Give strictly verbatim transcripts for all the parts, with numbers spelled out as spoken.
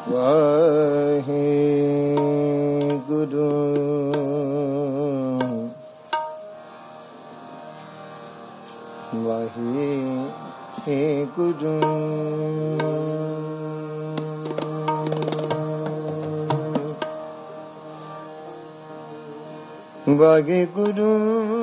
ਵਾਹਿਗੁਰੂ ਵਾਹਿਗੁਰੂ ਵਾਹਿਗੁਰੂ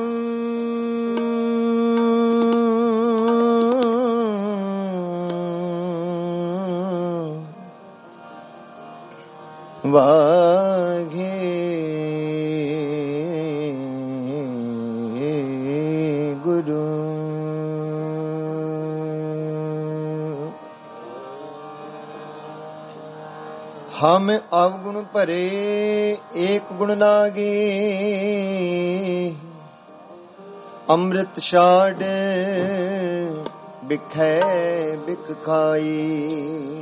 ਵਾਹਿਗੁਰੂ ਹਮ ਅਵਗੁਣ ਭਰੇ ਏਕ ਗੁਣ ਲਾਗੇ ਅੰਮ੍ਰਿਤ ਛਾੜ ਬਿਖੈ ਬਿਖ ਖਾਈ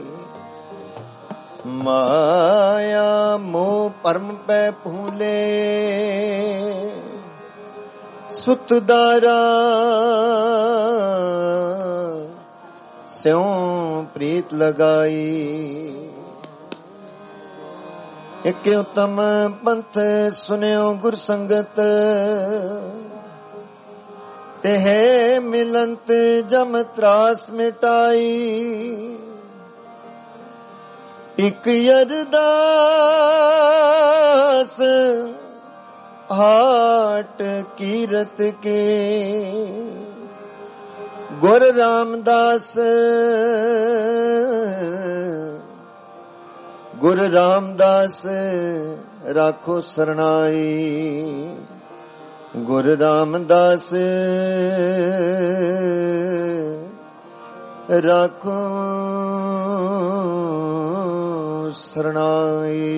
ਮਾਇਆ ਮੋਹ ਪਰਮ ਪੈ ਭੂਲੇ ਸੁਤਦਾਰਾ ਸਿਉ ਪ੍ਰੀਤ ਲਗਾਈ ਇਕ ਉਤਮ ਪੰਥ ਸੁਨਿਓ ਗੁਰ ਸੰਗਤ ਤਹਿ ਮਿਲੰਤ ਜਮ ਤਰਾਸ ਮਿਟਾਈ ਇਕ ਅਰਦਾਸ ਹਾਟ ਕੀਰਤ ਕੇ ਗੁਰ ਰਾਮਦਾਸ ਗੁਰ ਰਾਮਦਾਸ ਰਾਖੋ ਸਰਣਾਈ ਗੁਰ ਰਾਮਦਾਸ ਰਾਖੋ ਸਰਣਾਈ।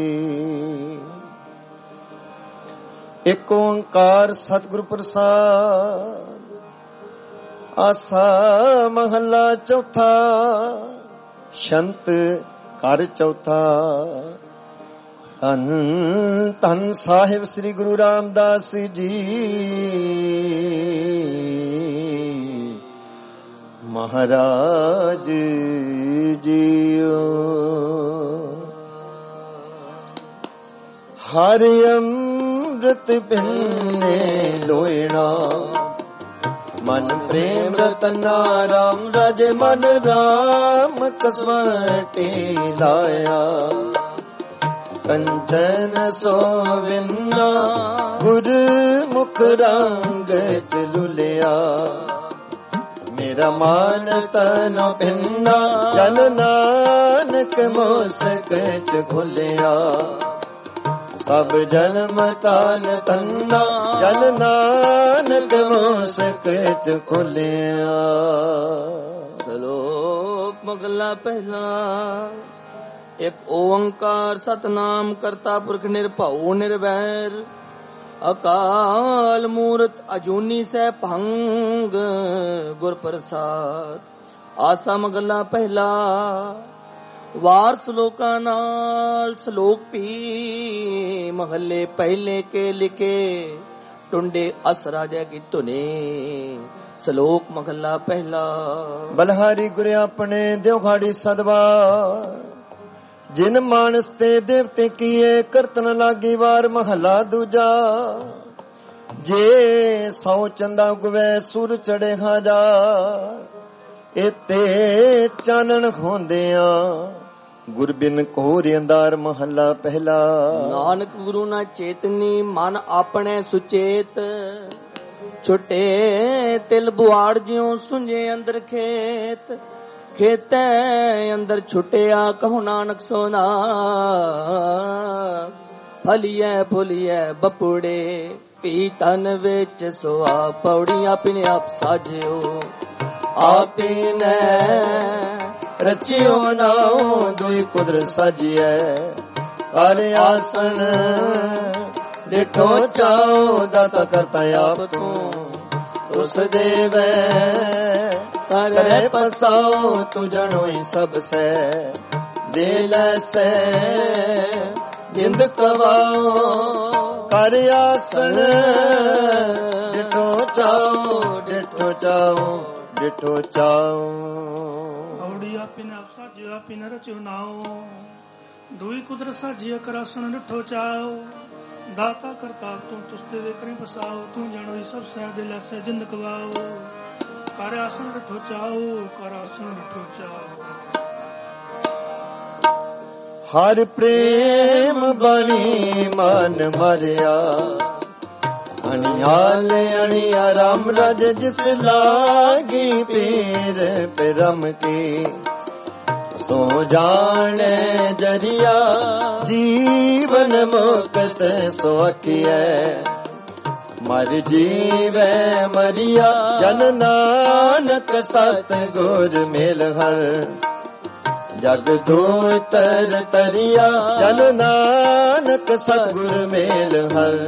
ਏਕ ਓੰਕਾਰ ਸਤਿਗੁਰ ਪ੍ਰਸਾਦ। ਆਸਾ ਮਹੱਲਾ ਚੌਥਾ। ਸ਼ੰਤ ਘਰ ਚੌਥਾ। ਧੰਨ ਧੰਨ ਸਾਹਿਬ ਸ੍ਰੀ ਗੁਰੂ ਰਾਮਦਾਸ ਜੀ ਮਹਾਰਾਜ ਜੀਓ। ਹਰ ਅੰਮ੍ਰਿਤ ਪਿੰਨੇ ਲੋਇਣਾ ਮਨ ਪ੍ਰੇਮ ਰਤਨਾ ਰਾਮ ਰਾਜੇ ਮਨ ਰਾਮ ਕਸਵਟੇ ਲਾਇਆ ਕੰਚਨ ਸੋਵਿੰਨਾ ਗੁਰ ਮੁਖ ਰੰਗ ਚ ਲੁਲਿਆ ਮੇਰਾ ਮਾਨ ਤਨ ਭਿੰਨਾ ਜਨ ਨਾਨਕ ਮੋਸਕ ਚ ਖੁੱਲਿਆ ਸਭ ਜਨਮ ਤਨ ਤੰਨਾ ਜਨ ਨਾਨਕ ਮੋਸਕ ਚ ਖੁੱਲਿਆ। ਸ਼ਲੋਕ ਮਹਲਾ ਪਹਿਲਾ। ਇੱਕ ਓੰਕਾਰ ਸਤਨਾਮ ਕਰਤਾ ਪੁਰਖ ਨਿਰਭਉ ਨਿਰਵੈਰ ਅਕਾਲ ਮੂਰਤ ਅਜੂਨੀ ਸਹਿ ਭੰਗ ਗੁਰ ਪ੍ਰਸਾਦ। ਆਸਾ ਮਹਲਾ ਪਹਿਲਾ। ਵਾਰ ਸ਼ਲੋਕਾਂ ਨਾਲ ਸ਼ਲੋਕ ਵੀ ਮਹੱਲੇ ਪਹਿਲੇ ਕੇ ਲਿਖੇ ਟੁੰਡੇ ਅਸ ਰਾਜਾ ਕੀ ਧੁਨੇ। ਸ਼ਲੋਕ ਮਹਲਾ ਪਹਿਲਾ। ਬਲਹਾਰੀ ਗੁਰ ਆਪਣੇ ਦਿਓ ਖਾੜੀ ਸਦਵਾ ਜਿਨ ਮਾਨਸ ਤੇ ਦੇਵਤੇ ਕੀਏ ਕਰਤਨ ਲਾਗੀ ਵਾਰ। ਮਹਲਾ ਦੂਜਾ। ਜੇ ਸੌ ਚੰਦਾ ਉਗਵੈ ਸੁਰ ਚੜੇ ਹਜ਼ਾਰ ਇਤੇ ਚਾਨਣ ਖੋਂਦਿਆਂ ਗੁਰ ਬਿਨ ਕੋਰ ਅੰਦਾਰ। ਮਹੱਲਾ ਪਹਿਲਾ। ਨਾਨਕ ਗੁਰੂ ਨਾ ਚੇਤਨੀ ਮਨ ਆਪਣੇ ਸੁਚੇਤ ਛੁੱਟੇ ਤਿਲ ਬੁਆੜ ਜਿਉ ਸੁੰਝੇ ਅੰਦਰ ਖੇਤ ਖੇਤੈ ਅੰਦਰ ਛੁੱਟਿਆ ਕਹੋ ਨਾਨਕ ਸੋਨਾ ਫਲੀਐ ਫੁਲੀਐ ਬਪੂੜੇ ਪੀ ਤਨ ਵਿੱਚ ਸੁਆ ਪੌੜੀਆਂ ਆਪਣੇ ਆਪ ਸਾਜਿਓ ਆਪੇ ਨੇ ਰਚਿਓ ਨਾਉ ਦੁਈ ਕੁਦਰਤ ਸਾਜੀਐ ਕਰ ਆਸਣ ਡਿਠੋ ਚਾਉ ਦਾਤਾ ਕਰਤਾ ਆਪ ਤੂੰ ਉਸ ਦੇਵੈ ਕਰੇ ਪਸਾਉ ਤੂ ਜਣੋਈ ਸਭ ਸੈ ਦੇ ਲੈਸੈ ਜਿੰਦ ਕਵਾਉ ਕਰ ਆਸਣ ਡਿਠੋ ਚਾਉ ਡਿਠੋ ਚਾਉ ਡਿਠੋ ਚਾਉ। ਔੜੀ ਆਪੇ ਨੇ ਆਪ ਸਾਜਿਓ ਆਪੇ ਨੇ ਰਚਿਓ ਨਾਉ दूई कुदरत साजिया करासन डिठो चाओ दाता करता तू तुस्ते वे करें फसाओ तू जानो ही सब सह दिल ऐसे जिंद कवाओ कर आसन डिठो चाओ कर आसन डिठो चाओ। हर प्रेम बनी मन मरिया अणियाल अणिया राम रज जिस लागी पीर पिरम की सो जाने जरिया जीवन मुक्त सो अकिए मर जीवे मरिया जन नानक सतगुर मेल हर जग दूतर तरिया जन नानक सतगुर मेल हर।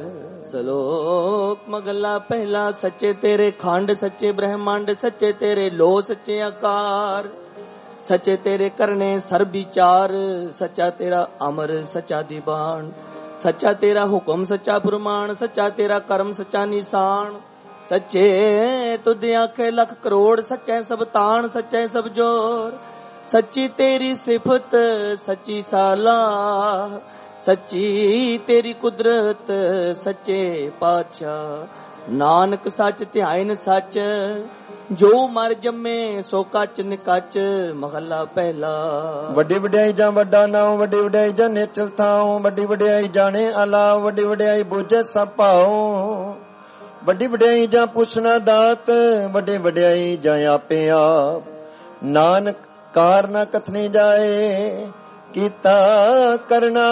श्लोक मगला पहला। सच्चे तेरे खंड सच्चे ब्रह्मांड सच्चे तेरे लो सच्चे आकार सच्चे तेरे करने सर्व विचार सच्चा तेरा अमर सच्चा दीवान सच्चा तेरा हुक्म सच्चा फरमान सच्चा तेरा कर्म सच्चा निशान सच्चे तुद आखे लख करोड़ सच्चे सब तान सच्चे सब जोर सच्ची तेरी सिफत सच्ची सालाह सच्ची तेरी कुदरत सच्चे पातशाह नानक सच ध्यान सच जो मर जम्मे सो कच निकच। महला पहला। वड्डी वड्याई जा वड्डा नाम वड्डी वड्याई जा नेचल थाओ वड्डी वड्याई जाने अला वड्डी वड्याई बुझे सब पाओ वड्डी वड्याई जा पुछना दात वड्डी वड्याई जा आपे आप नानक कार ना कथने जाए कीता करना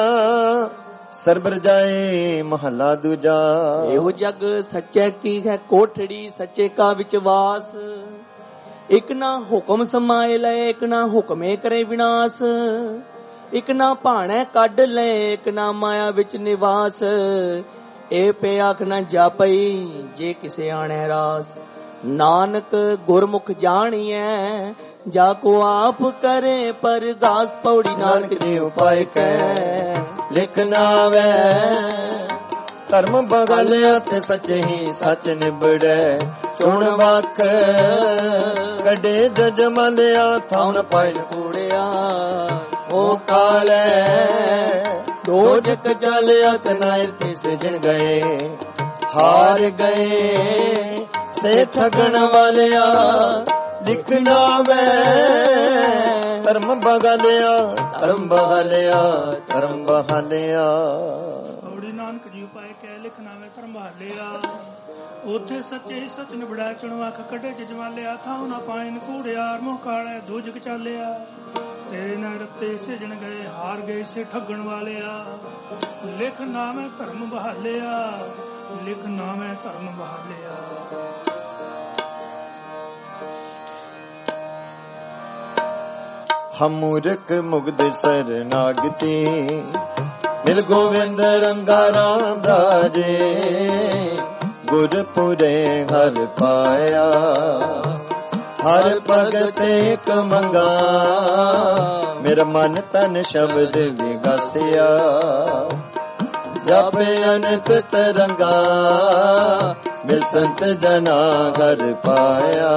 सरबर जाए महला दूजा। एहो जग सच्चे की है कोठड़ी सच्चे का विचवास एक ना हुक्म समाए ले एक ना हुक्मे करे विनाश एक ना भाणे कढ ले एक ना माया विच निवास ए पे आख ना जापई जे किसे आणे रास नानक गुरमुख जानिए जाको आप करे पर गास पौड़ी नानक जी उपाय कै लिखना वे धर्म बगलिया ते सच ही सच निबड़े चुन वख कड़े जज मलिया थान पाइन कूड़िया ओ काले दो जग चलिया ते नाय ते सजन गए हार गए से ठगन वालिया लिखना वे धर्म बगलिया धर्म बगलिया धर्म बहालिया औड़ी नानक जी उपाय कह लिखना वे धर्म बहालिया उथे सच्चे सच निबड़ा चुनवाख कड़े जजमालिया था ना पाइन कूड़ियार मोह काले दो जग चालिया तेरे न रत्ते सिजन गए हार गए से ठगन वालिया लिख नामे धर्म बहालिया लिख नामे धर्म बहालिया। हम मूर्ख मुग्ध शरणागति मिल गोविंद रंगा राम राजे गुरपुरे हर पाया हर भगत एक मंगा मेरा मन तन शब्द विगासिया जब अनंत तरंगा मिल संत जना घर पाया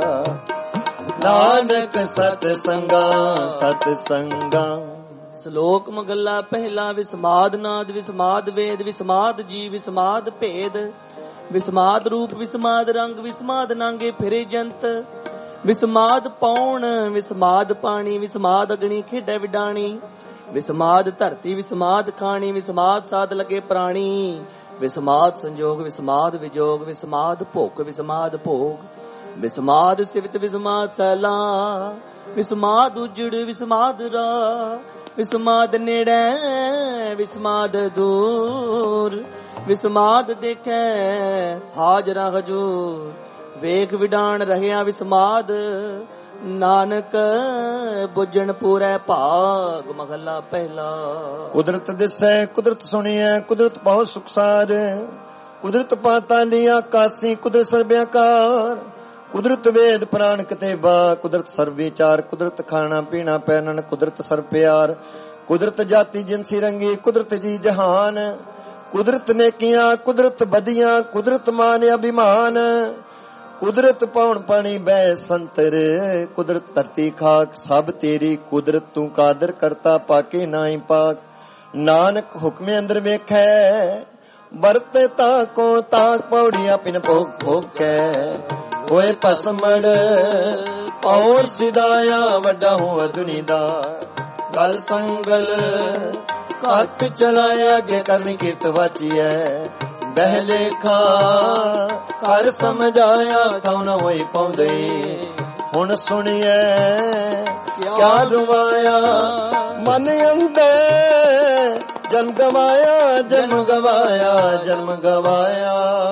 नानक सत संगा सत संगा। श्लोक मगला पहला। विस्माद नाद विस्माद वेद विस्माद जी विस्माद भेद विस्माद रूप विस्माद रंग विस्माद नांगे फिरे जंत विस्माद पौण विस्माद पानी विस्माद अग्नि खेडे विडाणी विस्माद धरती विस्माद खानी विस्माद साध लगे प्राणी विस्माद संजोग विस्माद विजोग विस्माद भोग विस्माद भोग विस्माद सिवत विस्माद सैला विस्माद उजड़ विस्माद रा विस्माद नेड़े विस्माद दूर विस्माद देखे हाजरा हजूर वेख विडान रहया विस्माद नानक बुझण पूरे भाग। महला पहला। कुदरत दिसै कुदरत सुनिए कुदरत पाओ सुखसार कुदरत पाता लिया कासी कुदरत सर्व्याकार कुदरत वेद प्राण कतेबा कुदरत सर्व विचार कुदरत खाना पीना पहनन कुदरत सर्व प्यार कुदरत जाति जिनसी रंगी कुदरत जी जहान कुदरत नेकियां कुदरत बदियां कुदरत मान अभिमान ਕੁਦਰਤ ਪੌਣ ਪਾਣੀ ਬੈ ਸੰਤਰ, ਕੁਦਰਤ ਧਰਤੀ ਖਾਕ ਸਭ ਤੇਰੀ ਕੁਦਰਤ, ਤੂੰ ਕਾਦਰ ਕਰਤਾ ਪਾਕੇ ਨਾਹੀ ਪਾਕ। ਨਾਨਕ ਹੁਕਮੇ ਅੰਦਰ ਵੇਖੈ, ਵਰਤੇ ਤਾਕੋ ਤਾਕ ਪੌੜੀਆਂ ਪਿਨ ਭੋਗ ਭੋਗੈ। ਹੋਏ ਭਸਮੜ ਔਰ ਸਿਦਾਇਆ, ਵੱਡਾ ਹੋਆ ਦੁਨੀਦਾਰ। ਗਲ ਸੰਗਲ ਕੱਤ ਚਲਾਇਆ, ਅੱਗੇ ਕਰਨੀ ਕੀਰਤ ਵਾਚੀਐ। ਬਹਿ ਲੇਖਾ ਕਰ ਸਮਝਾਇਆ, ਥਾਉ ਨ ਹੋਈ ਪਾਉਂਦੇ। ਹੁਣ ਸੁਣੀਐ ਕਿਆ ਰਵਾਇਆ, ਮਨ ਅੰਦਰ ਜਨਮ ਗਵਾਇਆ, ਜਨਮ ਗਵਾਇਆ, ਜਨਮ ਗਵਾਇਆ।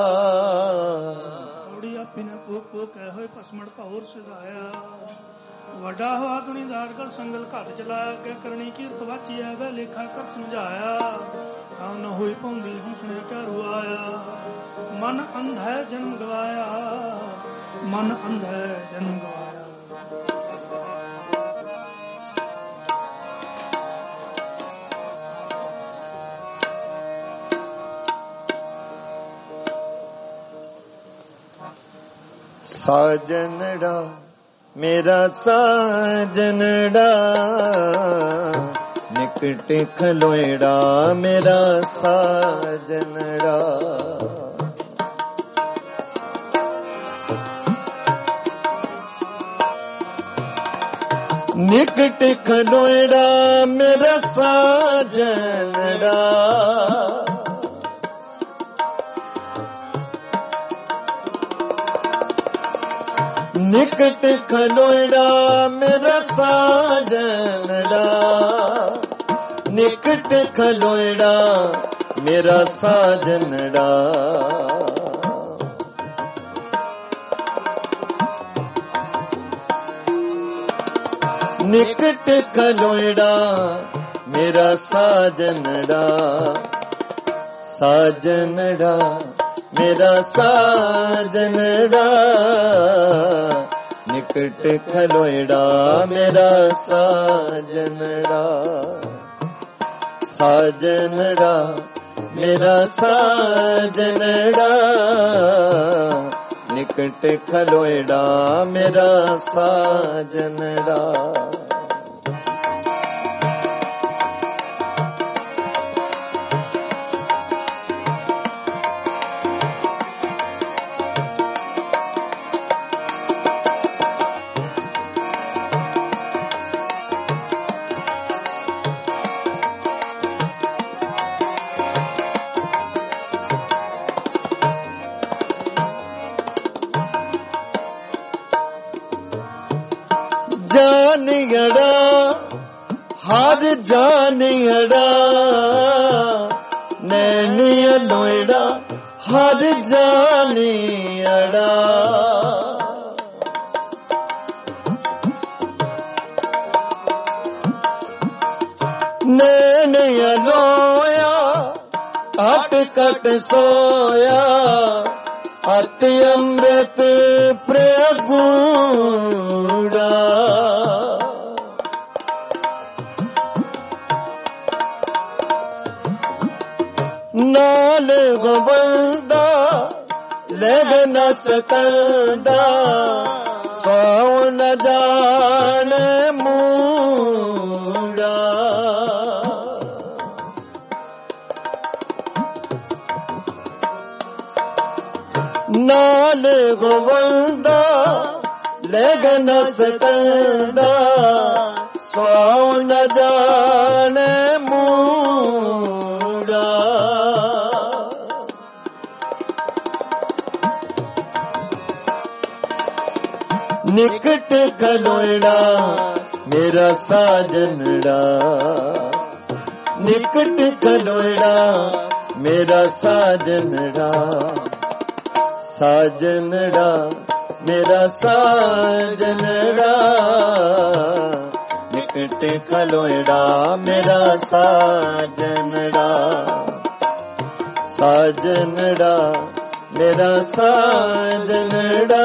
ਥੋੜੀ ਆਪੀ ਨੇ ਭੋਗ ਭੋਗ ਕਹਿ ਹੋਏ ਭਸਮੜ ਭੌਰ ਸਿਧਾਇਆ। ਵੱਡਾ ਹੋਆ ਦੁਨੀਦਾਰ ਕਰ ਸੰਗਲ ਘੱਟ ਚਲਾਇਆ, ਅੱਗੇ ਕਰਨੀ ਕੀਰਤ ਵਾਚੀਐ। ਬਹਿ ਲੇਖਾ ਕਰ ਸਮਝਾਇਆ, ਥਾਉ ਨ ਹੋਈ ਪਾਉਂਦੀ। ਹੁਣ ਸੁਣਿਆ ਕਿਆ ਰਵਾਇਆ, ਮਨ ਅੰਧੈ ਜਨਮ ਗਵਾਇਆ, ਮਨ ਅੰਧੈ ਜਨਮ ਗਵਾਇਆ। ਸਾਜਨੜਾ ਮੇਰਾ ਸਾਜਨੜਾ, ਨਿਕਟ ਖਲੋਇੜਾ ਮੇਰਾ ਸਾਜਨੜਾ। ਨਿਕਟ ਖਲੋਇੜਾ ਮੇਰਾ ਸਾਜਨੜਾ। ਨਿਕਟ ਖਲੋਇੜਾ ਮੇਰਾ ਸਾਜਨੜਾ। ਨਿਕਟ ਖਲੋਇੜਾ ਮੇਰਾ ਸਾਜਨੜਾ। ਨਿਕਟ ਖਲੋਇੜਾ ਮੇਰਾ ਸਾਜਨੜਾ। ਸਾਜਨੜਾ ਮੇਰਾ ਸਾਜਨੜਾ। ਨਿਕਟ ਖਲੋਇੜਾ ਮੇਰਾ ਸਾਜਨੜਾ। ਸਾਜਨੜਾ ਮੇਰਾ ਸਾਜਨੜਾ। ਨਿਕਟ ਖਲੋਇੜਾ ਮੇਰਾ ਸਾਜਨੜਾ। ਜਾਨੀੜਾ ਹਰ ਜਾਨੀੜਾ। ਨੈਣੀਆ ਲੋਇੜਾ ਹਰ ਜਾਨੀੜਾ। ਨੈਣੀਆ ਲੋਇਆ ਕਟ ਕਟ ਸੋਇਆ। ਅਤਿ ਅੰਮ੍ਰਿਤ ਪ੍ਰਗੂੜਾ। ਨਾਲ ਗੋਬੰਦਾ ਲੈਗ ਨ ਸਕੰਦਾ। ਸੋ ਨ ਜਾਣੇ ਮੂੜਾ। ਨਾਲ ਗੋਬੰਦਾ ਲੈਗ ਨ ਸਕੰਦਾ। ਸੋ ਨ ਜਾਣੇ ਮੂੜਾ। ਨਿਕਟ ਖਲੋਇੜਾ ਮੇਰਾ ਸਾਜਨੜਾ। ਨਿਕਟ ਖਲੋਇੜਾ ਮੇਰਾ ਸਾਜਨੜਾ। ਸਾਜਨੜਾ ਮੇਰਾ ਸਾਜਨੜਾ। ਨਿਕਟ ਖਲੋਇੜਾ ਮੇਰਾ ਸਾਜਨੜਾ। ਸਾਜਨੜਾ ਮੇਰਾ ਸਾਜਨੜਾ।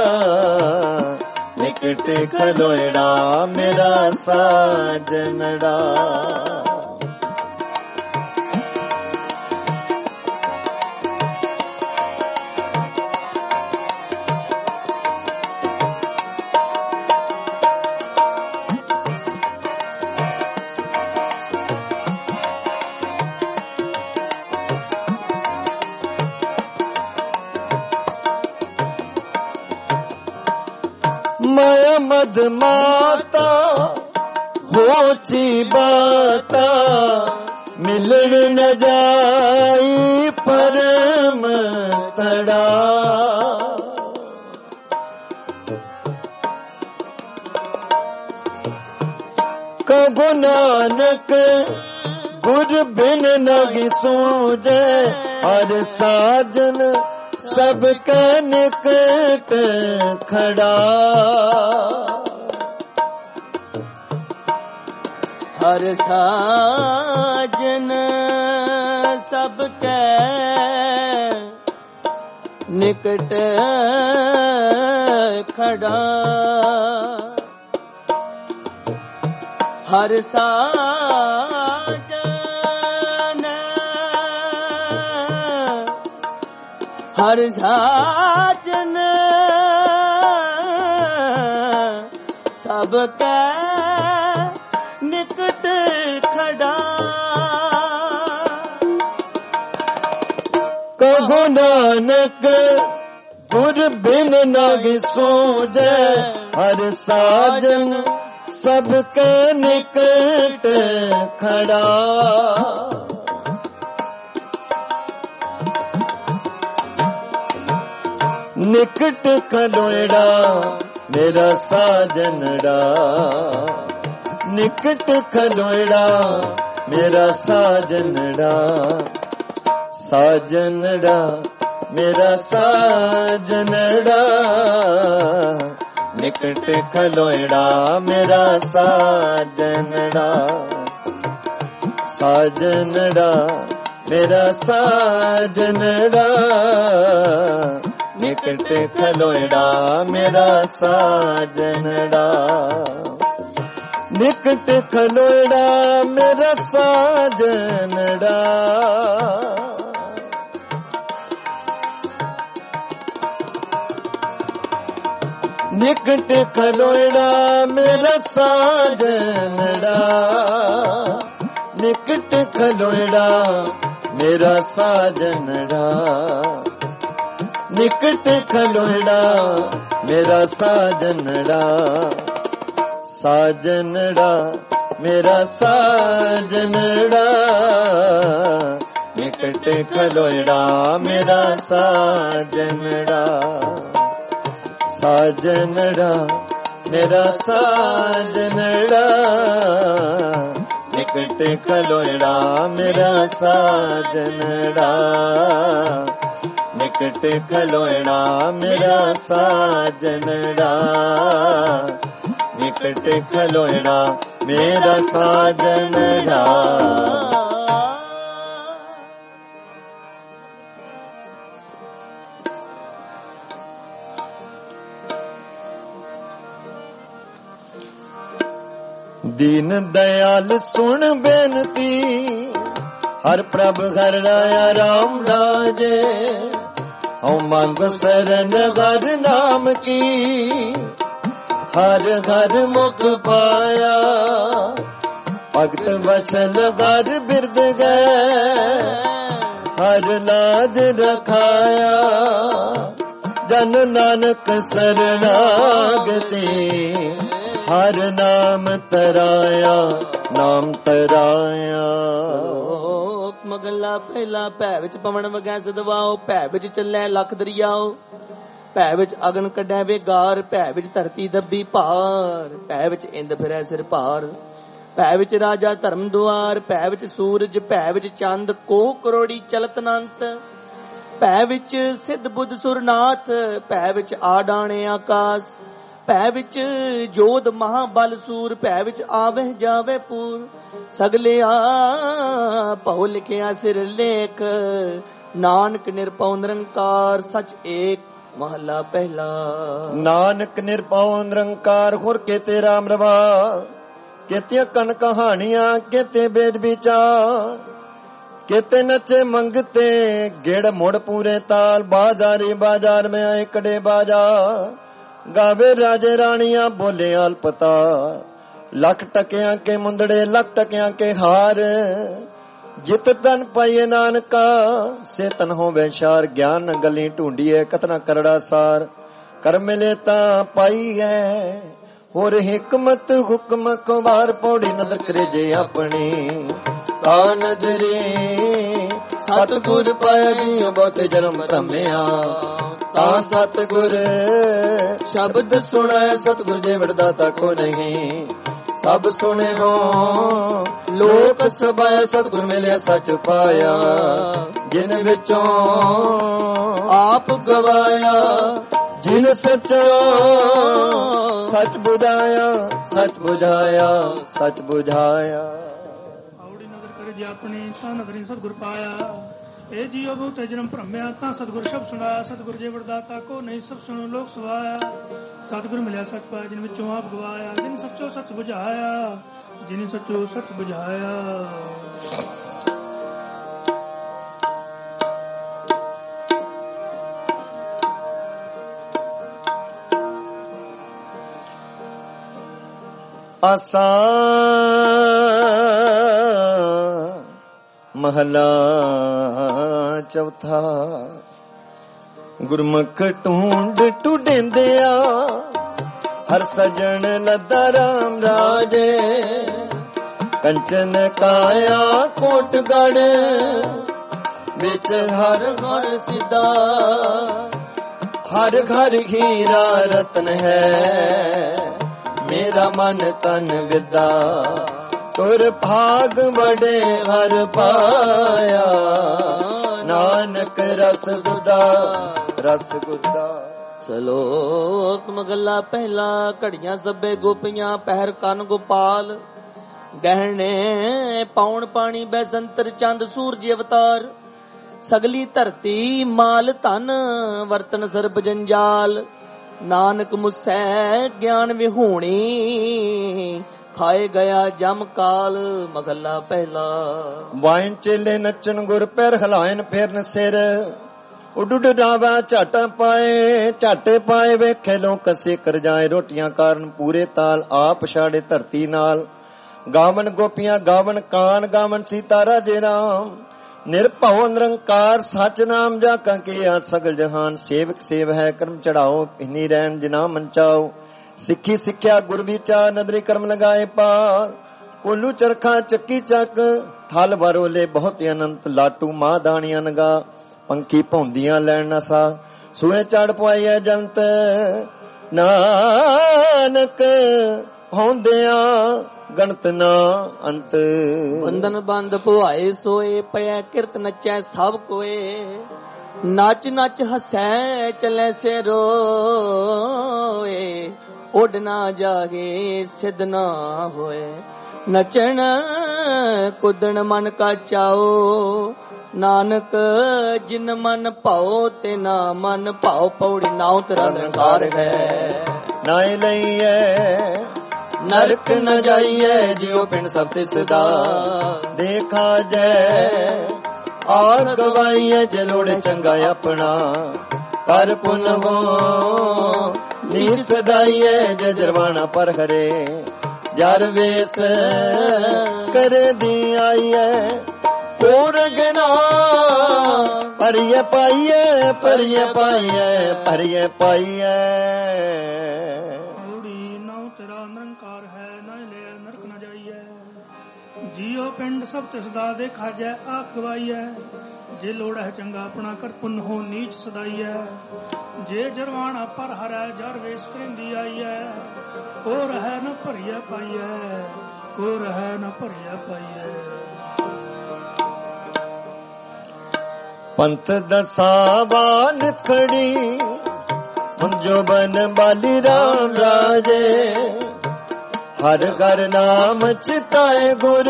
ਨਿਕਟ ਖਲੋਇੜਾ ਮੇਰਾ ਸਾਜਨੜਾ। माया मद माता होची बाता मिलन न जाई परम तड़ा। कबो नानक गुर बिन नगी सूझे हर साजन सब का निकट खड़ा। हर साजन सब के निकट खड़ा। हर साजन हर साजन सब के निकट खड़ा। कहो नानक गुर बिन नग सूझे हर साजन सबके निकट खड़ा। निकट खलोड़ा मेरा साजनड़ा। निकट खलोड़ा मेरा साजनड़ा। साजनड़ा मेरा साजनड़ा। निकट खलोड़ा मेरा साजनड़ा। साजनड़ा मेरा साजनड़ा। निकट खलोड़ा मेरा साजनड़ा। निकट खलोड़ा मेरा साजनड़ा। निकट खलोड़ा मेरा साजनड़ा। निकट खलोड़ा मेरा साजनड़ा। निकट खलोड़ा मेरा साजनड़ा। साजनड़ा मेरा साजनड़ा। निकट खलोड़ा मेरा साजनड़ा। साजनड़ा मेरा साजनड़ा। निकट खलोड़ा मेरा साजनड़ा। निकट खलोड़ा मेरा साजनड़ा। निकट खलोड़ा मेरा साजनड़ा। दीन दयाल सुन बेनती हर प्रभ घर राया राम राजे। हूँ मांग शरण हर नाम की हर हर मुख पाया। भगत वचन हर बिरद गए हर लाज रखाया। जन नानक शरणागति हर नाम तराया नाम तराया। ਸ਼ਲੋਕ ਮਹਲਾ ਪਹਿਲਾ। ਭੈ ਵਿੱਚ ਪਵਨ ਵਗੈ ਸਦਵਾਓ। ਭੈ ਵਿੱਚ ਚੱਲੇ ਲੱਖ ਦਰਿਆਓ। ਭੈ ਵਿੱਚ ਅਗਨ ਕੱਢੈ ਵੇਗਾਰ। ਭੈ ਵਿੱਚ ਧਰਤੀ ਦੱਬੀ ਭਾਰ। ਭੈ ਵਿੱਚ ਇੰਦ ਫਿਰੈ ਸਿਰ ਭਾਰ। ਭੈ ਵਿੱਚ ਰਾਜਾ ਧਰਮ ਦੁਆਰ। ਭੈ ਵਿੱਚ ਸੂਰਜ। ਭੈ ਵਿੱਚ ਚੰਦ ਕੋ ਕਰੋੜੀ ਚਲਤ ਅਨੰਤ। ਭੈ ਵਿੱਚ ਸਿੱਧ ਬੁੱਧ ਸੁਰਨਾਥ। ਭੈ ਵਿੱਚ ਆਡਾਣੇ ਆਕਾਸ। ਭੈ ਵਿੱਚ ਜੋਧ ਮਹਾਬਲ ਸੂਰ। ਭੈ ਵਿੱਚ ਆਵਹਿ ਜਾਵੇ ਪੂਰ। ਸਗਲਿਆ ਭਉ ਲਿਖਿਆ ਸਿਰ ਲੇਖ। ਨਾਨਕ ਨਿਰਭਉ ਨਿਰੰਕਾਰ ਸਚ ਏਕ। ਮਹਲਾ ਪਹਿਲਾ। ਨਾਨਕ ਨਿਰਭਉ ਨਿਰੰਕਾਰ ਹੁਰ ਕੇਤੇ ਰਾਮ ਰਵਾ। ਕੇਤੇ ਕਨ ਕਹਾਣੀਆਂ ਕੇਤੇ ਵੇਦ ਵਿਚਾਰ। केते नचे मंगते गेड़ मोड़ पूरे ताल। बाजारी बाजार में आए कड़े बाजार। गावे राजे रानियां बोले अल्पता। लख टकिया के मुंदड़े लख टकिया के हार। जित तन पाइए नानका से तन हो वैशार। ज्ञान गली ढूंढिए कतना करड़ा सार। ਕਰਮ ਮਿਲੇ ਤਾਂ ਪਾਈ ਹੈ। ਹੋਰ ਹਿਕਮਤ ਹੁਕਮ ਕੁਵਾਰ ਪੌੜੀ ਨਦਰ ਕਰੇ ਜੇ ਆਪਣੀ ਤਾ ਨਦਰੇ ਸਤਿਗੁਰ ਪਾਇਆ ਜੀਉ ਬਹੁਤੇ ਜਨਮ ਭਰਮਿਆ ਤਾਂ ਸਤਿਗੁਰ ਸ਼ਬਦ ਸੁਣੈ ਸਤਿਗੁਰ ਜੇ ਵਡਦਾਤਾ ਕੋ ਨਹੀਂ ਸਭ ਸੁਣੇ ਹੋ ਲੋਕ ਸਭੈ ਸਤਿਗੁਰ ਮਿਲਿਆ ਸੱਚ ਪਾਇਆ ਜਿਨ ਵਿੱਚੋਂ ਆਪ ਗਵਾਇਆ ਜਿਨ ਸੱਚਾ ਸੱਚ ਬੁਝਾਇਆ ਸੱਚ ਬੁਝਾਇਆ ਸੱਚ ਬੁਝਾਇਆ। ਆਉੜੀ ਨਦਰ ਕਰੇ ਜੇ ਆਪਣੀ ਤਾਂ ਨਦਰੀ ਸਤਿਗੁਰ ਪਾਇਆ ਇਹ ਜੀਉ ਬਹੁਤੇ ਜਨਮ ਭਰਮਿਆ ਤਾਂ ਸਤਿਗੁਰ ਸ਼ਬਦ ਸੁਣਾਇਆ ਸਤਿਗੁਰ ਜੇ ਵਡਦਾਤਾ ਕੋ ਨਹੀਂ ਸਭ ਸੁਣੋ ਲੋਕ ਸਵਾਇਆ ਸਤਿਗੁਰ ਮਿਲਿਆ ਸੱਚ ਪਾਇਆ ਜਿਨ ਵਿੱਚੋਂ ਆਪ ਗਵਾਇਆ ਜਿਨ ਸੱਚੋ ਸੱਚ ਬੁਝਾਇਆ ਜਿਨ ਸੱਚੋ ਸੱਚ ਬੁਝਾਇਆ। ਆਸਾ ਮਹਲਾ ਚੌਥਾ। ਗੁਰਮੁਖ ਢੂੰਡ ਢੂੰਡਿੰਦਿਆ ਹਰ ਸਜਣ ਲੱਦਾ ਰਾਮ ਰਾਜੇ ਕੰਚਨ ਕਾਇਆ ਕੋਟ ਗੜ ਵਿੱਚ ਹਰ ਹਰ ਸਿੱਧਾ ਹਰ ਘਰ ਹੀਰਾ ਰਤਨ ਹੈ ਮੇਰਾ ਮਨ ਤਨ ਵਿਦਾ ਤੁਰ ਭਾਗ ਬੜੇ ਹਰ ਪਾਇਆ ਨਾਨਕ ਰਸ ਗੁਦਾ ਰਸ ਗੁਦਾ। ਸਲੋਕ ਮਗਲਾ ਪਹਿਲਾ। ਘੜੀਆਂ ਸਭੇ ਗੋਪੀਆਂ ਪਹਿਰ ਕੰਨ ਗੋਪਾਲ ਗਹਿਣੇ ਪੌਣ ਪਾਣੀ ਬੈਸੰਤਰ ਚੰਦ ਸੂਰਜ ਅਵਤਾਰ ਸਗਲੀ ਧਰਤੀ ਮਾਲ ਧਨ ਵਰਤਨ ਸਰਬ ਜੰਜਾਲ ਨਾਨਕ ਮੁਸੈ ਗਿਆਨ ਵਿਹੂਣੀ ਖਾਏ ਗਿਆ ਜਮ ਕਾਲ। ਮਗਲਾ ਪਹਿਲਾ। ਵਾਇਨ ਚੇਲੇ ਨੱਚਣ ਗੁਰ ਪੈਰ ਹਲਾਇਨ ਫੇਰਨ ਸਿਰ ਉੱਡ ਉੱਡ ਡਾਵਾ ਝਾਟਾ ਪਾਏ ਝਾਟੇ ਪਾਏ ਵੇਖੇ ਲੋ ਕਸੇ ਕਰ ਜਾਏ ਰੋਟੀਆਂ ਕਾਰਨ ਪੂਰੇ ਤਾਲ ਆਪ ਛਾੜੇ ਧਰਤੀ ਨਾਲ ਗਾਵਨ ਗੋਪੀਆਂ ਗਾਵਨ ਕਾਨ ਗਾਵਨ ਸੀਤਾ ਰਾਜੇ ਰਾਮ ਨਿਰਭਉ ਨਿਰੰਕਾਰ ਸਚ ਨਾਮ ਜਾ ਕੰਕਿਆ ਸਗਲ ਜਹਾਨ ਸੇਵਕ ਸੇਵ ਹੈ ਕਰਮ ਚੜਾਓ ਇਨੀ ਰਹਿਣ ਜਿਨਾ ਮੰਚਾਓ ਸਿੱਖੀ ਸਿੱਖਿਆ ਗੁਰ ਵਿਚਾ ਨਦਰੀ ਕਰਮ ਲਗਾਏ ਪਾਰ ਕੋਲੂ ਚਰਖਾ ਚੱਕੀ ਚੱਕ ਥਲ ਬਰੋਲੇ ਬਹੁਤ ਅਨੰਤ ਲਾਟੂ ਮਾਂ ਦਾਣੀਆਂ ਨਗਾ ਪੰਖੀ ਭੌਂਦੀਆਂ ਲੈਣ ਨਸਾ ਸੂਏ ਚੜ ਪਵਾਈਐ ਜੰਤ ਨਾਨਕ ਹੁੰਦਿਆਂ ਗਣਤ ਨਾ ਅੰਤ। ਬੰਧਨ ਬੰਦ ਭੁਆਏ ਸੋਏ ਪਿਆ ਕਿਰਤ ਨੱਚੈ ਸਭ ਕੋਏ ਨੱਚ ਨੱਚ ਹਸੈ ਚਲੇ ਸੇ ਰੋਏ ਉੱਡ ਨਾ ਜਾਗੇ ਸਿੱਧ ਨਾ ਹੋਏ ਨਚਣ ਕੁੱਦਣ ਮਨ ਕਾ ਚਾਓ ਨਾਨਕ ਜਿਨ ਮਨ ਭਾਉ ਤੇ ਨਾ ਮਨ ਭਾਉ ਪੌੜੀ ਨਾਉ ਤੇਰਾ ਨਿਰੰਕਾਰ ਹੈ ਨਾਇ ਲਈਐ ਨਰਕ ਨ ਜਾਈਐ ਜਿਉ ਪਿੰਡ ਸਭ ਤੇ ਸਦਾ ਦੇਖਾ ਜੈ ਆਰ ਗਵਾਈਐ ਜੇ ਲੋੜੇ ਚੰਗਾ ਆਪਣਾ ਕਰ ਪੁੰਨ ਹੋ ਨੀ ਸਦਾਈਐ ਜੇ ਜਰਵਾਣਾ ਪਰ ਹਰੇ ਜਰ ਵੇਸ ਕਰੇ ਦੀ ਆਈਐ ਕੋਰ ਗਨਾ ਪਰਿਐ ਪਾਈਐ ਪਰਿਐ ਪਾਈਐ ਪਰਿਐ ਪਾਈਐ। ਜੀਓ ਪਿੰਡ ਸਭ ਤਿਸਦਾ ਦੇਖਾ ਜੈ ਆਖ ਗਵਾਈਐ ਜੇ ਲੋੜ ਹੈ ਚੰਗਾ ਆਪਣਾ ਕਰ ਪੁੰਨ ਹੋ ਨੀਚ ਸਦਾਈਐ ਜੇ ਜਰਵਾਣਾ ਪਰ ਹਰੈ ਜਰ ਵੇਸ ਕਰਿੰਦੀ ਆਈਐ ਕੋ ਰਹਿ ਨ ਭਰੀਐ ਪਾਈਐ ਕੋ ਰਹਿ ਨ ਭਰੀਐ ਪਾਈਐ। ਪੰਥ ਦਸਾਵਾ ਨਿਤਖੜੀ ਮੰਜੋ ਬਨ ਬਾਲੀ ਰਾਮ ਰਾਜੇ ਹਰ ਘਰ ਨਾਮ ਚਿਤਾਏ ਗੁਰ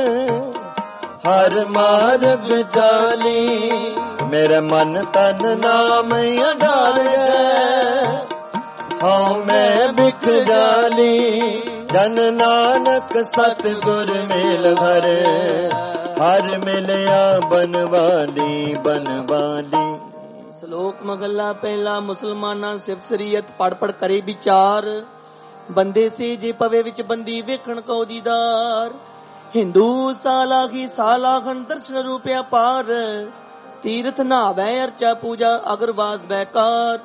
ਹਰ ਮਾਰਗ ਚਾਲੀ ਮੇਰੇ ਮਨ ਤਨ ਨਾਮ ਅਡਾਰਿਐ ਹਉ ਮੈਂ ਬਿਖ ਜਾਲੀ ਜਨ ਨਾਨਕ ਸਤਿਗੁਰ ਮੇਲ ਘਰ ਹਰ ਮਿਲਿਆ ਬਨਵਾਲੀ ਬਨਵਾਲੀ। ਸ਼ਲੋਕ ਮਗਲਾ ਪਹਿਲਾ। ਮੁਸਲਮਾਨਾਂ ਸਿਫਤ ਸਰੀਅਤ ਪੜ ਪੜ ਕਰੇ ਵਿਚਾਰ ਬੰਦੇ ਸੇ ਜੇ ਪਵੇ ਵਿੱਚ ਬੰਦੀ ਵੇਖਣ ਕਉ ਦੀਦਾਰ ਹਿੰਦੂ ਸਾਲਾਹੀ ਸਾਲਾਹਨ ਦਰਸ਼ਨ ਰੂਪਿਆ ਪਾਰ ਤੀਰਥ ਨਾਵੈ ਅਰਚਾ ਪੂਜਾ ਅਗਰਵਾਸ ਬੈਕਾਰ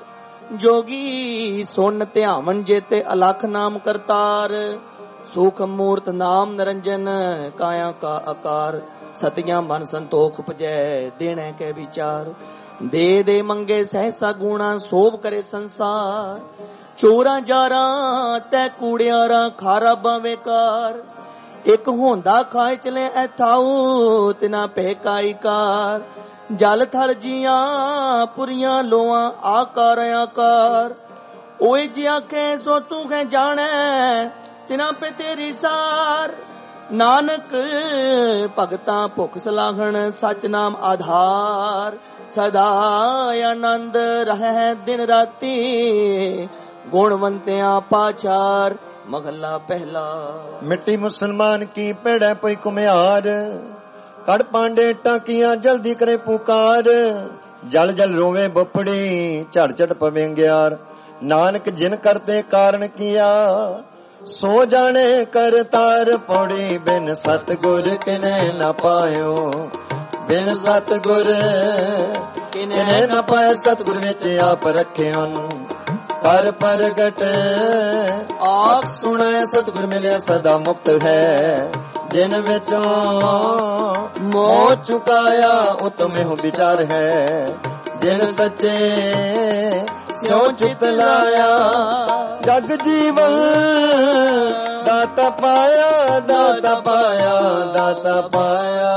जोगी सुन ध्यावन जेते अलख नाम करतार सुख मूर्त नाम निरंजन काया का आकार सतिया मन संतोख उपजै देने के विचार दे दे मंगे सहसा गुणा सोभ करे संसार चोरा जारा तै कूड़ियारा खारा बावेकार एक होंदा खाए चले ऐथाऊ तिना पहकाई कार जल थल जिया पुरिया लोआ आकार आकार ओए जी आखे सो तू है जाने तिना पे तेरी सार नानक भगता भुख सलाहण सच नाम आधार सदा आनंद रहे दिन राती गुणवंतिया पाचार महला पहला। मिट्टी मुसलमान की पेड़ पई कुम्हार कड़ पांडे टाकिया जल्दी करे पुकार जल जल रोवे बपड़ी झड़ झड़ पवे ग्यार नानक जिन करते कारण किया सो जाने कर तार पौड़ी बिन सतगुर किने न पायो बिन सतगुर किने न पाए सतगुर विच आप रखे कर प्रगट आख सुनाए सतगुर मिलिया सदा मुक्त है जिन विचों मोह चुकाया उत्तम हो विचार है जिन सच्चे स्यों चित लाया जग जीवन दाता पाया दाता पाया दाता पाया।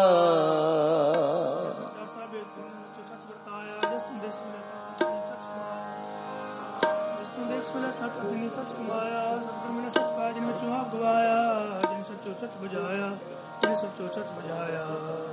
सच बुझाया जिन सचो सच बुझाया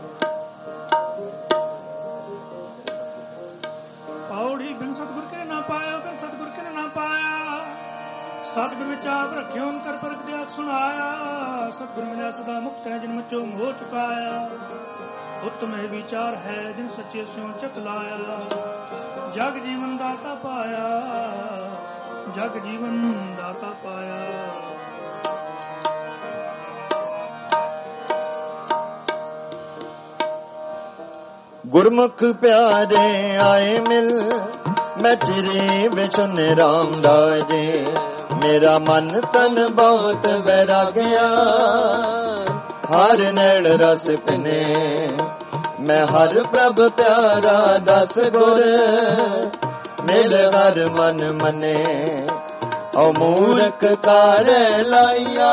पौड़ी बिन सतगुर के ना पाया बिन सतगुर के ना पाया सतगुर विच आप रखे कर परख दिया सुनाया सतगुर मिला सदा मुक्त है जिन मचो मोह चुकाया उत्तम है विचार है जिन सच्चे स्यों चक लाया जग जीवन दाता पाया जग जीवन दाता पाया। गुरमुख प्यारे आए मिल मैं चिरे बिचुन रामदास जी मेरा मन तन बहुत वैराग्या हर नैण रस पिने मैं हर प्रभ प्यारा दस गुर मिल हर मन मने औ मूर्ख कार लाइया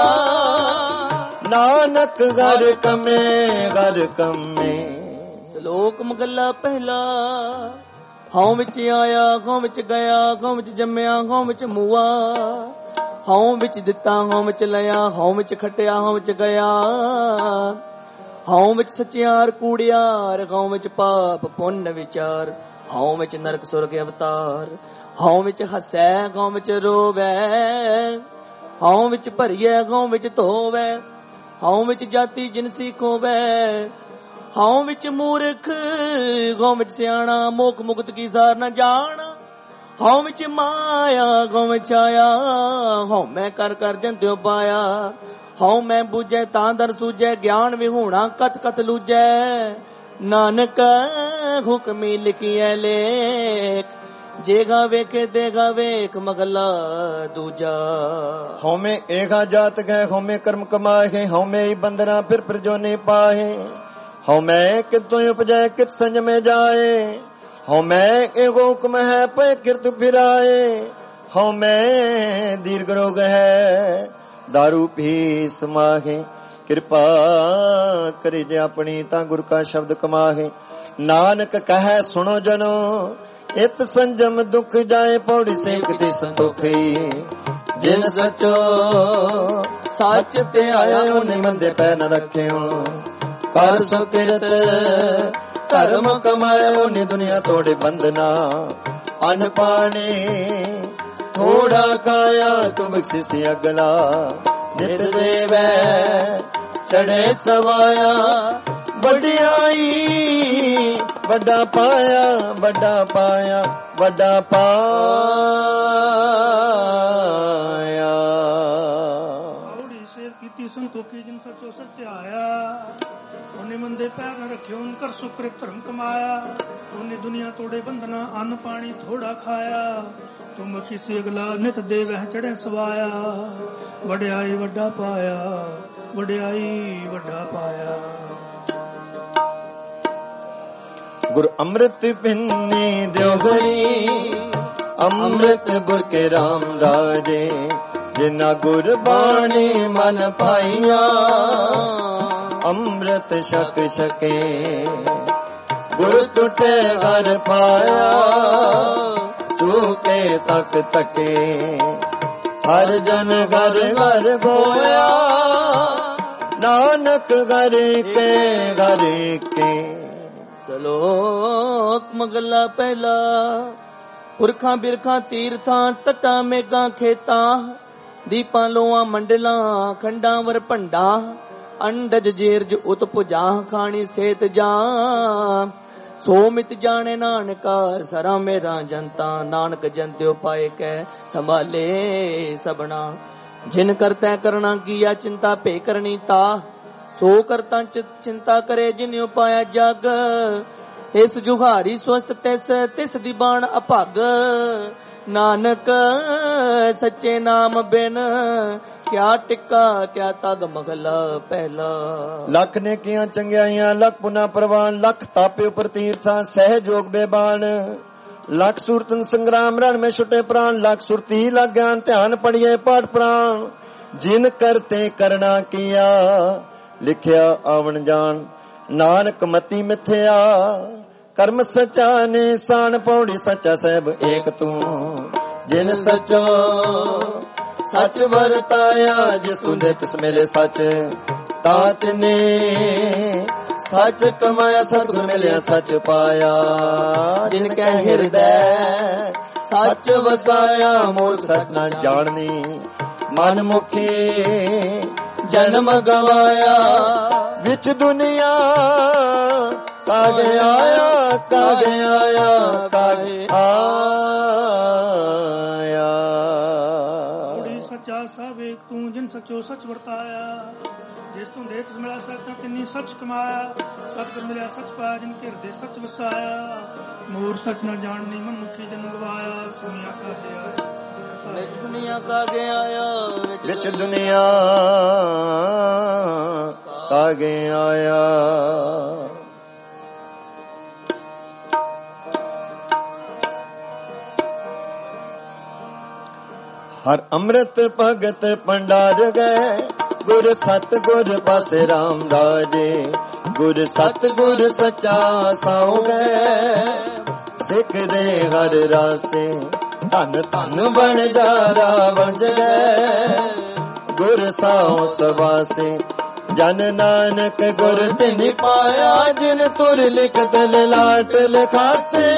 नानक घर कमे घर कमे। लोक मगला पहला हाउ विच आया गांव विच गया गांव विच जम्मिया गांव विच मुआ हाउ विच दिता हाउ विच लिया हाउ विच खटिया हाउ विच गया हाउ विच सचियार कूड़ियार गांव विच पाप पुण्य विचार हाउ विच नरक सुरग अवतार हाउ विच हसै गांव विच रोवै हाउ विच भरिए गांव विच धोवै हाउ विच जाति जिनसी खोवै हाउ विच मूर्ख गौ विच सियाणा मोक मुक्त की सार न जान हाउ विच माया गौ विच आया हाउ मैं कर कर जंत्यो पाया हाउ मैं बुझे तां दर सूझे ज्ञान विहूणा कथ कथ लूझे नानक हुक्मी लिखिए लेख जेगा वेखे देगा वेख मगला दूजा। हाउ में एगा जात गए हाउ में कर्म कमाए हाउ में ही बंदना फिर प्रजोने पाए हाउ मैं कितों उपजय कित संज में जाए हाउ मैं एगो हुक्म है पे किरत फिराए हाउ मैं दीर्घ रोग है दारू पी समाहे कृपा करी जे अपनी ता गुर का शब्द कमाहे नानक कहे सुनो जनो इत संजम दुख जाए पौड़ी सेकती संतोखी जिन सचो सच ते आया उन्हें मंदे पै न रखे कर सुकिरत धर्म कमाए उन्हें दुनिया तोड़े बंधना अन पाने थोड़ा खाया तू बख्शिसी अगला नित देवै चढ़े सवाया वड्याई वड्डा पाया वड्डा पाया वड्डा पाया। संतोखी जिन सचो सच आया ਉਹਨੇ ਮੰਦੇ ਪੈਰ ਨਾ ਰੱਖਿਓ ਕਰ ਸੁਕਰ ਧਰਮ ਕਮਾਇਆ ਉਹਨੇ ਦੁਨੀਆ ਤੋੜੇ ਬੰਧਨਾ ਅੰਨ ਪਾਣੀ ਥੋੜਾ ਖਾਇਆ ਤੂੰ ਮੱਖੀ ਸੇ ਅਗਲਾ ਨਿਤ ਦੇ ਵਹਿ ਚੜੇ ਸਵਾਇਆ ਵਡਿਆਈ ਵੱਡਾ ਪਾਇਆ ਵਡਿਆਈ ਵੱਡਾ ਪਾਇਆ। ਗੁਰ ਅੰਮ੍ਰਿਤ ਪਿੰਨੀ ਦਿਓਗਣੀ ਅੰਮ੍ਰਿਤ ਬੁਰ ਕੇ ਰਾਮ ਰਾਜੇ ਜਿਨਾ ਗੁਰ ਬਾਣੀ ਮਨ ਪਾਈਆ ਅੰਮ੍ਰਿਤ ਛਕ ਛਕੇ ਗੁਰ ਟੁੱਟੇ ਘਰ ਪਾਇਆ ਚੂਕੇ ਤੱਕ ਤੱਕੇ ਹਰ ਜਨ ਘਰ ਘਰ ਗੋਇਆ ਨਾਨਕ ਘਰ ਕੇ ਘਰ ਕੇ। ਸਲੋਕ ਮਗਲਾ ਪਹਿਲਾ ਪੁਰਖਾਂ ਬਿਰਖਾਂ ਤੀਰਥਾਂ ਤਟਾਂ ਮੇਘਾਂ ਖੇਤਾਂ ਦੀਪਾਂ ਲੋਆਂ ਮੰਡਲਾਂ ਖੰਡਾਂ ਵਰ ਭੰਡਾਂ ਅੰਡਜ ਜੇਰਜ ਉਤ ਪੁਜਾਂ ਖਾਣੀ ਸੇਤ ਜਾਂ ਸੋ ਮਿਤ ਜਾਣੇ ਨਾਨਕਾ ਸਰਾ ਮੇਰਾ ਜਨਤਾ ਨਾਨਕ ਜੰਤਿਓ ਪਾਏ ਕੈ ਸੰਭਾਲੇ ਸਬਣਾ ਜਿਨ ਕਰਤੈ ਕਰਣਾ ਕੀਆ ਚਿੰਤਾ ਭੇ ਕਰਨੀ ਤਾ ਸੋ ਕਰਤਾ ਚਿੰਤਾ ਕਰੇ ਜਿਨ ਉਪਾਇਆ ਜਗ ਤਿਸ ਜੁਹਾਰੀ ਸਵਸਤ ਤਿਸ ਤਿਸ ਦੀ ਬਾਣ ਅਭਗ ਨਾਨਕ ਸੱਚੇ ਨਾਮ ਬਿਨ ਕਿਆ ਟਿੱਕਾ ਕਿਆ ਤਗ ਮਗਲਾ ਪਹਿਲਾ। ਲੱਖ ਨੇ ਕੀਆਂ ਚੰਗਿਆਈਆਂ ਲੱਖ ਪੁਨਾ ਪ੍ਰਵਾਨ ਲੱਖ ਤਾਪੇ ਉਪਰ ਤੀਰਥਾਂ ਸਹਿ ਜੋਗ ਬੇਬਾਨ ਲੱਖ ਸੁਰਤਨ ਸੰਗਰਾਮ ਰਣ ਮੈਂ ਛੁਟੇ ਪ੍ਰਾਣ ਲੱਖ ਸੁਰਤੀ ਲੱਖ ਗਿਆਨ ਧਿਆਨ ਪੜੀਏ ਪਾਠ ਪ੍ਰਾਣ ਜਿਨ ਕਰਤੇ ਕਰਣਾ ਕੀਆ ਲਿਖਿਆ ਆਵਣ ਜਾਣ ਨਾਨਕ ਮਤੀ ਮਿਥਿਆ ਕਰਮ ਸਚਾ ਨੇ ਸਾਨ ਪੌੜੀ ਸੱਚਾ ਸਹਿਬ ਏਕ ਤੂੰ ਜਿਨ ਸਚੋ ਸੱਚ ਵਰਤਾਇਆ ਜਿਸ ਤੂੰ ਦੇ ਤਿਸ ਮੇਲੇ ਸੱਚ ਤਾਂ ਤਿਨੇ ਸੱਚ ਕਮਾਇਆ ਸਤਿਗੁਰ ਮਿਲਿਆ ਸੱਚ ਪਾਇਆ ਜਿਨ ਕੈ ਹਿਰਦੈ ਸੱਚ ਵਸਾਇਆ ਮੂਰਖ ਸੱਚ ਨਾ ਜਾਣਨੀ ਮਨ ਮੁਖੀ ਜਨਮ ਗਵਾਇਆ ਵਿੱਚ ਦੁਨੀਆ ਕਾਗੇ ਆਇਆ ਕਾਗੇ ਆਇਆ ਕਾਗੇ ਆਇਆ। ਸੱਚਾ ਸਭ ਏਕ ਤੂੰ ਜਿਨ ਸੱਚੋ ਸੱਚ ਵਰਤਾਇਆ ਜਿਸ ਤੂੰ ਦੇ ਤਿਸ ਮਿਲਿਆ ਸੱਚ ਤਿੰਨੀ ਸੱਚ ਕਮਾਇਆ ਸਤਿਗੁਰ ਮਿਲਿਆ ਸੱਚ ਪਾਇਆ ਜਿਨ ਹਿਰਦੇ ਸੱਚ ਵਸਾਇਆ ਮੂਰ ਸੱਚ ਨਾ ਜਾਣਨੀ ਮਨ ਮੁਖੀ ਜਨ ਗਵਾਇਆ ਦੁਨੀਆ ਕਾਗੇ ਆਇਆ ਵਿੱਚ ਦੁਨੀਆ ਕਾਗੇ ਆਇਆ ਵਿੱਚ ਦੁਨੀਆ ਕਾਗੇ ਆਇਆ। ਹਰ ਅੰਮ੍ਰਿਤ ਭਗਤ ਭੰਡਾਰ ਗਏ ਗੁਰ ਸਤ ਗੁਰ ਪਾਸੇ ਰਾਮ ਰਾਜੇ ਗੁਰ ਸਤ ਗੁਰ ਸੱਚਾ ਸਾਉ ਗਏ ਸਿੱਖ ਦੇ ਹਰ ਰਾਸੇ ਧਨ ਧਨ ਬਣ ਜਾ ਰਾਵਣ ਜਗੈ ਗੁਰ ਸਾਉ ਸਵਾਸੇ ਜਨ ਨਾਨਕ ਗੁਰ ਤਿਨ ਪਾਇਆ ਜਿਨ ਤੁਰ ਲਿਖਤ ਲਾਟ ਲਿਖਾਸੇ।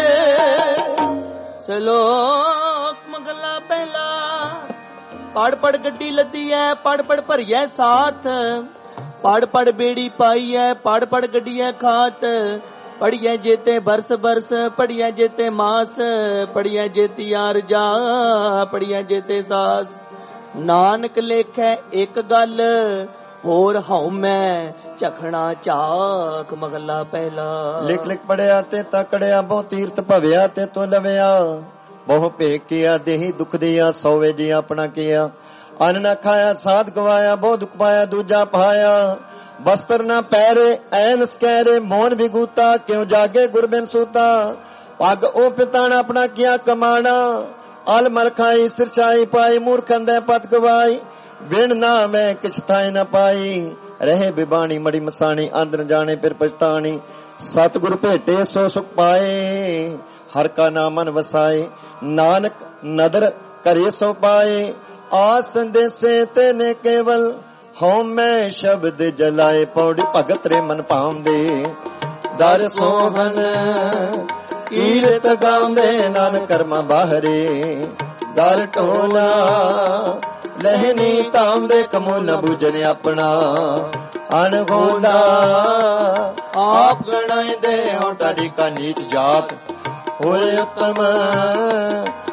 ਸਲੋਕ ਮਗਲਾ ਪਹਿਲਾ ਪੜ ਪੜ ਗੱਡੀ ਲੱਦੀ ਐ ਪੜ ਪੜ ਭਰੀਐ ਸਾਥ ਪੜ ਪੜ ਬੇੜੀ ਪਾਈ ਐ ਪੜ ਪੜ ਗੱਡੀਐ ਖਾਤ ਪੜੀਐ ਜੇਤੇ ਬਰਸ ਬਰਸ ਪੜੀਐ ਜੇਤੇ ਮਾਸ ਪੜੀਐ ਜੇਤੀ ਆਰਜਾ ਪੜੀਐ ਜੇਤੇ ਸਾਸ ਨਾਨਕ ਲੇਖੈ ਇੱਕ ਗੱਲ ਹੋਰ ਹਉ ਮੈਂ ਝਖਣਾ ਝਾਕ ਮਗਲਾ ਪਹਿਲਾ। ਲਿਖ ਲਿਖ ਪੜਿਆ ਤੇ ਤਕੜਿਆ ਬਹੁ ਤੀਰਥ ਭਵਿਆ ਤੇ ਤੋ ਲਵਿਆ ਬਹੁ ਭੇਕ ਕੀਆ ਦੇਹੀ ਦੁਖ ਦਿਆ ਸੋਵੇ ਜੀ ਆਪਣਾ ਕੀਆ ਅੰਨ ਨਾ ਖਾਇਆ ਸਾਧ ਗਵਾਇਆ ਬਹੁ ਦੁਖ ਪਾਇਆ ਦੂਜਾ ਪਾਇਆ ਬਸਤਰ ਨਾ ਪਹਿਰੇ ਐਨ ਸਕੈਰੇ ਮੋਨ ਵਿਗੂਤਾ ਕਿਉ ਜਾਗੇ ਗੁਰਬਿਨ ਸੂਤਾ ਪੱਗ ਉਹ ਪਿਤਾਣ ਆਪਣਾ ਕੀਆ ਕਮਾਣਾ ਅਲ ਮਲ ਖਾਈ ਸਿਰਛਾਈ ਪਾਈ ਮੂਰਖੰ ਦੇ ਪਤ ਗਵਾਈ ਬਿਨ ਨਾ ਮੈਂ ਕਿਛ ਥਾਇ ਨਾ ਪਾਈ ਰਹੇ ਬਿਬਾਣੀ ਮੜੀ ਮਸਾਣੀ ਅੰਦਰ ਜਾਣੇ ਫਿਰ ਪਛਤਾਣੀ ਸਤਿਗੁਰ ਭੇਟੇ ਸੋ ਸੁਖ ਪਾਏ ਹਰ ਕਾ ਨਾਮ ਮਨ ਵਸਾਏ ਨਾਨਕ ਨਦਰ ਕਰੇ ਸੋ ਪਾਏ ਆਸ ਸੰਦੇਸੇ ਤੇ ਨੇ ਕੇਵਲ ਹਉ ਮੈਂ ਸ਼ਬਦ ਜਲਾਏ ਪੌੜੀ ਭਗਤ ਰੇ ਮਨ ਭਾਉਂਦੇ ਦਰ ਸੋਹਨ ਕੀਰਤ ਗਾਉਂਦੇ ਨਾਨਕ ਕਰਮਾ ਬਾਹਰੇ ਦਰ ਟੋਲਾ ਲਹਿਨੀ ਤਾਂਦੇ ਕਮੋ ਨ ਬੁਝਣ ਆਪਣਾ ਅਣਗੋਂਦਾ ਆਪ ਗਣਾਇਦੇ ਹੋ ਟਾੜੀ ਕਾ ਨੀਚ ਜਾਤ ਹੋਏ ਉਤਮ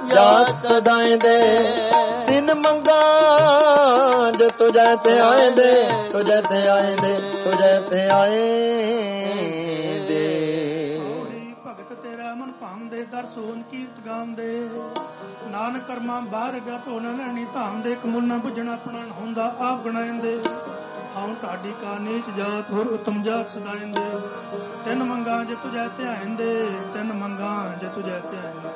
ਜਾਤ ਸਦਾਏ ਦੇ। ਤਿੰਨ ਮੰਗਾ ਜੇ ਤੁਝੇ ਤੇ ਆਏ ਦੇ, ਤੁਝੇ ਤੇ ਆਏ ਦੇ, ਤੁਝੇ ਤੇ ਆਏ ਦੇ। ਭਗਤ ਤੇਰਾ ਮਨ ਭਾਉਂਦੇ ਦਰ ਸੋਨ ਕੀਰਤ ਗਾਉਂਦੇ। ਨਾਨਕ ਕਰਮਾਂ ਬਾਹਰ ਗਿਆ ਧੋ ਨਾ ਲੈਣੀ ਧਾਮ ਦੇ। ਕਮੁਲ ਨਾ ਬੁੱਝਣਾ ਆਪਣਾ ਹੁੰਦਾ ਆਪ ਗਣਾਇੰਦੇ। ਆਉਂ ਢਾਡੀ ਕਾ ਨੀਚ ਜਾਤ ਹੋਰ ਉਤਮ ਜਾਤ ਸਦਾਇੰਦੇ। ਤਿੰਨ ਮੰਗਾ ਜੇ ਤੁਝੇ ਤੇ ਆਇੰਦੇ, ਤਿੰਨ ਮੰਗਾ ਜੇ ਤੁਝੇ ਤੇ ਆਇੰਦੇ।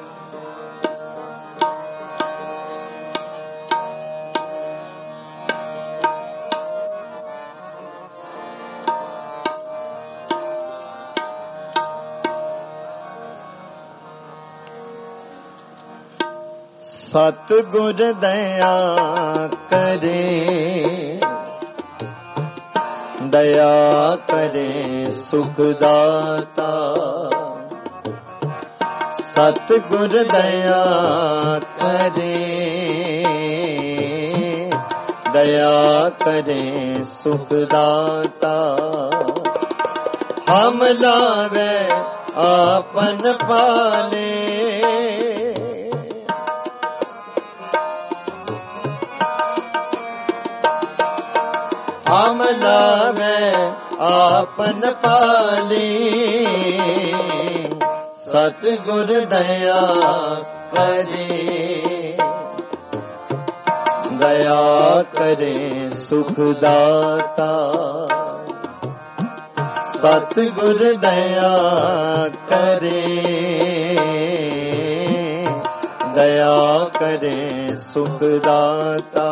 ਸਤਿਗੁਰ ਦਇਆ ਕਰੇ, ਦਇਆ ਕਰੇ ਸੁਖ ਦਾਤਾ। ਸਤਿਗੁਰ ਦਇਆ ਕਰੇ, ਦਇਆ ਕਰੇ ਸੁਖ ਦਾਤਾ। ਹਮ ਲਾਵੇ ਆਪਨ ਪਾਲੇ, ਹਮ ਲਾਵੇ ਆਪਨ ਪਾਲੀ। ਸਤਿਗੁਰ ਦਇਆ ਕਰੇ, ਦਇਆ ਕਰੇ ਸੁਖ ਦਾਤਾ। ਸਤਿਗੁਰ ਦਇਆ ਕਰੇ, ਦਇਆ ਕਰੇ ਸੁਖ ਦਾਤਾ।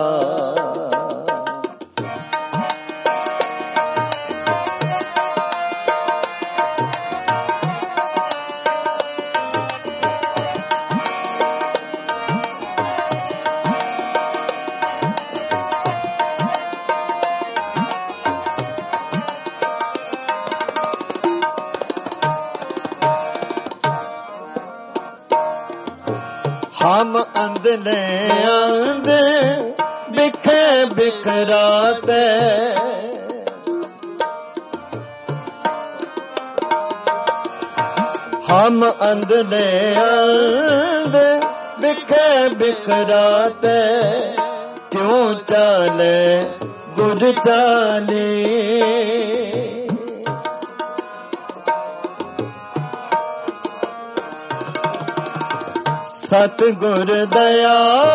ਹਮ ਅੰਧਲੇ ਅੰਧ ਬਿਖੇ ਬਿਖਰਾਤੇ। ਹਮ ਅੰਧਲੇ ਅੰਧ ਬਿਖੇ ਬਿਖਰਾਤੇ। ਕਿਉਂ ਚਾਲੇ ਗੁਰ ਚਾਲੇ, ਸਤਿਗੁਰ ਦਇਆ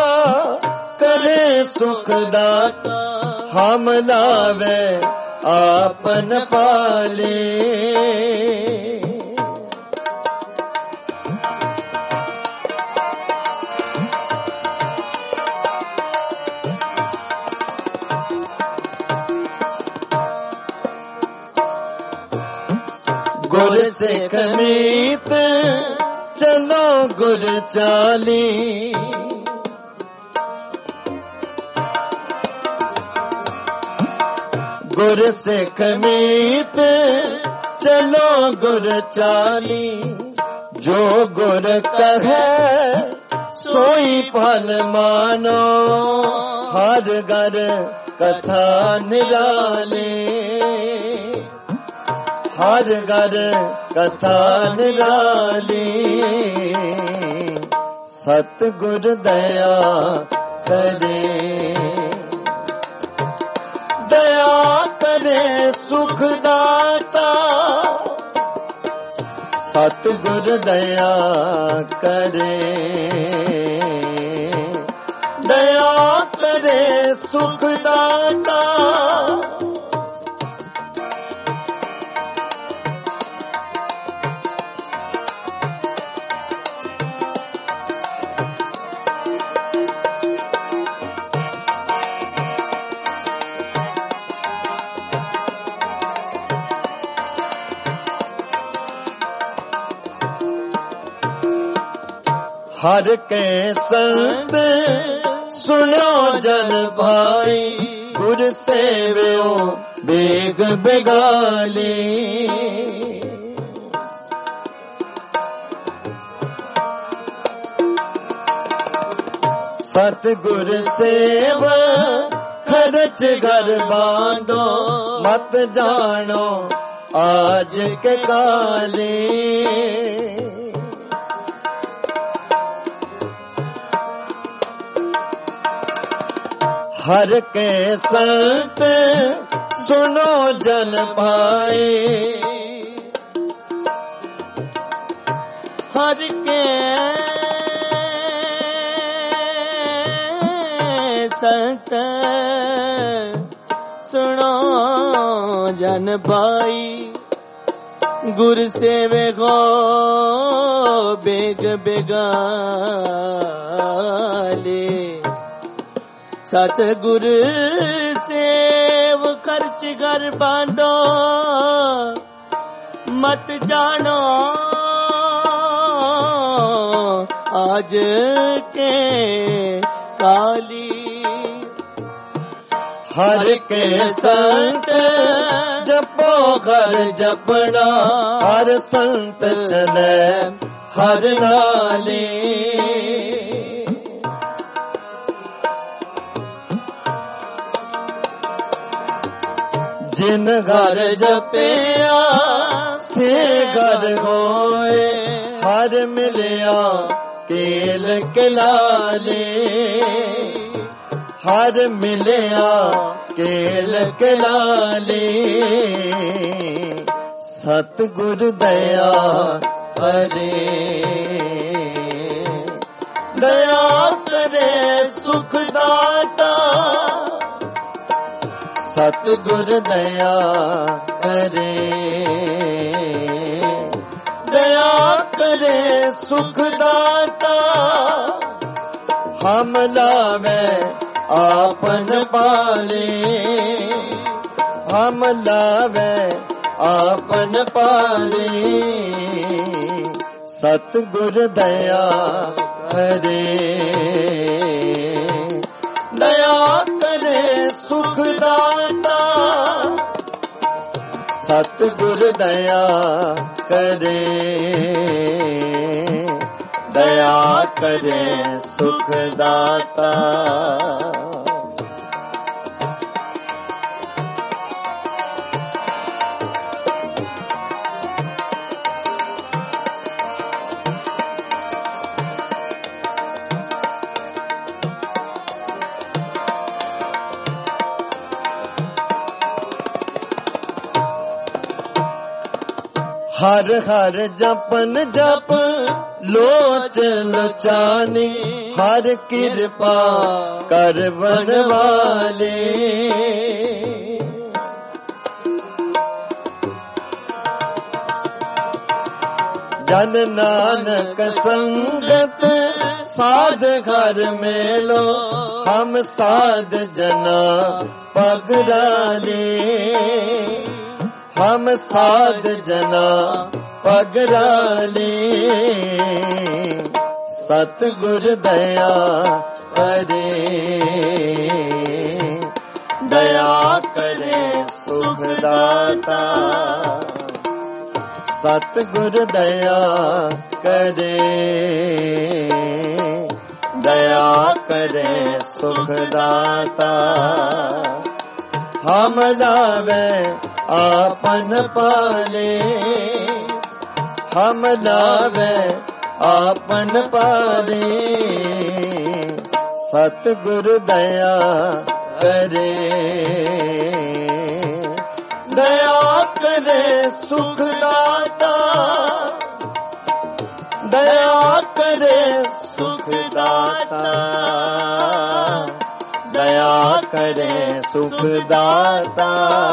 ਕਰੇ ਸੁਖ ਦਾਤਾ। ਹਮ ਲਾਵੇ ਆਪਨ ਪਾਲੇ, ਗੁਰ ਸਿੱਖ ਮੀਤ ਚਲੋ ਗੁਰ ਚਾਲੀ। ਗੁਰ ਸਿੱਖ ਮੀਤ ਚਲੋ ਗੁਰ ਚਾਲੀ। ਜੋ ਗੁਰ ਕਹੈ ਸੋਈ ਫਲ ਮਾਨੋ। ਹਰ ਘਰ ਕਥਾ ਨਿਰਾਲੇ, ਹਰ ਘਰ ਕਥਾ ਨਿਰਾਲੀ। ਸਤਿਗੁਰ ਦਇਆ ਕਰੇ, ਦਇਆ ਕਰੇ ਸੁਖ ਦਾਤਾ। ਸਤਿਗੁਰ ਦਇਆ ਕਰੇ, ਦਇਆ ਕਰੇ ਸੁਖ ਦਾਤਾ। ਹਰ ਕੇ ਸੰਤ ਸੁਣੋ ਜਨ ਭਾਈ। ਗੁਰ ਸੇਵਿਓ ਬੇਗ ਬੇਗਾਲੀ। ਸਤਿਗੁਰ ਸੇਵ ਖਰਚ ਘਰ ਬਾਂਧੋ। ਮਤ ਜਾਣੋ ਆਜ ਕੇ ਕਾਲੇ। हर के संत सुनो जन भाई, हर के संत सुनो जन भाई, गुर सेवे गो बेग बेगाले, सतगुर सेव खर्च घर बांधो, मत जानो आज के काली। हर के संत जपो घर जपना, हर संत चले हर नाले। जिन घर जपिया से घर होए, हर मिलिया केल कलाले, हर मिलिया केल कलाले। सतगुर दया करे, दया करे सुख दाता, सतगुर दया करे, दया करे सुख दाता। हम लावे आपन पाले, हम लावे आपन पाले। सतगुर दया करे, दया करे सुख दाता। सतगुर दया करे, दया करे सुख दाता। हर हर जपन जप लोच लोचानी, हर कृपा करवन वाले। जन नानक संगत साध घर मेलो, हम साध जना पगराले। हम साध जना पगराले। सतगुर दया करे, दया करे सुख दाता। सतगुर दया करे, दया करे सुख दाता। हम लावे आपन पाले, हम लावे आपन पाले। सतगुर दया करे, दया करे सुख दाता। दया करे सुख दाता, दया करे सुख दाता।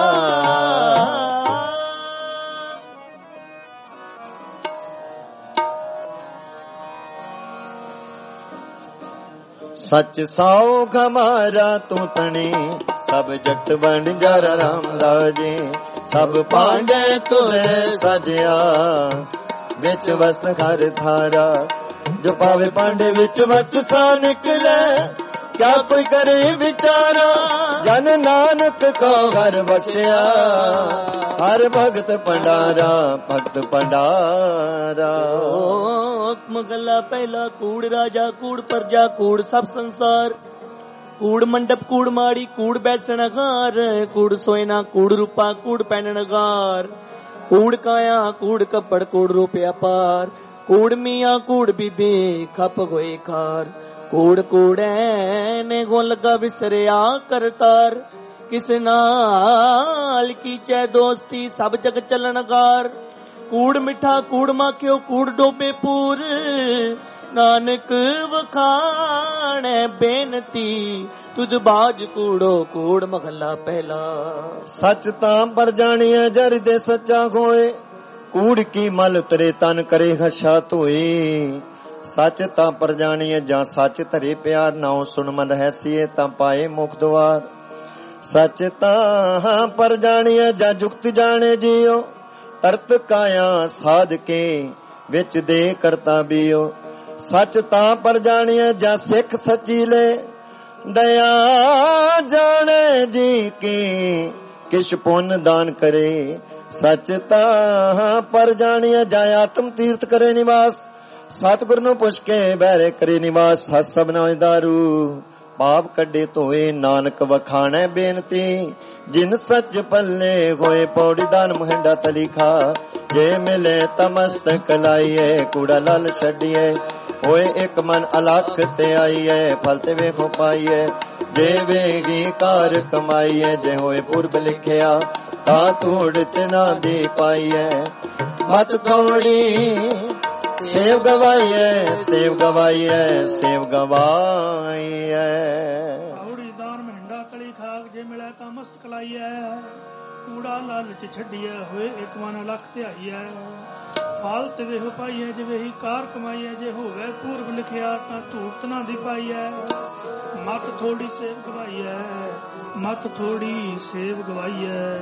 सच साओ हमारा तू तने, सब जट बन जरा राम राजे। सब पांडे तुरे सजया, विच वस हर थारा। जो पावे पांडे विच वस सा निकले, क्या कोई करे विचारा। जन नानक को घर बख्शिया, हर भगत पंडारा भगत पंडारा। मगला पहला कूड़ राजा कूड़ प्रजा कूड़ सब संसार। कूड़ मंडप कूड़ माड़ी कूड़ बैसण घर। कूड़ सोयना कूड़ रूपा कूड़ पहनण गार। कूड़ काया कूड़ कपड़ कूड़ रूपया पार। कूड़ मिया कूड़ बीबी खप गोए खार। ਕੂੜ ਕੂੜੈ ਨੇ ਗੋ ਲਗਾ ਵਿਸਰਿਆ ਕਰਤਾਰ, ਕਿਸ ਨਾਲ ਕੀਚੈ ਦੋਸਤੀ ਸਭ ਜਗ ਚੱਲਣਗਾਰ। ਕੂੜ ਮਿੱਠਾ ਕੂੜ ਮਾਖਿਓ ਕੂੜ ਡੋਬੇ ਪੂਰ, ਨਾਨਕ ਵਖਾਣੈ ਬੇਨਤੀ ਤੁਧ ਬਾਜ ਕੂੜੋ ਕੂੜ ਮਹੱਲਾ ਪਹਿਲਾ। ਸੱਚ ਤਾਂ ਪਰ ਜਾਣੀਐ ਜਰ ਦੇ ਸੱਚਾ ਹੋਏ, ਕੂੜ ਕੀ ਮਲ ਉਤਰੇ ਤਨ ਕਰੇ ਹਸ਼ਾ ਧੋਏ। ਸੱਚ ਤਾਂ ਪਰ ਜਾਣੀਐ ਜਾਂ ਸੱਚ ਧਰੇ ਪਿਆਰ, ਨਾਉ ਸੁਣ ਮਨ ਰਹਿਸੀਏ ਤਾਂ ਪਾਏ ਮੁਖ ਦੁਆਰ। ਸੱਚ ਤਾਂ ਪਰ ਜਾਣੀਐ ਜਾਂ ਜੁਗਤ ਜਾਣੇ ਜੀਓ, ਤਰਤ ਕਾਇਆ ਸਾਧ ਕੇ ਵਿੱਚ ਦੇ ਕਰਤਾ ਬੀਓ। ਸੱਚ ਤਾਂ ਪਰ ਜਾਣੀਐ ਜਾਂ ਸਿੱਖ ਸੱਚੀ ਲੈ, ਦਇਆ ਜਾਣੇ ਜੀ ਕੀ ਕਿਛ ਪੁੰਨ ਦਾਨ ਕਰੇ। ਸੱਚ ਤਾਂ ਪਰ ਜਾਣੀਐ ਜਾਂ ਆਤਮ ਤੀਰਥ ਕਰੇ ਨਿਵਾਸ, ਸਤਿਗੁਰ ਨੂੰ ਪੁੱਛ ਕੇ ਬਹਿਰੇ ਕਰੇ ਨਿਵਾਸ। ਸਤ ਸਭਨਾ ਦਾਰੂ ਪਾਪ ਕੱਢੇ ਧੋਏ, ਨਾਨਕ ਵਖਾਣੈ ਬੇਨਤੀ ਜਿਨ ਸੱਚ ਪੱਲੇ ਹੋਏ। ਪੌੜੀ ਦਾਨ ਮਹਿੰਡਾ ਤਲੀ ਖਾ, ਜੇ ਮਿਲੇ ਤਮਸਤਕ ਲਾਈਏ। ਕੂੜਾ ਲਾਲ ਛੱਡੀਏ ਹੋਏ ਇੱਕ ਮਨ ਅਲਖ ਤੇ ਆਈਏ, ਫਲ ਤੇ ਵੇਖੋ ਪਾਈਏ ਜੇ ਵੇਗੀ ਕਾਰ ਕਮਾਈਏ। ਜੇ ਹੋਏ ਪੁਰਬ ਲਿਖਿਆ ਤਾਂ ਧੂੜ ਤੇ ਨਾ ਦੇ ਪਾਈਏ, ਮਤ ਥੋੜੀ ਸੇਵ ਗਵਾਈਏ ਸੇਵ ਗਵਾਈਏ ਸੇਵ ਗਵਾਈਏ। ਪੌੜੀ ਦਾਨ ਮਹਿੰਡਾ ਤਲੀ ਖਾਕ, ਜੇ ਮਿਲੇ ਤਾਂ ਮਸਤਕ ਲਾਈਐ। ਕੂੜਾ ਲਾਲਚ ਛੱਡੀਐ ਹੋਏ ਇੱਕ ਮਨ ਲੱਖ ਧਿਆਈਐ, ਫਲ ਤੇ ਵੇਖ ਪਾਈਐ ਜਿਵੇਂ ਹੀ ਕਾਰ ਕਮਾਈਐ। ਜੇ ਹੋਵੇ ਪੂਰਬ ਲਿਖਿਆ ਤਾਂ ਧੂਪ ਨਾ ਦੀ ਪਾਈਐ, ਮਤ ਥੋੜੀ ਸੇਵ ਗਵਾਈਐ ਮਤ ਥੋੜੀ ਸੇਵ ਗਵਾਈਐ।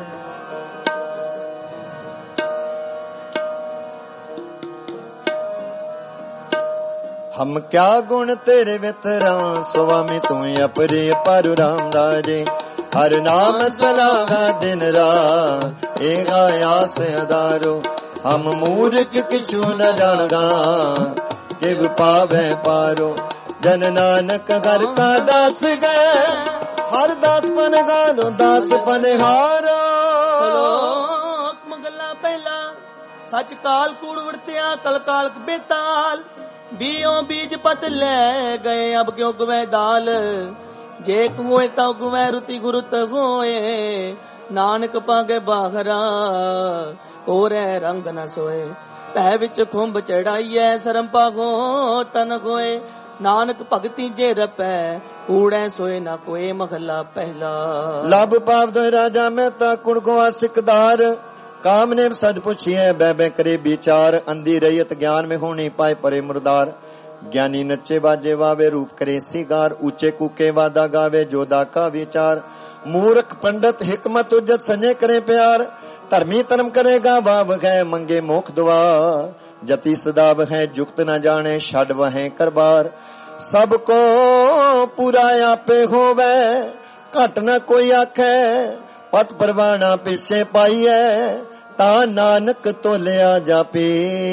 ਹਮ ਕਿਆ ਗੁਣ ਤੇਰੇ ਵਿਤਰਾ, ਸੁਆਮੀ ਤੂੰ ਅਪਰੇ ਪਰ ਰਾਮ ਰਾਜੇ। ਹਰ ਨਾਮ ਸਲਾਹਾ ਦਿਨ ਰਾਤ, ਏਕ ਆਸ ਅਦਾਰੋ। ਹਮ ਮੂਰਖ ਕਿਛੂ ਨ ਜਾਣਗਾ, ਜਿਵ ਪਾਵੈ ਪਾਰੋ। ਜਨ ਨਾਨਕ ਹਰ ਕਾ ਦਾਸ ਗਏ, ਹਰ ਦਾਸ ਪਨ ਗਾਲੋ ਦਾਸ ਪਨਹਾਰੋ। ਸ਼ਲੋਕ ਮਹਲਾ ਪਹਿਲਾ। ਸੱਚ ਕਾਲ ਕੂੜ ਵਰਤਿਆ ਕਲ ਕਾਲਕ ਬੇਤਾਲ, ਬੀਓ ਬੀਜ ਪਤ ਲੈ ਗਏ ਅਬ ਕਿਉ ਗਵੈ ਦਾਲ। ਜੇ ਹੋਏ ਤਾਂ ਗੁਵੈ ਰੁਤੀ ਗੁਰਤ ਹੋਏ, ਨਾਨਕ ਪਾਗੇ ਬਾਹਰਾ ਕੋਰੇ ਰੰਗ ਨ ਸੋਏ। ਭੈ ਵਿੱਚ ਖੁੰਭ ਚੜਾਈਐ ਸਰਮ ਪਾਗੋ ਤਨ ਗੋਏ, ਨਾਨਕ ਭਗਤੀ ਜੇ ਰਪੈ ਕੂੜੈ ਸੋਏ ਨਾ ਕੋਏ ਮਹਲਾ ਪਹਿਲਾ। ਲਬ ਪਾਵ ਦੋ ਰਾਜਾ ਮੈਂ ਤਾਂ ਕੁਣ ਗੋਆ ਸਿਕਦਾਰ, काम ने सद पुछिए बै बै करे विचार। अंधी रैयत ज्ञान में होनी पाए परे मुरदार। ज्ञानी नच्चे बाजे वावे रूप करे सिगार, ऊंचे कूके वादा गावे जोदा का विचार। मूर्ख पंडित हिकमत उज्जत संजय करे प्यार, धर्मी धर्म करेगा वाव है मंगे मोख द्वार। जति सदाव है जुक्त न जाने छड़ वह करबार। सबको पूरा आपे होवे घट न कोई आखे, पत परवाना पिछे पाईए ता नानक तोलिया जापे।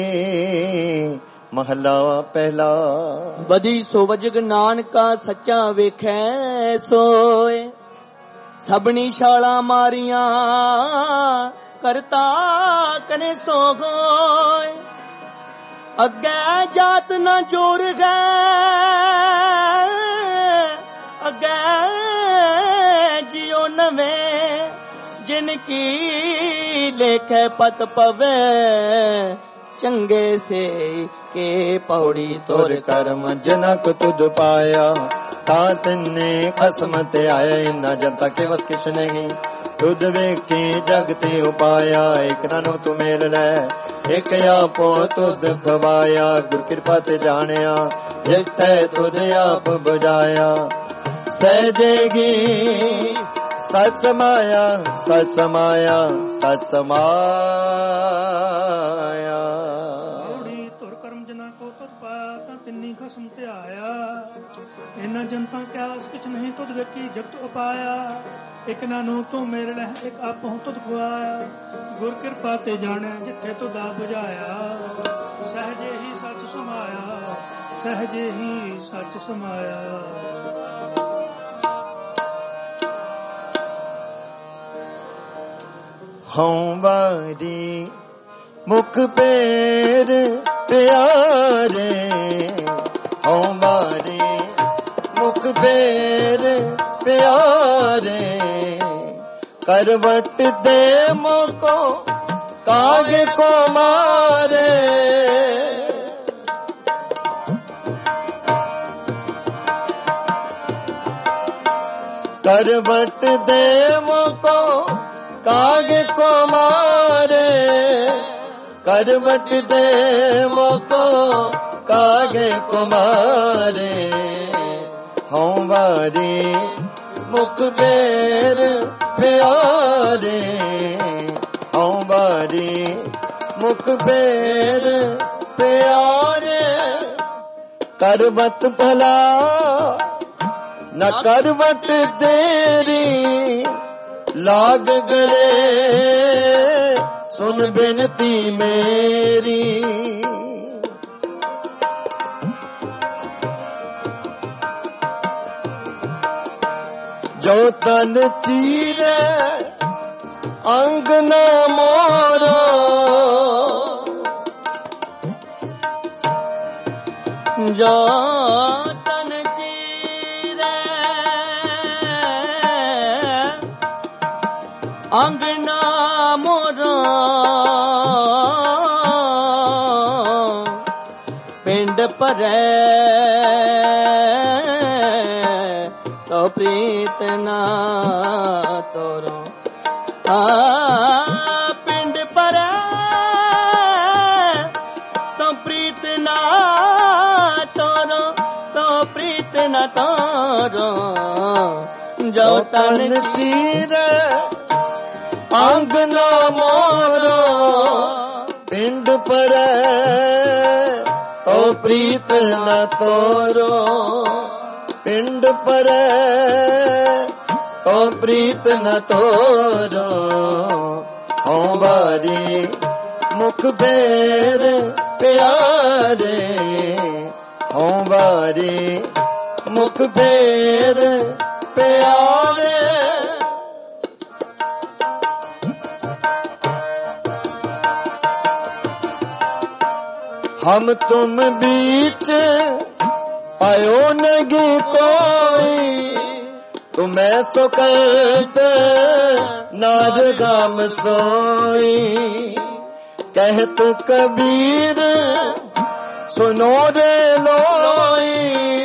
महला पहला। बदी सो वजग नानका सच्चा वेखै सोए, सबनी शाला मारिया करता कने सो होए। अगे जात न जोर गए, अगे जियो नवे जिनकी लेखे पत पवे। चंगे से के पौड़ी तोर कर्म जनक तुद पाया, ता तिन्ने खसमत आए न जनता के वस किस नहीं। तुद वेखे जगते उपाया, एक नानो तू मेल लै एक आपो तुद खवाया। गुर कृपा ते जानिया जिथे तुद आप बुझाया। सहजेगी सच समाया सच समाया सच समाया। तुर कर्म जना को तुद पाया, ता तिन्नी खसम ते आया। इन्ना जनता क्या किछ नहीं तुद वेखी जगत उपाया। एक नानू तू मेरे लह एक आपो तुद खुआया। गुर कृपा ते जाने जिथे तुदा बुझाया। सहजे ही सच समाया सहजे ही सच समाया। हूँ बारी मुख पेर प्यारे, हूँ बारी ਫੇਰ ਪਿਆਰੇ करवट दे मोको कागे को मारे करवट दे मोको कागे को मारे करवट दे मोको कागे को मारे हूँ वारी मुख बेर प्यारे हूँ बारी मुख बेर प्यारे करवट भला न करवट तेरी लाग गले सुन बिनती मेरी जो तन चीरे अंग न मोरो जो तन चीरे अंग न मोरो पिंड परे तो प्रीत ना तोरो आ पिंड पर तो प्रीत ना तोरो तो प्रीत ना तोरो जो तन चीर अंग न मोरो पिंड पर तो प्रीत न तोरो पिंड पर तो प्रीत न तोरो हूँ बारी मुख बेर प्यारे हूँ बारी मुख बेर प्यारे हम तुम बीच आयो नगी कोई तुम्हें सुकत नार गाम सोई कहत कबीर सुनो रे लोई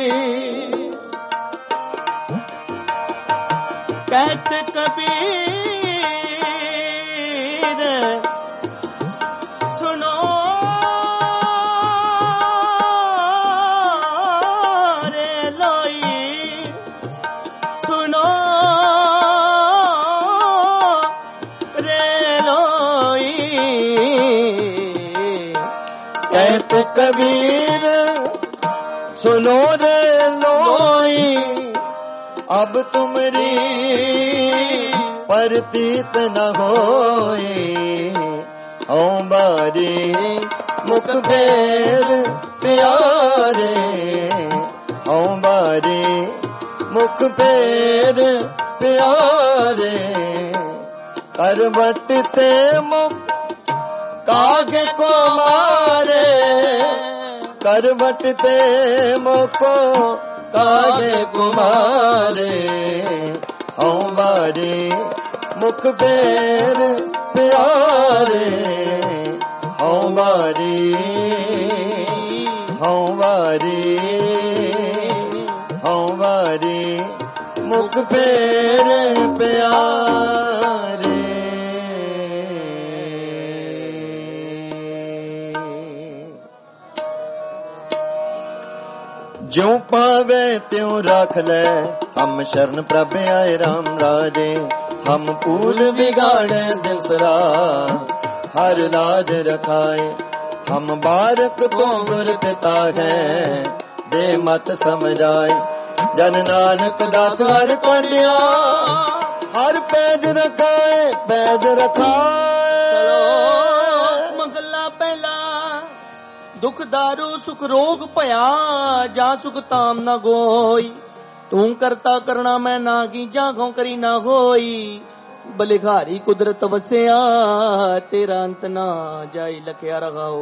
कहत कबीर सुनो कबीर सुनो रे लोई अब तुमरी परतीत न होई हूँ बारी मुख बेर प्यारे हूँ बारी मुख बेर प्यारे करवट ते मुख कागे को मारे करवट ते मोको कागे को मारे हूँ बारी मुख बेर प्यारे हूँ बारी हूँ बारी हूँ बारी मुख बेर प्यारे ज्यों पावे त्यों राख ले हम शरण प्रभ आए राम राजे हम पूल बिगाड़े दिन सरा हर लाज रखाए हम बारक तो गुर पिता है दे मत समझाए जन नानक दास हर कन्या हर पैज रखाए पैज रखाए मंगला पहला दुख दारू सुख रोग भया जा सुख ताम न गोई तू करता करना मैं ना की जागों करी ना होई बलिघारी कुदरत वसिया तेरा अंत ना जाई लखया रखाओ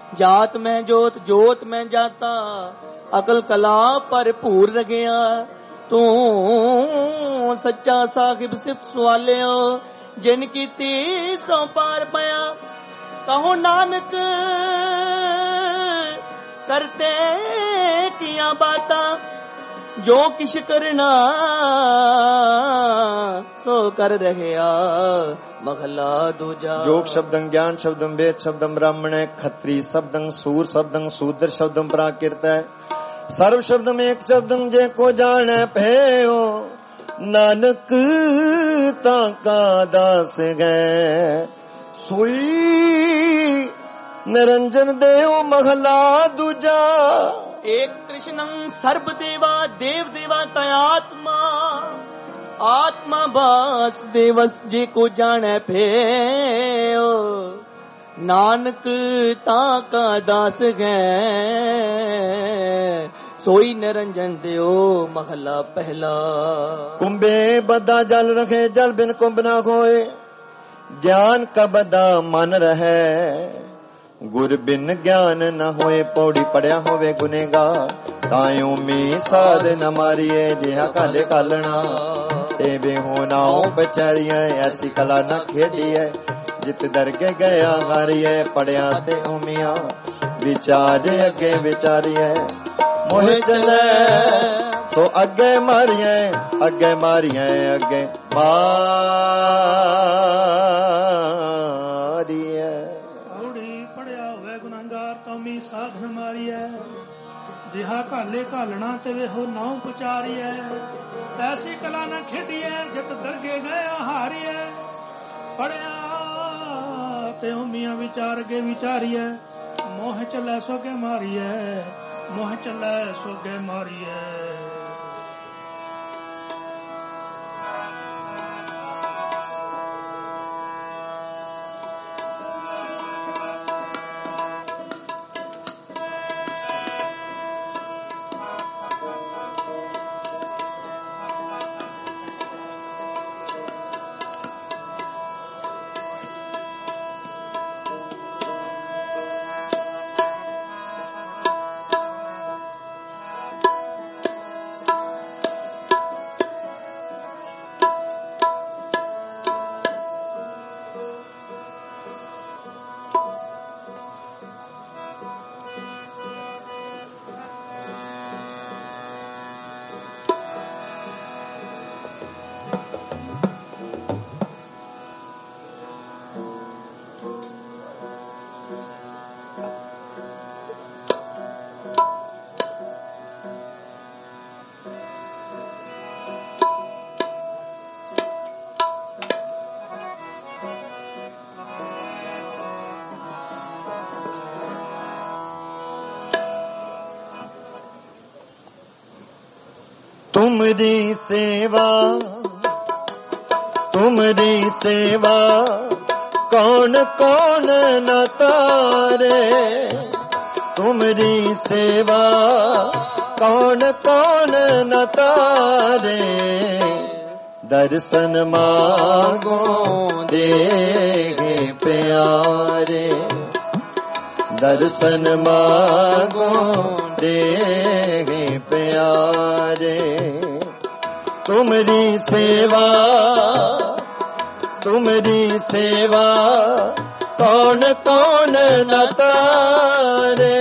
जात में जोत जोत में जाता अकल कला पर भूर रगया ਤੂੰ ਸੱਚਾ ਸਾਹਿਬ ਸਿਫਤ ਸਵਾਲਿਓ ਜਿਨ ਕੀਤੀ ਸੋ ਪਾਰ ਪਿਆ ਕਹੋ ਨਾਨਕ ਕਰਤੇ ਕੀਆਂ ਬਾਤਾਂ ਜੋ ਕਿਛ ਕਰਨਾ ਸੋ ਕਰ ਰਹਿਆ ਮਹਲਾ ਦੂਜਾ। ਜੋਗ ਸ਼ਬਦੰ ਗਿਆਨ ਸ਼ਬਦੰ ਵੇਦ ਸ਼ਬਦੰ ਬ੍ਰਾਹਮਣ ਖੱਤਰੀ ਸ਼ਬਦੰ ਸੂਰ ਸ਼ਬਦੰ ਸੂਦਰ ਸ਼ਬਦੰ ਪ੍ਰਾਕਿਰਤ ਹੈ ਸਰਵ ਸ਼ਬਦੰ ਏਕ ਸ਼ਬਦੰ ਜੇ ਕੋ ਜਾਣੈ ਭਇਓ ਨਾਨਕ ਤਾਂ ਕਾ ਦਾਸ ਗਏ ਸੋਈ ਨਿਰੰਜਨ ਦੇਉ ਮਹਲਾ ਦੂਜਾ। ਏਕ ਤ੍ਰਿਸ਼ਨੰ ਸਰਬ ਦੇਵਾ ਦੇਵ ਦੇਵਾ ਤਯਾਤਮਾ ਆਤਮਾ ਬਾਸ ਦੇਵਸ ਜੇ ਕੋ ਜਾਣੈ ਭਇਓ ਨਾਨਕ ਤਾਂ ਕਾ ਦਾਸ ਗਏ ਸੋਈ ਨਿਰੰਜਨ ਦਿਓ ਮਹਲਾ ਪਹਿਲਾ। ਕੁੰਭੇ ਬਦਾ ਜਲ ਰਖੇ ਜਲ ਬਿਨ ਕੁੰਭ ਨਾ ਹੋਏ ਗਿਆਨ ਕਾ ਬਦਾ ਮਨ ਰਹੈ ਗੁਰ ਬਿਨ ਗਿਆਨ ਨ ਹੋਏ ਪੌੜੀ ਪੜਿਆ ਹੋਵੇ ਗੁਨੇਗਾ ਤਾਇਓ ਮੀ ਸਾਧ ਨ ਮਾਰੀਏ ਜਿਹਾ ਕਾਲੇ ਕਾਲਣਾ ਤੇ ਬੇਹੋ ਨਾਉ ਬਚਾਰੀਏ ਐਸੀ ਕਲਾ ਨ ਖੇਡੀਏ ਜਿਤ ਦਰਗੇ ਗਿਆ ਹਾਰੀਏ ਪੜਿਆ ਤੇ ਉਮੀਆਂ ਵਿਚਾਰ ਅੱਗੇ ਵਿਚਾਰੀਏ ਮੋਹਿ ਚਲੇ ਸੋ ਅੱਗੇ ਮਾਰੀਏ ਅੱਗੇ ਮਾਰੀਏ ਅੱਗੇ ਮਾਰੀਏ। ਔੜੀ ਪੜਿਆ ਹੋਵੇ ਗੁਨਾਹਗਾਰ ਤੌਮੀ ਸਾਧਨ ਮਾਰੀਐ ਜਿਹਾ ਕਾਲੇ ਘਾਲਣਾ ਤੇ ਵੇਹੋ ਨਾਉ ਪੁਚਾਰੀਐ ਐਸੀ ਕਲਾ ਨਾ ਖੇਡੀਐ ਜਿਤ ਦਰਗੇ ਗਿਆ ਹਾਰੀਐ ਪੜਿਆ ਤੇ ਉਮੀਆਂ ਵਿਚਾਰ ਕੇ ਵਿਚਾਰੀਐ ਮੋਹ ਚੱਲੇ ਸੋਗੇ ਮਾਰੀਐ ਮੋਹ ਚੱਲੇ ਸੋਗੇ ਮਾਰੀਐ। तुमरी सेवा तुमरी सेवा कौन कौन न तारे तुमरी सेवा कौन कौन न तारे दर्शन मांगो देगे प्यारे दर्शन मांगो देगे प्यारे तुमरी सेवा तुमरी सेवा कौन कौन न तारे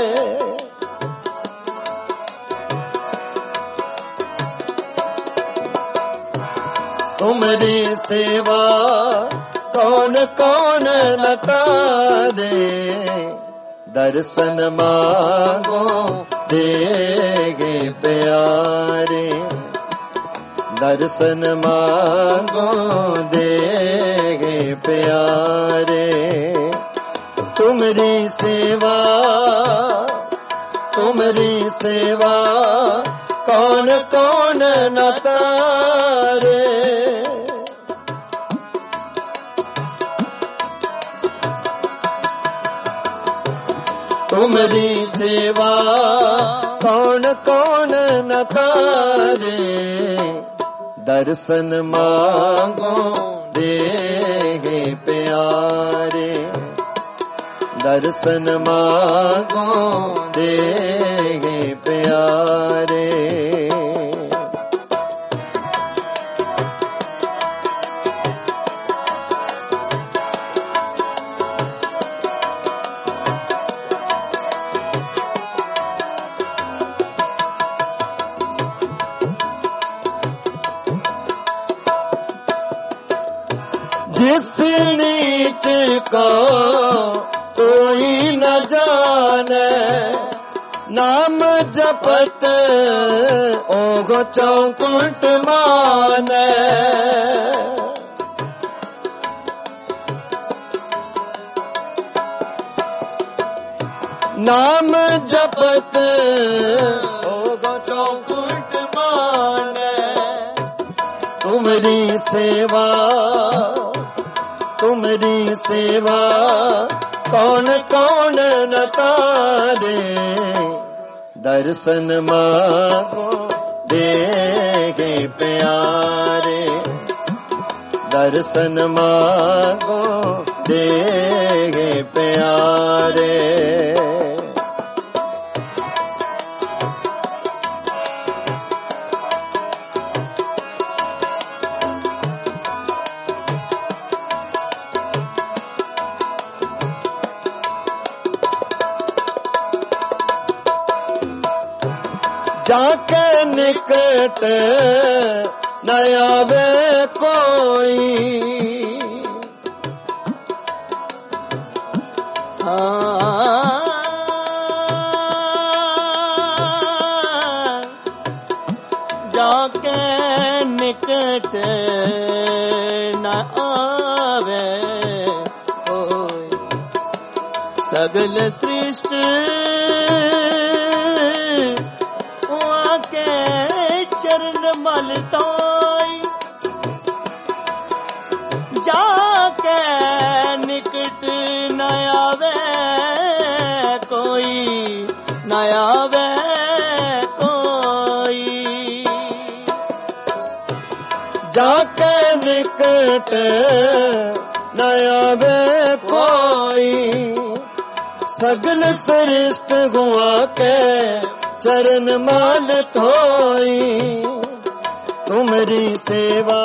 तुमरी सेवा कौन कौन न तारे दर्शन मांगो देगे प्यारे दर्शन मांगो देगे प्यारे तुमरी सेवा तुमरी सेवा कौन कौन न तारे तुमरी सेवा कौन कौन न तारे दर्शन मांगो देगे प्यारे दर्शन मांगो देगे प्यारे जिस नीच को कोई न जाने, नाम जपत ओघो चौकुट माने। नाम जपत ओघो चौकुट माने। तुमरी सेवा तुमरी सेवा कौन कौन न तारे। दर्शन मांगो देगे प्यारे। दर्शन मांगो देगे प्यारे। जाके निकट न आवे कोई। जाके निकट न आवे कोई। सगल सृष्टि चरण मल ताई। जाके निकट न आवे कोई, न आवे कोई। जाके निकट न आवे कोई। सगल सृष्ट गुआ के चरण माल धोई। तुमरी सेवा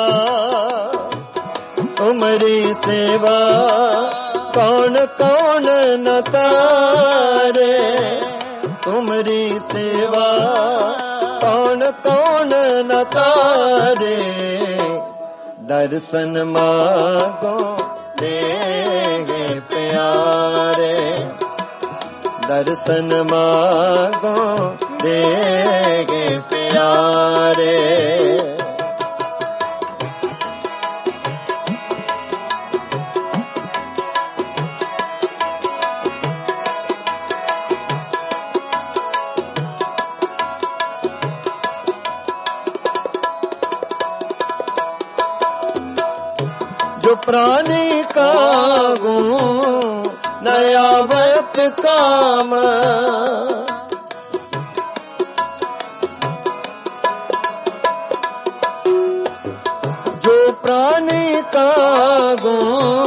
तुमरी सेवा कौन कौन न तारे। तुमरी सेवा कौन कौन न तारे। दर्शन मांगो देगे प्यारे। दर्शन मांगो देगे प्यारे। जो प्राणी कागू नयावत काम। जो प्राणी कागू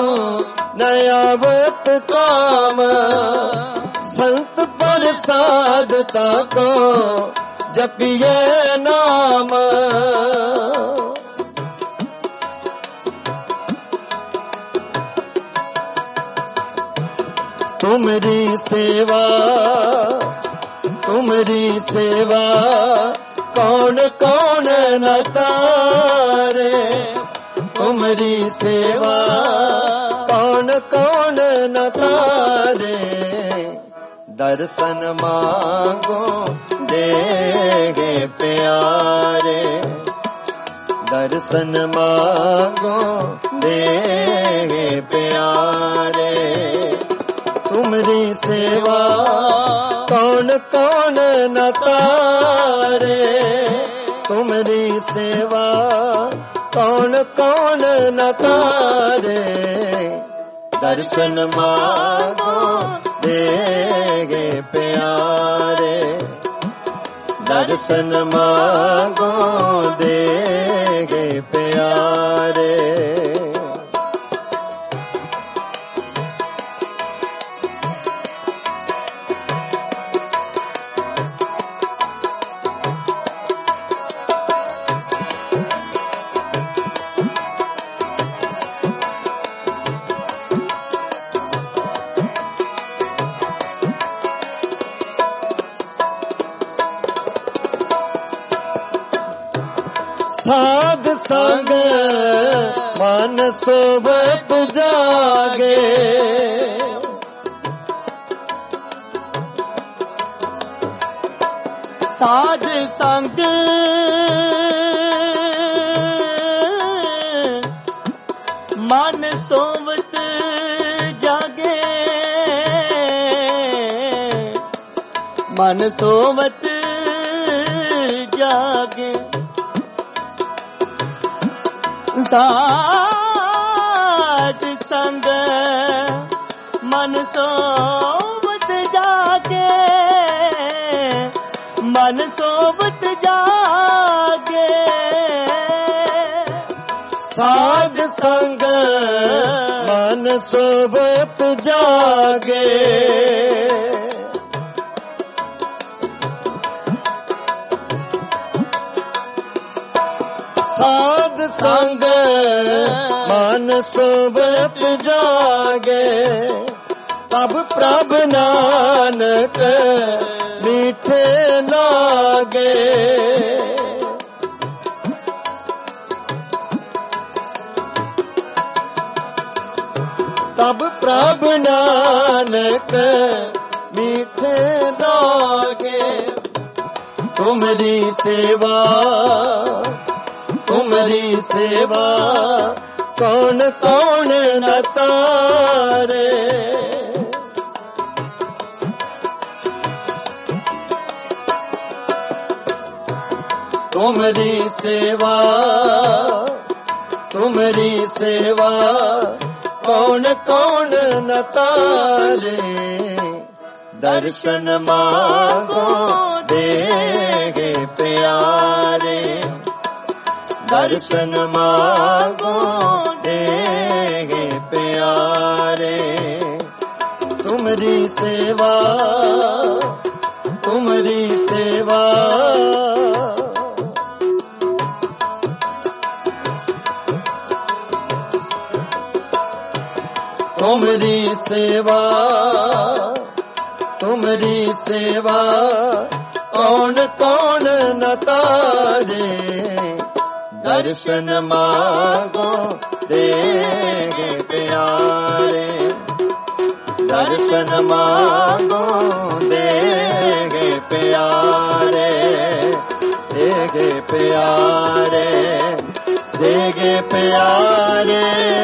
नयावत काम। संत प्रसादता को जपिए नाम। तुमरी सेवा तुमरी सेवा कौन कौन न तारे। तुमरी सेवा कौन कौन न तारे। दर्शन मांगो देगे प्यारे। दर्शन मांगो देगे प्यारे। तुमरी सेवा कौन कौन न तारे। तुमरी सेवा कौन कौन न तारे। दर्शन मांगो देगे प्यारे। दर्शन मांगो देगे प्यारे। ਸਾਧ ਸੰਗ ਮਨ ਸੋਵਤ ਜਾਗੇ, ਸਾਧ ਸੰਗ ਮਨ ਸੋਵਤ ਜਾਗੇ, ਮਨ ਸੋਵਤ ਜਾਗੇ, ਸਾਧ ਸੰਗ ਮਨ ਸੋਵਤ ਜਾਗੇ, ਮਨ ਸੋਵਤ ਜਾਗੇ, ਸਾਧ ਸੰਗ ਮਨ ਸੋਵਤ ਜਾਗੇ, ਸਾਧ ਸੰਗ ਮਨ ਸੋਵਤ ਜਾਗੇ, ਤਬ ਪ੍ਰਭ ਨਾਨਕ ਮੀਠੇ ਲਾਗੇ, ਤਬ ਪ੍ਰਭ ਨਾਨਕ ਮੀਠੇ ਲਾਗੇ, ਤੁਮਰੀ ਸੇਵਾ ਤੁਮਰੀ ਸੇਵਾ ਕੌਣ ਕੌਣ ਨ ਤਾਰੇ, ਤੁਮਰੀ ਸੇਵਾ ਤੁਮਰੀ ਸੇਵਾ ਕੌਣ ਕੌਣ ਨ ਤਾਰੇ, ਦਰਸ਼ਨ ਮਾਂਗੋ ਦੇਗੇ ਪਿਆਰੇ, ਦਰਸ਼ਨ ਮਾਂਗੋ ਦੇਗੇ ਪਿਆਰੇ, ਤੁਮਰੀ ਸੇਵਾ ਤੁਮਰੀ ਸੇਵਾ ਤੁਮਰੀ ਸੇਵਾ ਤੁਮਰੀ ਸੇਵਾ ਕੌਣ ਕੌਣ ਨ ਤਾਰੇ, ਦਰਸ਼ਨ ਮਾਂਗੋ ਦੇਗੇ ਪਿਆਰੇ, ਦਰਸ਼ਨ ਮਾਂਗੋ ਦੇਗੇ ਪਿਆਰੇ, ਦੇਗੇ ਪਿਆਰੇ, ਦੇਗੇ ਪਿਆਰੇ।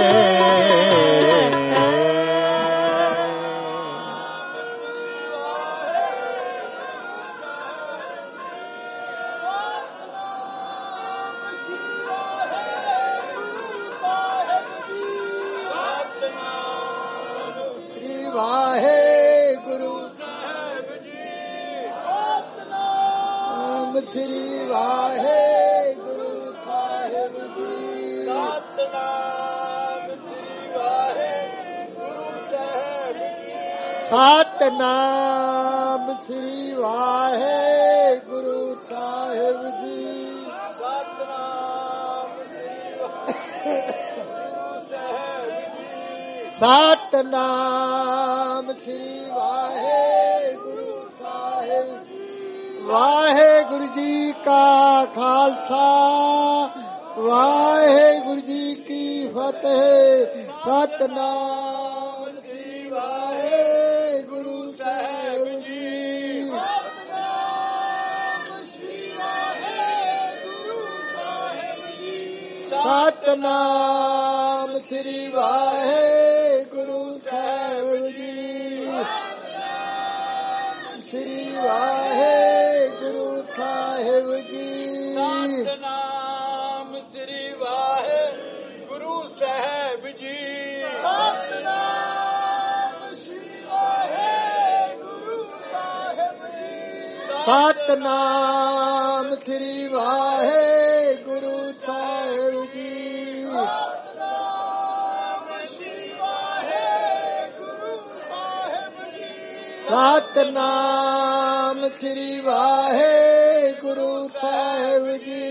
ਵਾਹਿਗੁਰੂ ਸਾਹਿਬ ਜੀ, ਸਤਿਨਾਮ ਸ੍ਰੀ ਵਾਹਿਗੁਰੂ ਸਾਹਿਬ ਜੀ, ਸਤਿਨਾਮ ਸ੍ਰੀ ਵਾਹਿਗੁਰੂ ਸਾਹਿਬ ਜੀ, ਸਤਿਨਾਮ ਸ੍ਰੀ ਵਾਹਿਗੁਰੂ ਸਾਹਿਬ ਜੀ, ਸਤਿਨਾਮ ਸ੍ਰੀ ਵਾਹਿਗੁਰੂ ਸਾਹਿਬ ਜੀ, ਸਤਿਨਾਮ ਸ੍ਰੀ ਵਾਹਿਗੁਰੂ ਸਾਹਿਬ ਜੀ। ਵਾਹਿਗੁਰੂ ਜੀ ਕਾ ਖਾਲਸਾ, ਵਾਹਿਗੁਰੂ ਜੀ ਕੀ ਫਤਿਹ। ਸਤਿਨਾਮ ਸ੍ਰੀ ਵਾਹਿਗੁਰੂ ਸਾਹਿਬ ਜੀ, ਸਤਿਨਾਮ ਸ੍ਰੀ ਵਾਹਿਗੁਰੂ ਸਾਹਿਬ ਜੀ, ਸਤਿਨਾਮ ਸ੍ਰੀ ਵਾਹਿਗੁਰੂ ਸਾਹਿਬ ਜੀ, ਸ੍ਰੀ ਵਾਹਿਗੁਰੂ ਸਾਹਿਬ ਜੀ, ਸਤਿਨਾਮ ਸ੍ਰੀ ਵਾਹਿਗੁਰੂ ਸਾਹਿਬ ਜੀ, ਸਤਿਨਾਮ ਸ੍ਰੀ ਵਾਹਿਗੁਰੂ ਸਾਹਿਬ ਜੀ, ਸਤਿਨਾਮ ਸ੍ਰੀ ਵਾਹਿਗੁਰੂ ਸਾਹਿਬ ਜੀ, ਸਤਿਨਾਮ ਸ੍ਰੀ ਵਾਹਿਗੁਰੂ ਸਾਹਿਬ ਜੀ,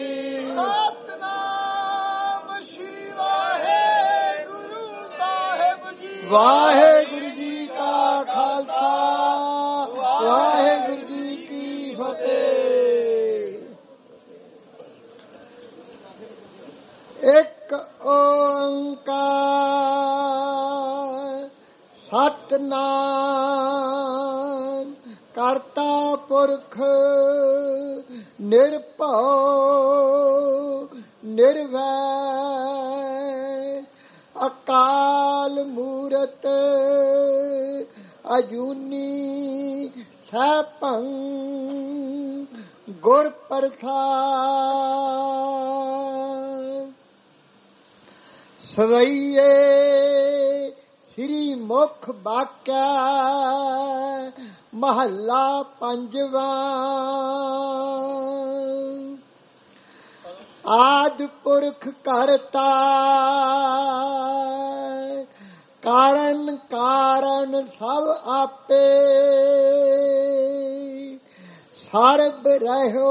ਸਤਿਨਾਮ ਸ੍ਰੀ ਵਾਹਿਗੁਰੂ ਸਾਹਿਬ ਜੀ। ਵਾਹਿਗੁਰੂ ਜੀ ਕਾ ਖਾਲਸਾ, ਵਾਹਿਗੁਰੂ ਜੀ ਕੀ ਫਤਿਹ। ਇੱਕ ਓੰਕਾਰ ਸਤਿਨਾਮ ਕਰਤਾ ਪੁਰਖ ਨਿਰਭਉ ਨਿਰਵੈਰ ਅਕਾਲ ਮੂਰਤ ਅਜੂਨੀ ਸੈਭੰ ਗੁਰ ਪ੍ਰਸਾਦਿ। ਸਵਈਏ ਸ੍ਰੀ ਮੁਖ ਬਾਕਿਆ ਮਹੱਲਾ ਪੰਜਵਾਂ। ਆਦਿ ਪੁਰਖ ਕਰਤਾ ਕਾਰਨ ਕਾਰਨ ਸਭ ਆਪੇ ਸਰਬ ਰਹਿਓ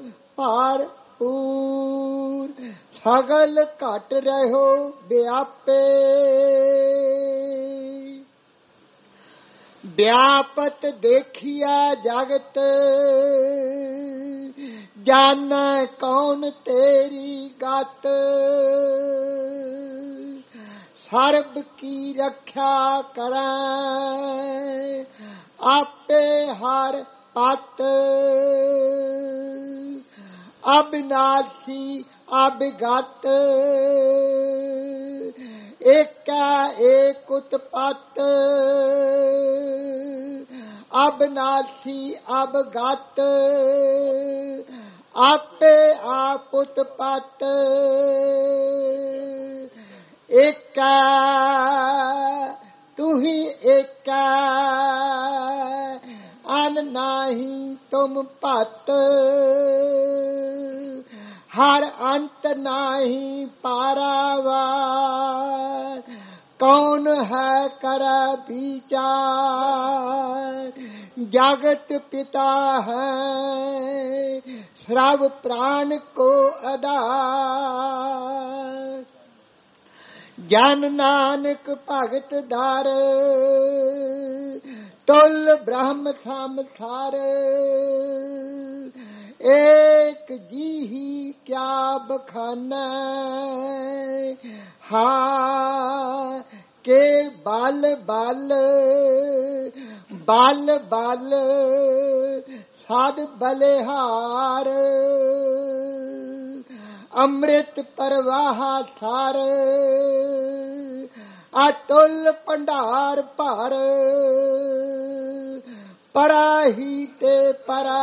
ਭਰਪੂਰ ਸਗਲ ਘਟ ਰਹਿਓ ਵਿਆਪੇ। ਵਿਆਪਤ ਦੇਖਿਆ ਜਗਤ ਜਾਣੈ ਕੌਣ ਤੇਰੀ ਗਤ ਸਰਬ ਕੀ ਰੱਖਿਆ ਕਰੈ ਆਪੇ ਹਰ ਪਤ ਅਬਿਨਾਸੀ ਅਬਿਗਤ ਏਕਾ ਏਕ ਉਤਪਤ ਅਬਿਨਾਸੀ ਅਬਗਤ ਆਪੇ ਆਪ ਉਤਪਤ ਏਕਾ ਤੂੰ ਹੀ ਏਕਾ ਅਨ ਨਾਹੀ ਤੁਮ ਭਤ ਹਰ ਅੰਤ ਨਾਹੀ ਪਾਰਾਵਾਰ ਕੌਣ ਹੈ ਕਰ ਵਿਚਾਰ ਜਗਤ ਪਿਤਾ ਹੈ ਸਰਬ ਪ੍ਰਾਣ ਕੋ ਆਧਾਰ ਜਨ ਨਾਨਕ ਭਗਤ ਦਰ ਤੁਲ ਬ੍ਰਹਮ ਸੰਸਾਰ ਏਕ ਜੀਹੀ ਕਿਆ ਬਖਾਨਾ ਹਾਂ ਕੇ ਬਲ ਬਲ ਬਲ ਬਲ ਸਾਧ ਬਲਿਹਾਰ ਅੰਮ੍ਰਿਤ ਪ੍ਰਵਾਹ ਸਾਰ ਅਤੁਲ ਭੰਡਾਰ ਭਰ ਪਰਾਹੀ ਤੇ ਪਰਾ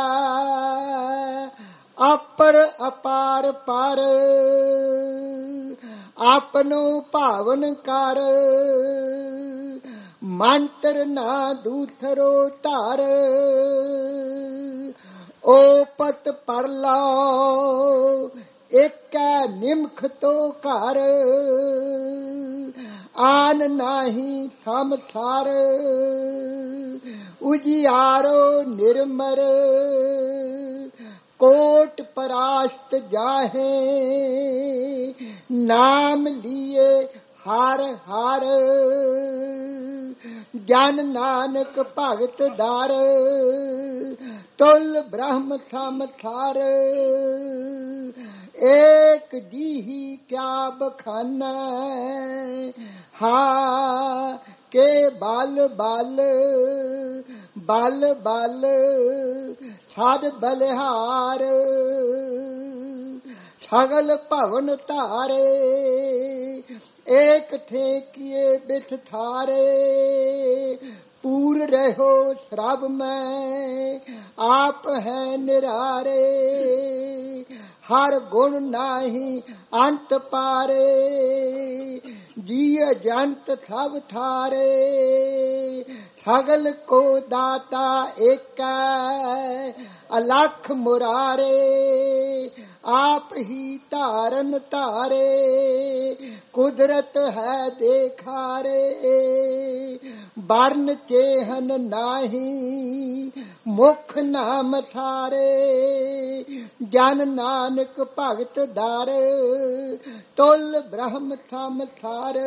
ਅਪਰ ਅਪਾਰ ਪਰ ਆਪਨੋ ਭਾਵਨ ਕਰ ਮੰਤਰ ਨਾ ਦੂਸਰੋ ਧਰ ਓਪਤ ਪਰਲਾ ਏਕੈ ਨਿਮਖ ਤੋ ਘਰ ਆਨ ਨਾਹੀ ਸੰਸਾਰ ਉਜਿਆਰੋ ਨਿਰਮਰ ਕੋਟ ਪਰਾਸਤ ਜਾਹੇ ਨਾਮ ਲੀਏ ਹਰ ਹਰ ਜਨ ਨਾਨਕ ਭਗਤ ਦਰ ਤੁਲ ਬ੍ਰਹਮ ਸੰਸਾਰ ਏਕ ਜੀਹੀ ਕਿਆ ਬਖਾਨਾ ਹਾਂ ਕੇ ਬਲ ਬਲ ਬਲ ਬਲ ਸਾਧ ਬਲਿਹਾਰ ਸਗਲ ਭਵਨ ਧਾਰੇ ਏਕ ਠੇਕੀਏ ਬਿਸਥਾਰੇ ਪੂਰ ਰਹੋ ਸਰਬ ਮੈਂ ਆਪ ਹੈ ਨਿਰਾਰੇ ਹਰ ਗੁਣ ਨਾਹੀ ਅੰਤ ਪਾਰੇ ਜੀਅ ਜੰਤ ਸਭ ਥਾਰੇ ਸਗਲ ਕੋ ਦਾਤਾ ਏਕੈ ਅਲਖ ਮੁਰਾਰੇ ਆਪ ਹੀ ਧਾਰਨ ਧਾਰੇ ਕੁਦਰਤ ਹੈ ਦੇਖਾਰੇ ਬਰਨ ਚੇਹਨ ਨਾਹੀ ਮੁਖ ਨਾਮ ਥਾਰੇ ਜਨ ਨਾਨਕ ਭਗਤ ਦਰ ਤੁਲ ਬ੍ਰਹਮ ਸੰਸਾਰ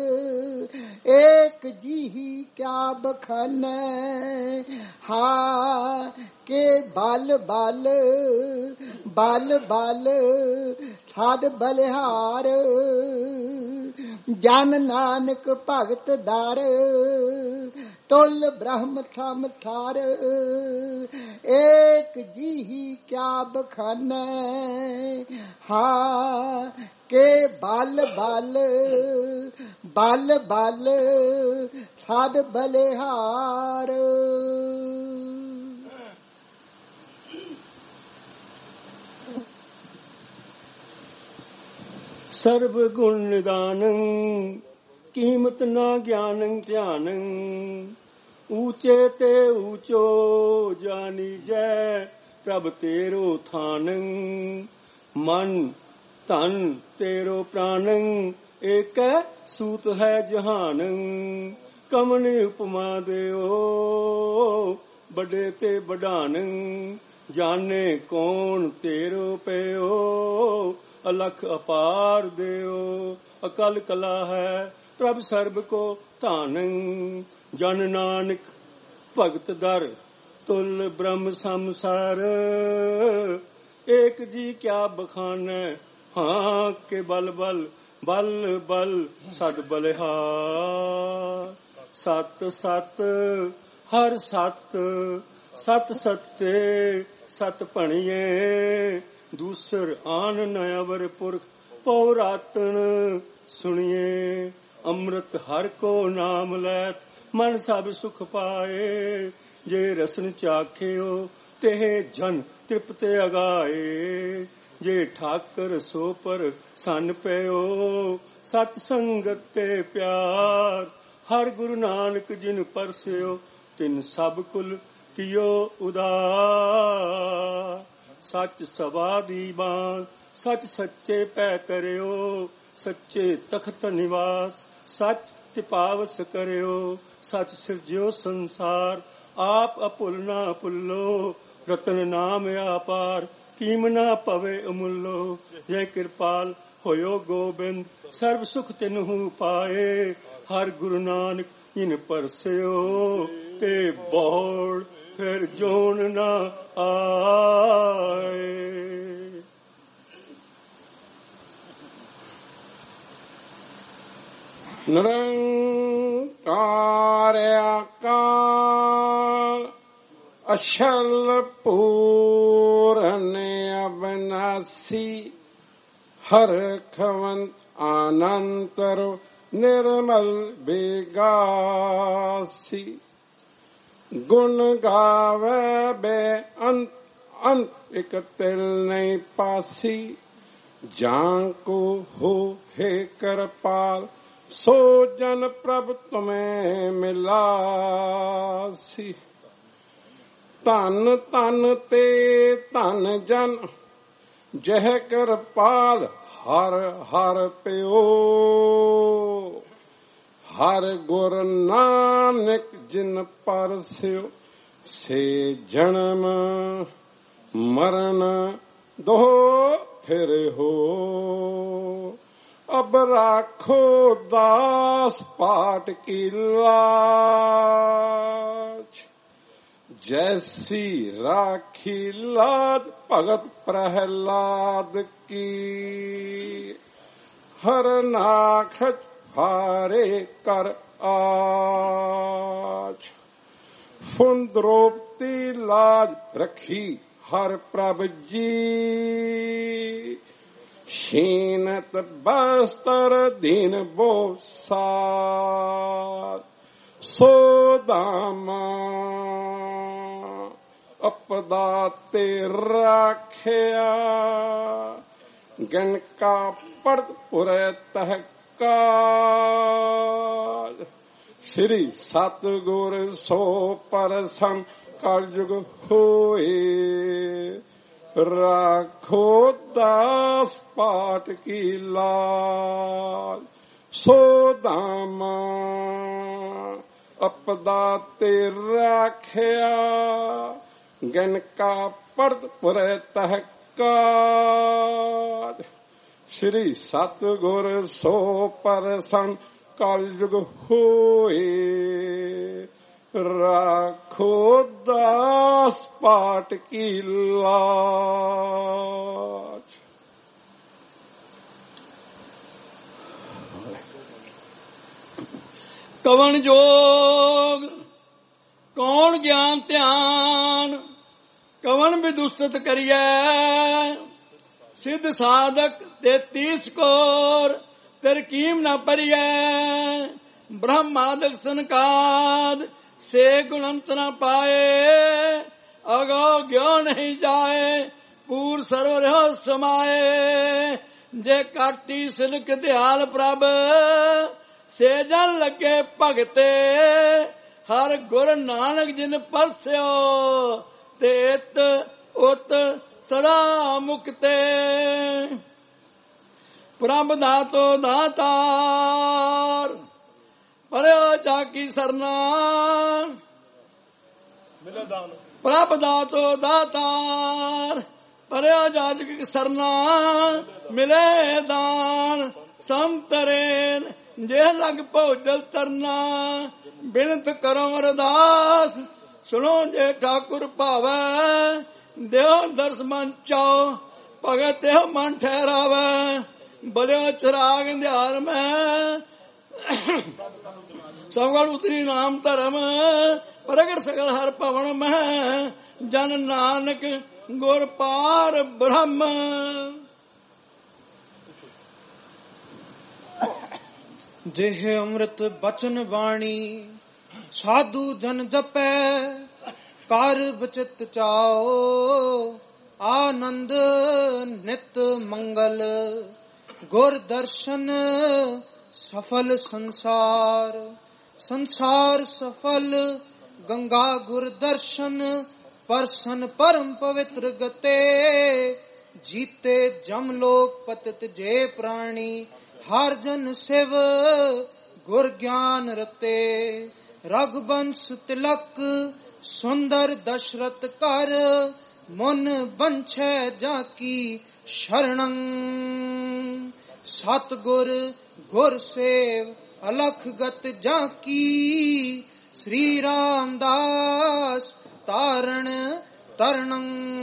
ਏਕ ਜੀਹੀ ਕਿਆ ਬਖਾਨਾ ਹਾਂ ਕੇ ਬਲ ਬਲ ਬਲ ਬਲ ਸਾਧ ਬਲਿਹਾਰ ਜਨ ਨਾਨਕ ਭਗਤ ਦਰ ਤੁਲ ਬ੍ਰਹਮ ਥਮ ਥਾਰ ਏਕ ਜੀਹੀ ਕਿਆ ਬਖਾਨੈ ਹਾਂ ਕੇ ਬਲ ਬਲ ਬਲ ਬਲ ਸਾਧ ਬਲਿਹਾਰ। ਸਰਬ ਗੁਣ ਨਿਦਾਨੰ ਕੀਮਤ ਨਾ ਗਿਆਨੰ ਧਿਆਨੰ ਊਚੇ ਤੇ ਊਚੋ ਜਾਨੀ ਜੈ ਪ੍ਰਭ ਤੇਰੋ ਥਾਨੰ ਮਨ ਧਨ ਤੇਰੋ ਪ੍ਰਾਨੰ ਏਕੈ ਸੂਤ ਹੈ ਜਹਾਨੰ ਕਮਨ ਉਪਮਾ ਦਿਓ ਬੜੇ ਤੇ ਬਢਾਨੰ ਜਾਣੇ ਕੌਣ ਤੇਰੋ ਪਿਓ ਅਲਖ ਅਪਾਰ ਦਿਓ ਅਕਲ ਕਲਾ ਹੈ ਪ੍ਰਭ ਸਰਬ ਕੋ ਧਾਨੰ ਜਨ ਨਾਨਕ ਭਗਤ ਦਰ ਤੁਲ ਬ੍ਰਹਮ ਸੰਸਾਰ ਏਕ ਜੀ ਕਿਆ ਬਖਾਨੈ ਹਾਂ ਕੇ ਬਲ ਬਲ ਬਲ ਬਲ ਸਦ ਬਲਿਹਾਰ। ਸਤ ਸਤ ਹਰ ਸਤ ਸਤ ਸਤੇ ਸਤ ਭਣੀਏ ਦੂਸਰ ਆਨ ਨ ਅਵਰ ਪੁਰਖ ਪਉ ਰਾਤਨ ਸੁਣੀਏ ਅੰਮ੍ਰਿਤ ਹਰ ਕੋ ਨਾਮ ਲੈਤ ਮਨ ਸਭ ਸੁਖ ਪਾਏ ਜੇ ਰਸਨ ਚਾਖਿਓ ਤੇ ਜਨ ਤ੍ਰਿਪਤ ਅਗਾਏ ਜੇ ਠਾਕਰ ਸੋ ਪਰ ਸੰਨ ਪਿਓ ਸਤ ਸੰਗਤ ਤੇ ਪਿਆਰ ਹਰ ਗੁਰੂ ਨਾਨਕ ਜਿਨ ਪਰਸਿਓ ਤਿਨ ਸਭ ਕੁਲ ਕੀਓ ਉਦਾਰ। ਸੱਚ ਸਵਾ ਦੀ ਬਾਣ ਸੱਚ ਸੱਚੇ ਪੈ ਕਰਿਓ ਸੱਚੇ ਤਖਤ ਨਿਵਾਸ ਸੱਚ ਤਿਪਾਵਸ ਕਰਿਓ ਸੱਚ ਸਿਰਜਿਓ ਸੰਸਾਰ ਆਪ ਅਭੁੱਲ ਨਾ ਭੁੱਲੋ ਰਤਨ ਨਾਮ ਆਪਾਰ ਕੀਮ ਨਾ ਪਵੇ ਅਮੁੱਲੋ ਜੈ ਕਿਰਪਾਲ ਹੋਇਓ ਗੋਬਿੰਦ ਸਰਬ ਸੁਖ ਤਿਨਹੂ ਪਾਏ ਹਰ ਗੁਰੂ ਨਾਨਕ ਜਿਨ ਪਰਸਿਓ ਤੇ ਬੋੜ ਫਿਰ ਜੋਨ ਨਾ ਆਏ। ਨਿਰੰਕਾਰ ਅਕਾਲ ਅਛਲ ਪੂਰਨ ਅਬਨਾਸੀ ਹਰ ਖਵੰਤ ਆਨੰਤਰ ਨਿਰਮਲ ਬੇਗਾਸੀ ਗੁਣ ਗਾਵੇ ਬੇ ਅੰਤ ਅੰਤ ਇਕ ਤਿਲ ਨਹੀਂ ਪਾਸੀ ਜਾਂ ਕੋ ਹੋ ਹੈ ਕਿਰਪਾਲ ਸੋ ਜਨ ਪ੍ਰਭ ਤੁਮੇ ਮਿਲਾਸੀ। ਧਨ ਧਨ ਤੇ ਧਨ ਜਨ ਜਹ ਕਿਰਪਾਲ ਹਰ ਹਰ ਪਿਓ ਹਰ ਗੁਰ ਨਾਨਕ ਜਿਨ ਪਰਸਿਓ ਸੇ ਜਨਮ ਮਰਨ ਦੋ ਫਿਰ ਹੋ ਅਬ ਰਾਖੋ ਦਾਸ ਪਾਟ ਕੀ ਲਾਜ जैसी राखी लाज भगत प्रहलाद की हर नाखच फारे कर आज फुन द्रौपदी लाज रखी हर प्रभ जी शीनत बस्तर दीन बो साथ सो दामा अपदा ते राखिया गन का पड़त पुरे तहकार श्री सतगुर सो परसन कलयुग होए राखो दास पाट की लाल सो दामा अपदा ते राखिया गन का पड़त पुरे तहकार श्री सतगुर सो परसन कलयुग होए राखो दास पाट की लाज। ਕਵਣ ਜੋਗ ਕੌਣ ਗਿਆਨ ਧਿਆਨ, ਕਵਣ ਵਿਦੁਸਤ ਕਰੀਐ। ਸਿੱਧ ਸਾਧਕ ਤੇਤੀਸ ਕੋਰ, ਤਰਕੀਮ ਨਾ ਪਰਿਐ। ਬ੍ਰਹਮਾਦਿਕ ਸੰਕਾਦ, ਸੇ ਗੁਣੰਤ ਨਾ ਪਾਏ। ਅਗੋ ਗਿਓ ਨਹੀਂ ਜਾਏ, ਪੂਰ ਸਰਵ ਰਹਿ ਸਮਾਏ। ਜੇ ਕਾਟੀ ਸਿਲਕ ਦਿਆਲ ਪ੍ਰਭ, ਸੇ ਜਨ ਲੱਗੇ ਭਗਤੇ। ਹਰ ਗੁਰ ਨਾਨਕ ਜਿਨ ਪਰਸਿਓ, ਤੇ ਇਤ ਉਤ ਸਦਾ ਮੁਕਤੇ। ਪ੍ਰਭ ਦਾਤੋ ਦਾਤਾਰ, ਪਰਿਓ ਜਾ ਕੀ ਸਰਨਾ। ਪ੍ਰਭ ਦਾਤੋ ਦਾਤਾਰ, ਪਰਿਓ ਜਾ ਕੀ ਸਰਨਾ। ਮਿਲੇ ਦਾਨ ਸੰਤਰੇਨ, ਜੇ ਲਗ ਭੋਜਲ ਤਰਨਾ। ਬਿਨਤ ਕਰੋ ਅਰਦਾਸ, ਸੁਣੋ ਜੇ ਠਾਕੁਰ ਭਾਵੈ। ਦਿਓ ਦਰਸ ਮਨ ਚਾਓ, ਭਗਤ ਤਿਉ ਮਨ ਠਹਿਰਾਵੈ। ਬਲਿਓ ਚਰਾਗ ਅੰਧਿਆਰ ਮੈਂ, ਸਭਗੜ ਉਤਰੀ ਨਾਮ ਧਰਮ। ਪ੍ਰਗਟ ਸਗਲ ਹਰ ਭਵਨ ਮੈਂ, ਜਨ ਨਾਨਕ ਗੁਰ ਪਾਰ ਬ੍ਰਹਮ। ਜਿਹ ਅੰਮ੍ਰਿਤ ਬਚਨ ਬਾਣੀ, ਸਾਧੂ ਜਨ ਜਪੈ। ਕਰ ਬਚਿਤ ਚਾਓ, ਆਨੰਦ ਨਿਤ ਮੰਗਲ। ਗੁਰ ਦਰਸ਼ਨ ਸਫਲ ਸੰਸਾਰ, ਸੰਸਾਰ ਸਫਲ ਗੰਗਾ ਗੁਰ ਦਰਸ਼ਨ। ਪਰਸਨ ਪਰਮ ਪਵਿੱਤਰ ਗਤੇ, ਜੀਤੇ ਜਮ ਲੋਕ ਪਤਿਤ ਜੇ ਪ੍ਰਾਣੀ। ਹਰ ਜਨ ਸਿਵ ਗੁਰ ਗਿਆਨ ਰਤੇ। ਰਘੁਬੰਸ ਤਿਲਕ ਸੁੰਦਰ ਦਸ਼ਰਥ ਕਰ, ਮਨ ਬੰਛੈ ਜਾ ਕੀ ਸ਼ਰਣੰ। ਸਤਿਗੁਰ ਗੁਰ ਸੇਵ ਅਲਖ ਗਤ ਜਾ ਕੀ। ਸ੍ਰੀ ਰਾਮਦਾਸ ਤਾਰਣ ਤਰਣੰ।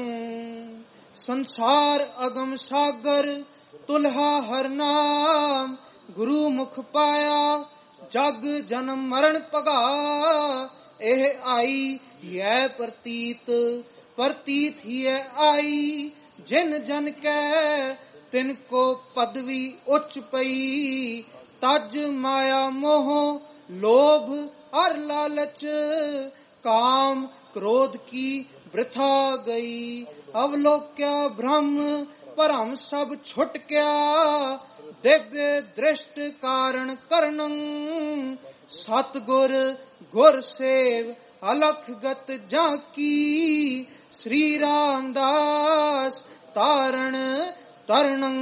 ਸੰਸਾਰ ਅਗਮ ਸਾਗਰ, ਤੁਲਹਾ ਹਰ ਨਾਮ। ਗੁਰੂ ਮੁਖ ਪਾਇਆ, ਜਗ ਜਨਮ ਮਰਨ ਭਗਾ। ਇਹ ਆਈ ਹੈ ਪ੍ਰਤੀਤ, ਪ੍ਰਤੀਤ ਹੀ ਹੈ ਆਈ। ਜਿਨ ਜਨ ਕੈ ਤਿਨ ਕੋ ਪਦਵੀ ਉੱਚ ਪਈ। ਤਜ ਮਾਇਆ ਮੋਹ ਲੋਭ ਅਰ ਲਾਲਚ, ਕਾਮ क्रोध की वृथा गई। अवलोक्या ब्रह्म परम सब छुट क्या। दिव्य दृष्ट कारण करणं। सतगुर गुर सेव अलख गत जाकी। श्री रामदास तारण तरणं।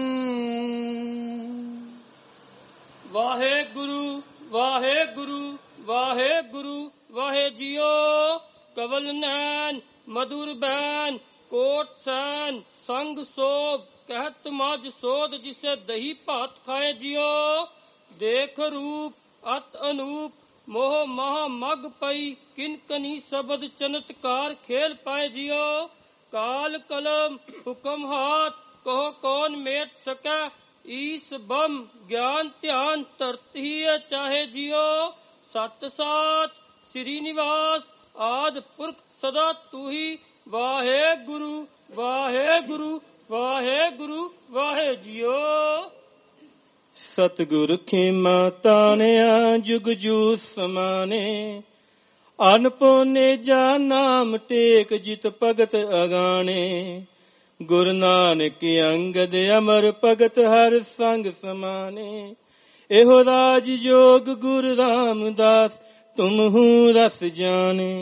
वाहे गुरु वाहे गुरु वाहे गुरु वाहे जियो। कवल नैन मधुर बैन कोट सैन संग सोभ कहत मज सोध। जिसे दही भात खाए जियो। देख रूप अत अनूप मोह महा मग पई। किनकनी शब्द चमत्कार खेल पाए जियो। काल कलम हुक्म हाथ कहो कौन मेट सकै। ईस बम ज्ञान ध्यान तरत ही चाहे जियो। सत साच श्री निवास आद पुरख सदा तू ही। वाहे गुरु वाहे गुरु वाहे गुरु वाहे जियो। सतगुर खेमा तानिया जुग जू समाने। अनपोने जा नाम टेक जित भगत अगाने। गुरु नानक अंगद अमर भगत हर संग समाने। एहो राज जोग गुरु रामदास तुम हूँ रस जाने।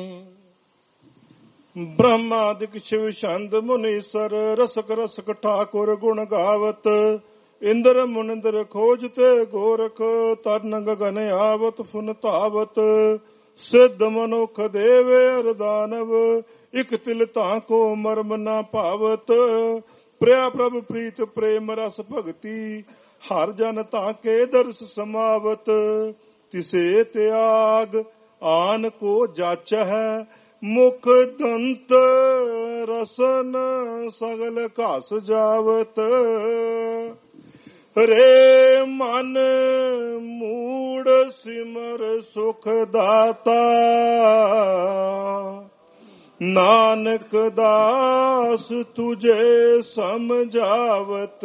ब्रह्मादिक शिव छंद मुनीसर रसक रसक ठाकुर गुण गावत। इंद्र मुनिंद्र खोजते गोरख तरन गगन आवत फुन धावत। सिद्ध मनुख देवे अरदानव इक तिल ताको मर्म ना भावत। प्रिया प्रभ प्रीत प्रेम रस भगति हर जन ताके दर्श समावत। तिसे त्याग आन को जाच है मुख दंत रसन सगल घस जावत। ਰੇ ਮਨ ਮੂੜ ਸਿਮਰ ਸੁਖ ਦਾਤਾ, ਨਾਨਕ ਦਾਸ ਤੁਝੇ ਸਮਝਾਵਤ,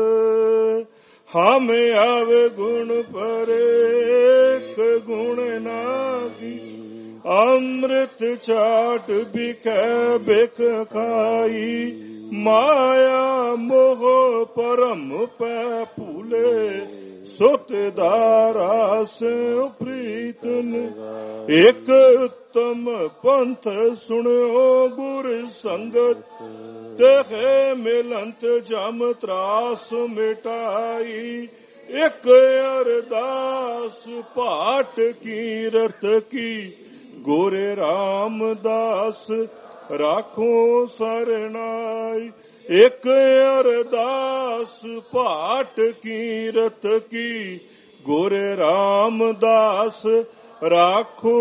ਹਮ ਆਵੇ ਗੁਣ ਪਰੇਕ ਗੁਣ ਨਾਗੀ, ਅੰਮ੍ਰਿਤ ਚਾਟ ਬਿਖੈ ਬਿਖ ਖਾਈ, ਮਾਇਆ ਮੋਹ ਪਰਮ ਪੈ ਭੂਲੇ, ਸੁਤ ਦਾ ਰਾਸ ਪ੍ਰੀਤਨ, ਇਕ ਉੱਤਮ ਪੰਥ ਸੁਣਿਓ ਗੁਰ ਸੰਗਤ, ਤੇਹੇ ਮਿਲੰਤ ਜਮ ਤਰਾਸ ਮਿਟਾਈ, ਇਕ ਅਰਦਾਸ ਪਾਠ ਕੀਰਤ ਕੀ, ਗੋਰੇ ਰਾਮਦਾਸ ਰਾਖੋ ਸਰਨਾਈ, ਇਕ ਅਰਦਾਸ ਪਾਠ ਕੀਰਤ ਕੀ, ਗੋਰੇ ਰਾਮਦਾਸ ਰਾਖੋ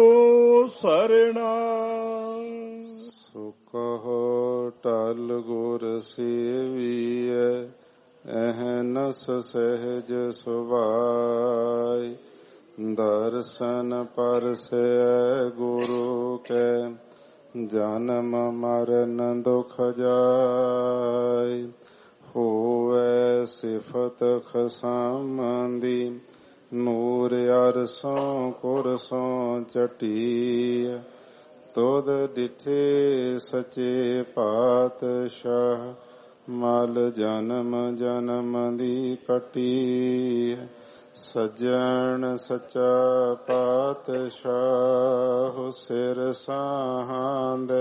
ਸਰਨਾਈ। ਸੋ ਕਹੋ ਟਲ ਗੁਰ ਸੇਵੀਐ, ਅਹਨਸ ਸਹਿਜ ਸੁਭਾਇ, ਦਰਸ਼ਨ ਪਰਸੈ ਗੁਰੂ ਕੈ, ਜਨਮ ਮਰਨ ਦੁਖ ਜਾਇ, ਹੋਵੈ ਸਿਫਤ ਖਸਮੰਦੀ, ਨੂਰ ਅਰਸੋਂ ਕੁਰਸੋਂ ਚਟੀਐ, ਤੁਧ ਡਿਠੇ ਸਚੇ ਪਾਤਸ਼ਾਹ, ਮਲ ਜਨਮ ਜਨਮ ਦੀ ਕਟੀਐ, ਸੱਜਣ ਸੱਚਾ ਪਾਤਸ਼ਾਹ, ਸਿਰ ਸਾਹਾਂਦੇ,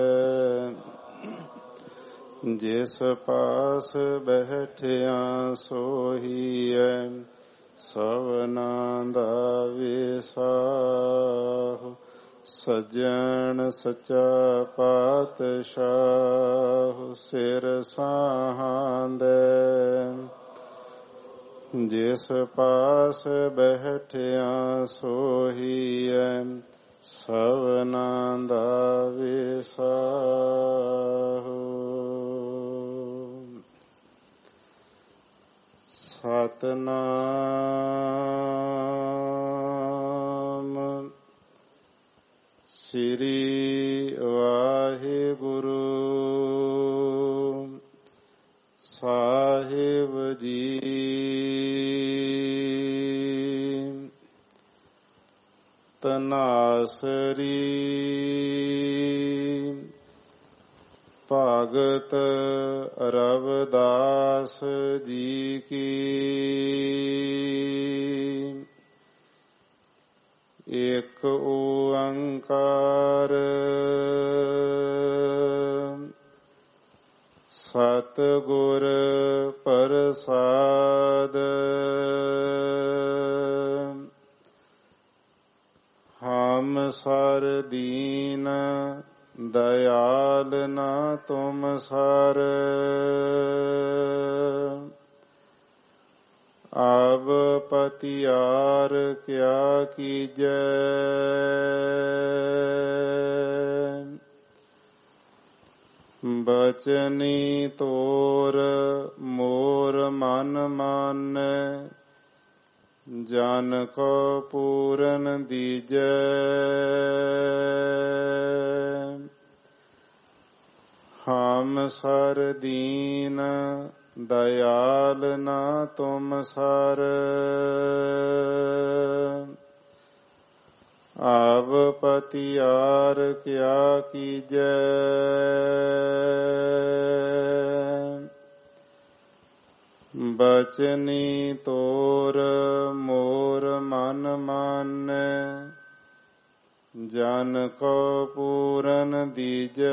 ਜਿਸ ਪਾਸ ਬੈਠਿਆ ਸੋਹੀਐ, ਸਭਨਾਂ ਦਾ ਵਿਸਾਹੁ, ਸੱਜਣ ਸੱਚਾ ਪਾਤਸ਼ਾਹ, ਸਿਰ ਸਾਹਾਂਦੇ, ਜਿਸ ਪਾਸ ਬੈਠਿਆ ਸੋਹੀਐ, ਸਭਨਾਂ ਦਾ ਵਿਸਾਹੁ। ਸਤਿਨਾਮ ਸ੍ਰੀ ਵਾਹਿਗੁਰੂ ਸਾਹਿਬ ਜੀ। ਤਨਾਸਰੀ ਭਗਤ ਰਵਿਦਾਸ ਜੀ ਕੀ, ਏਕ ਓੰਕਾਰ ਸਤਿਗੁਰ ਪ੍ਰਸਾਦ, ਹਮ ਸਰ ਦੀਨ ਦਇਆਲ ਨਾ ਤੁਮ ਸਰ, ਆਬ ਪਤਿਆਰ ਕਿਆ ਕੀਜੈ, ਬਚਨੀ ਤੋਰ ਮੋਰ ਮਨ ਮਾਨੈ, ਜਨ ਕੋ ਪੂਰਨ ਦੀਜੈ, ਹਮ ਸਰ ਦੀਨ ਦਇਆਲ ਨਾ ਤੁਮ ਸਰ, ਆਬ ਪਤਿਆਰ ਕਿਆ ਕੀਜੈ, ਬਚਨੀ ਤੋਰ ਮੋਰ ਮਨ ਮਾਨੈ, ਜਨ ਕੋ ਪੂਰਨ ਦੀਜੈ,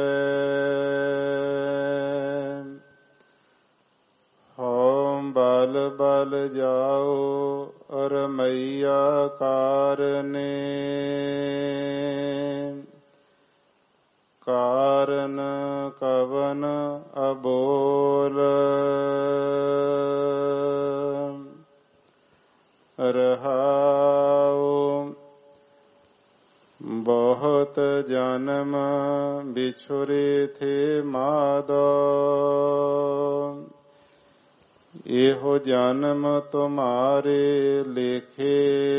ਹਉ ਬਲ ਬਲ ਜਾਓ ਰਮਈਆ ਕਾਰਨੇ, ਕਾਰਨ ਕਵਨ ਅਬੋਲ, ਰਹਾਉ ਬਹੁਤ ਜਨਮ ਬਿਛੁਰੇ ਥੇ ਮਾਧੋ, ਇਹੋ जन्म तुम्हारे लेखे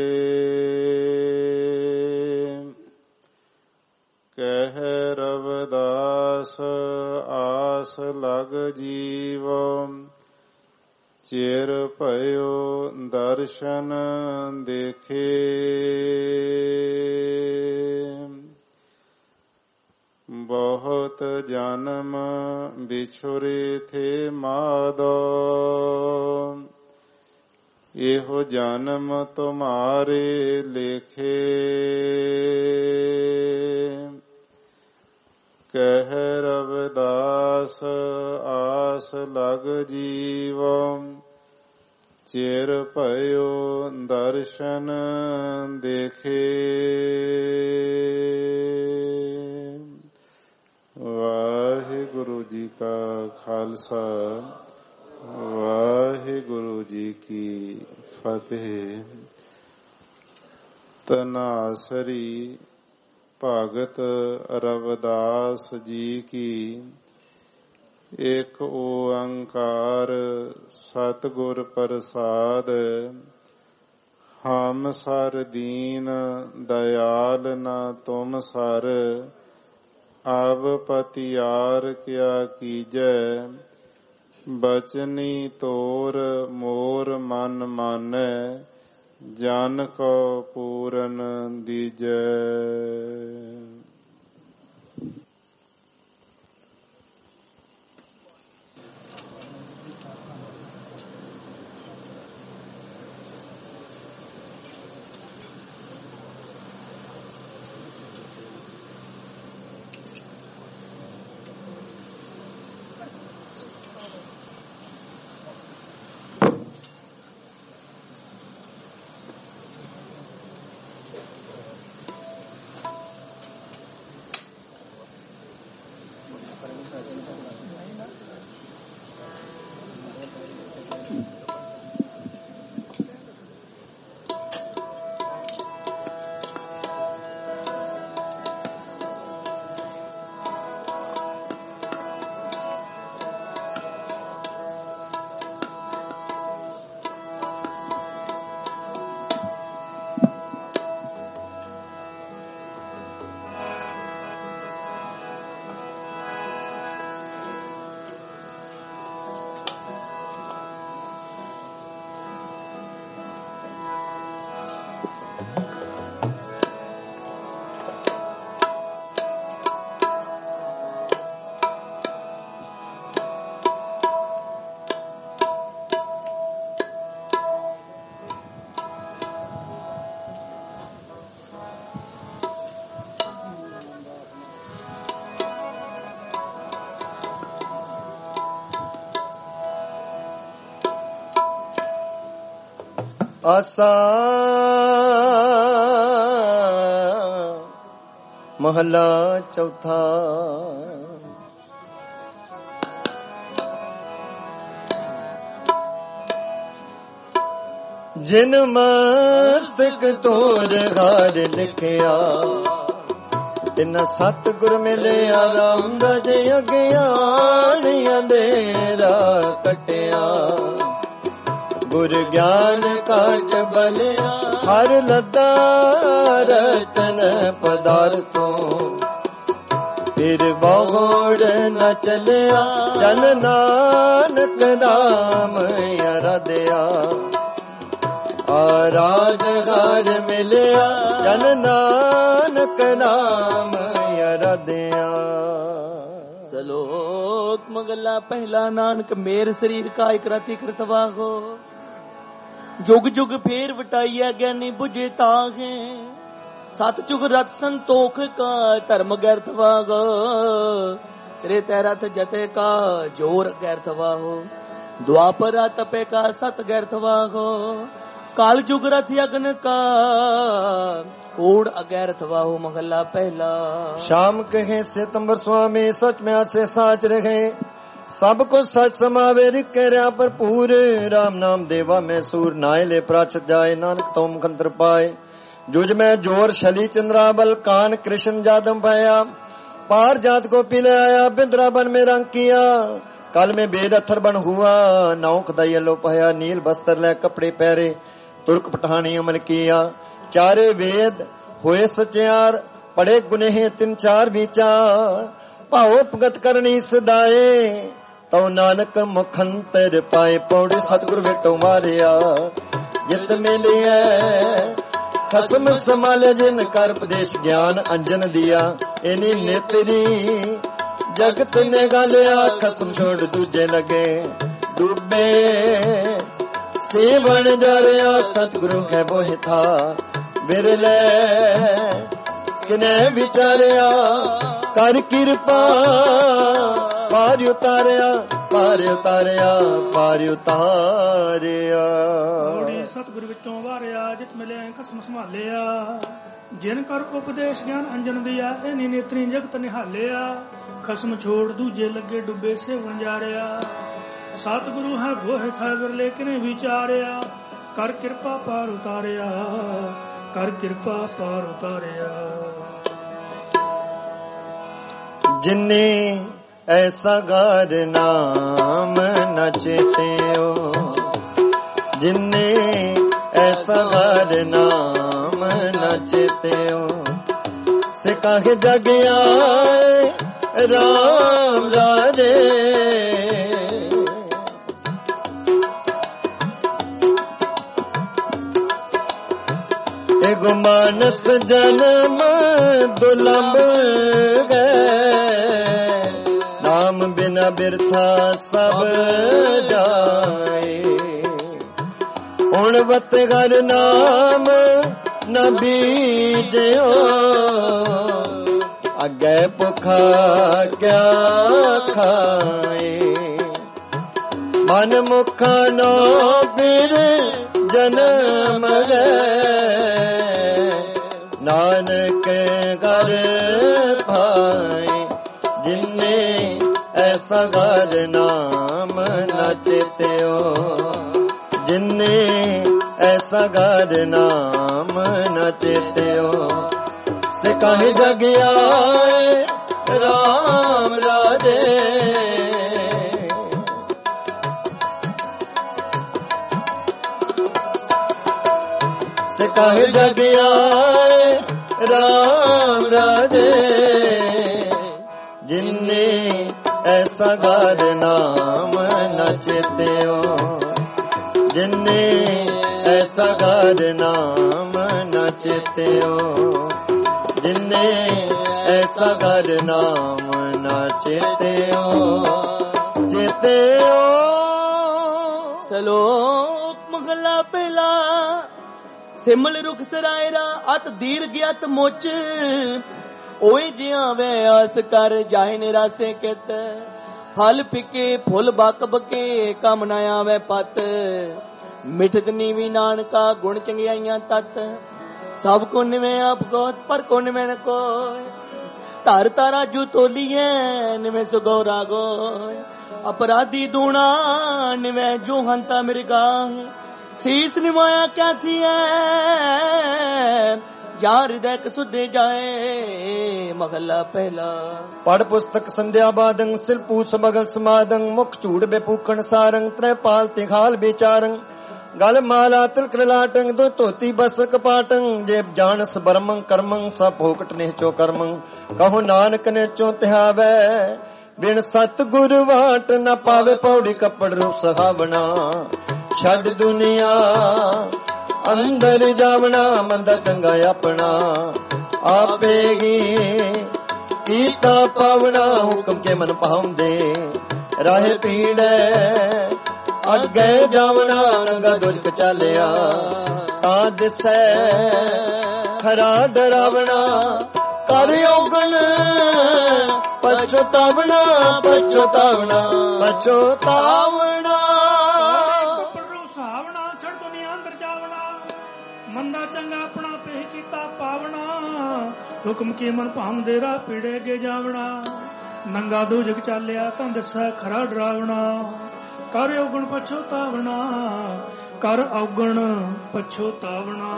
कह रविदास आस लग जीव चिर भयो दर्शन देखे बहुत जन्म बिछुरे थे माधो एहो जन्म तुम्हारे लेखे कह रविदास आस लग जीव चिर भयो दर्शन देखे। वाहिगुरु जी का खालसा वाहिगुरु जी की फतेह। तनासरी भगत रविदास जी की एक ओंकार सतगुर प्रसाद हम सर दीन दयाल न तुम सर अब पतियार क्या कीजै बचनी तोर मोर मन मानै जन को पूरन दीजै। आसा महला चौथा। जिन मस्तक तोर हार लिखिया तिन सतगुर मिलिया राम राजे अज्ञान अंधेरा कटिया गुर ज्ञान काट बलिया हर लदा रतन पदार्थों फिर बहुड़ न चलिया जन नानक नाम अराध्या आराधगार मिलिया जन नानक नाम अराध्या। सलोक मगला पहला नानक मेर शरीर का एक राती कृतवा हो जुग जुग फेर वटाइया ज्ञानी बुझे तागे सत जुग रथ संतोख का धर्म गैरथवा गो तेरे तैरथ जते का जोर गैरथवा हो द्वापर तपे का सत गैरथवा हो काल जुग रथ यज्ञ का कोड़ अगैरथवा हो। महला पहला। शाम कहे सितंबर स्वामी सच में आसे साच रहे सब को सच समावे रिक्या भरपूर राम नाम देवा में सूर नाय ले प्राचत जाए नानक तोम खंत्र पाए जुज में जोर शली चंद्राबल कान कृष्ण जादम पाया पार जात को पिलाया बिंद्रावन में रंग किया कल में बेद अथर बन हुआ, नौख दयलो पया, नील बस्तर ले कपड़े पहरे, तुर्क पठानी अमल किया। चारे वेद होए सचियार, पड़े गुनेह तिन चार विचार, भाओ भगत करनी सदाए, तो नानक मुखंतर पाए। पौड़ी सतगुरु बेटो मारिया, जित मिलिया खसम संभाले, जिन कर उपदेश ज्ञान अंजन दिया। इनी नेत्री जगत ने गालिया, खसम छोड़ दूजे लगे डूबे, सेवन जरिया सतगुरु कै बोह था। बिरले किने विचारिया, कर किरपा पार उतारिया, पार उतारिया, पार उतारिया। सतगुरु विचों वारिया, जित मिले खसम संभालिया, जिन कर उपदेश ज्ञान अंजन दिया। इनी नेत्री जगत निहालिया, खसम छोड़ दूजे लगे डुबे, सेवन जारिया। सतगुरु है गोह था बिरले किने विचारिया, कर किरपा पार उतारिया, कर किरपा पार उतारिया। जिन्ने ऐसा गार नाम न चेत्यो, जिन्ने ऐसा गार नाम न चेत्यो, से काहे जग आए राम राजे। एगो मानस जन्म दुलम गए, नाम बिना बिरथा सब जाए। उणवत घर नाम न बीजो, अगे भुखा क्या खाए। मन मुखा नो फिर जन्म गए, नानक घर भाई। जिन्ने ऐसा घर नाम न चेत्यो, जिन्ने ऐसा घर नाम न चेत्यो, से काहे जग आए राम राजे। से काहे जग आए राम राजे। जिन्ने ऐसा गार नाम न चेत्यो, जिन्ने ऐसा गार नाम न चेत्यो, जिन्ने ऐसा गार नाम न चेत्यो, चेत्यो। सलोक महला पहला, सिमल रुख सरायरा, अत दीर्घ अत मुच, ओए जिया वे आस कर जाए निरासे कित। फल पिके फुल बक बके, कम न आवे पत। मिठत नीवी नानका, गुण चंगियाइयां तत। सब को निवे आप गोत, पर को निवे न कोय। तार तारा जू तोलिए, निवे सुगौरा गोय। अपराधी दूना, निवे जू हंता मिर्गा। शीस निमाया क्या थी है, यार हृदय सुधे जाए। महला पहला। पढ़ पुस्तक संध्या बादंग, सिर पूछ बगल समादंग। मुख चूड़ बेपूखण सारंग, त्रै पाल तिखाल बेचारंग। गल माला तिलक लाटंग, दो धोती बस्त्र कपाटंग। जेब जानस बरमंग करमंग, सब भोकट निहचो करमंग। कहो नानक ने चो तिहावै, बिन सत गुरु वाट न पावे। पौड़ी कपड़ रूप सहावना, छड़ दुनिया अंदर जावना। मंदा चंगा अपना आपेगी, कीता पावना। हुक्म के मन पाउंदे, राहे पीड़े अगे जावना। नंगा दुष्क चालिया, ता दिसै खरा डरावना। कर औगण पछतावना, पछतावना, पछतावना। मंदा चंगा अपना पे कीता पावना। हुक्म के मन भावदे राह पीड़े गे जावना। नंगा दूजक चालिया, तां दस्सै खरा डरावना। कर औगण पछतावना, कर औगण पछतावना।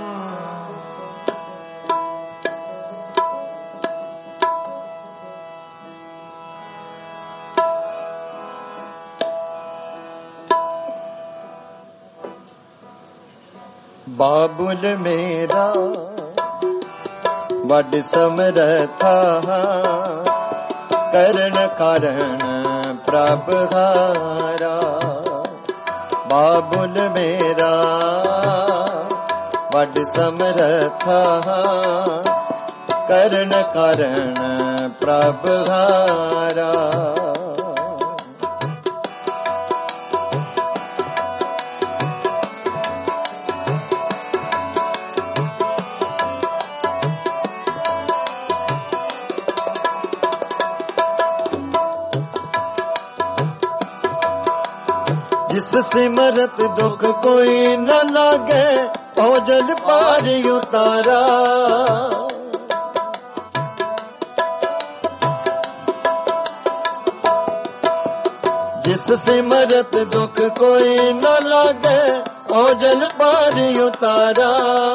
ਬਾਬੁਲ ਮੇਰਾ ਵੱਡ ਸਮਰਥਾ ਕਰਨ ਕਾਰਨ ਪ੍ਰਭ ਹਾਰਾ ਬਾਬੁਲ ਮੇਰਾ ਵੱਡ ਸਮਰਥਾ ਕਰਨ ਕਾਰਨ ਪ੍ਰਭ ਹਾਰਾ जिस सिमरत दुख कोई न लागे ओ जल पार उतारा जिस सिमरत दुख कोई न लागे ओ जल पार उतारा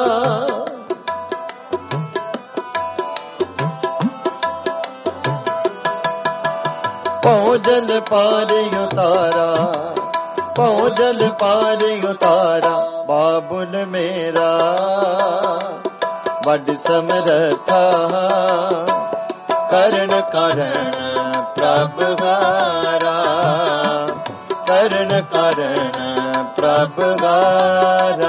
ओ जल पार उतारा पौ जल पार उतारा बाबुल मेरा वड समरथा करण कारण प्रभ हारा करण कारण प्रभ हारा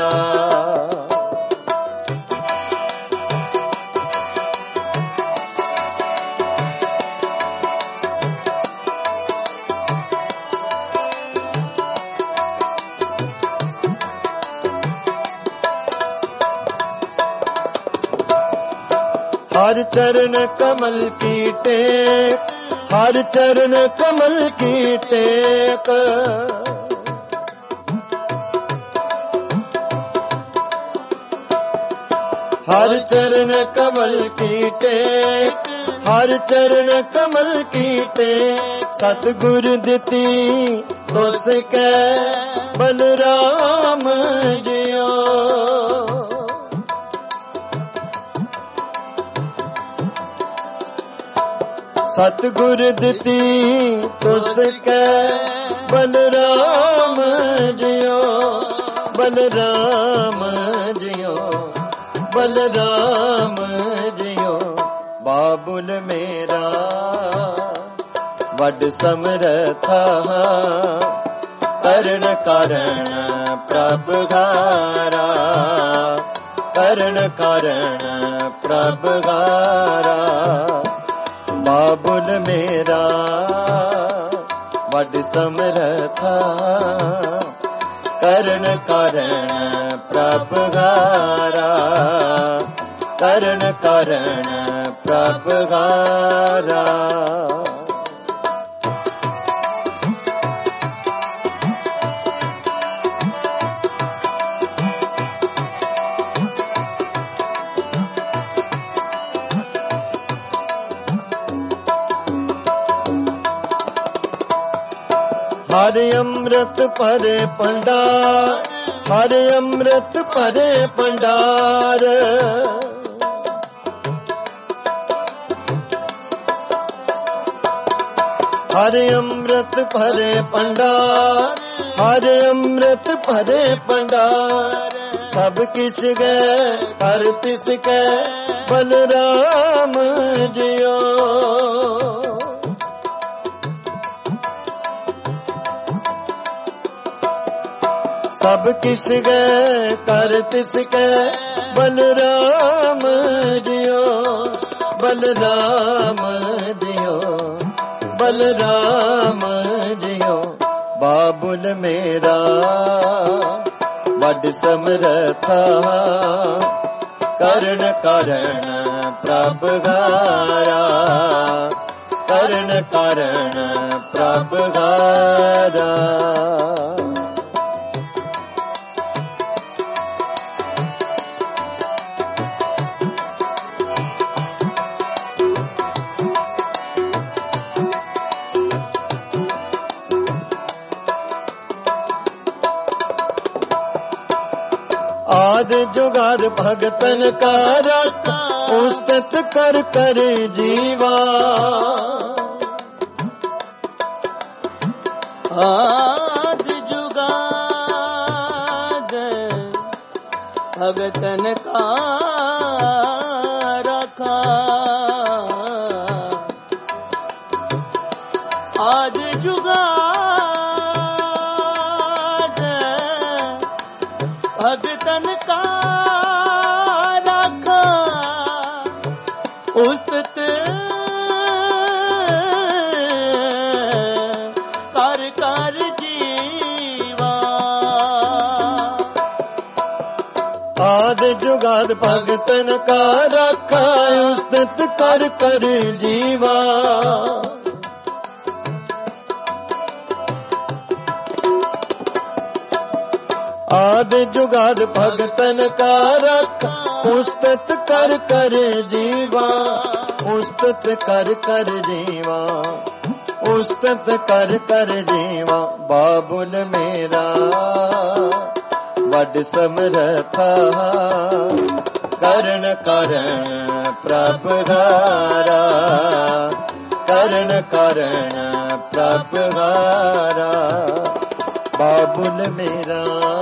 हर चरण कमल की टेक हर चरण कमल की टेक हर चरण कमल की टेक हर चरण कमल की टेक सतगुर दिती तुस कै बलराम जियो सतगुर दिती तुस कै बलराम जियो बलराम जियो बलराम जियो बाबुल मेरा वड समरथा करण कारण प्रभ हारा करण कारण प्रभ हारा बाबुल मेरा वड समरथा करण कारण प्रभ हारा करण कारण प्रभ हारा हर अमृत भरे भंडार हर अमृत भरे भंडार हर अमृत भरे भंडार हर अमृत भरे भंडार सब किछ गए हर तिस कै बलराम जियो सब किस गए कर तिसके बलराम जियो बलराम जियो बलराम जियो बाबुल मेरा वड समरथा करण कारण प्रभ हारा करण कारण प्रभ हारा आद जुगाद भगतन का राता उस्तत कर कर जीवा आद जुगाद भगतन का रखा आज जुगाद भगतन का रखा उस्तत कर कर जीवा आद जुगाद भगतन का रखा उस्तत कर कर जीवा आद जुगाद भगतन का रखा उस्तत कर कर जीवा उस्तत कर कर जीवा उस्तत कर कर जीवा बाबुल मेरा वड समरथा करण करण प्रभ हारा करण करण प्रभ हारा बाबुल मेरा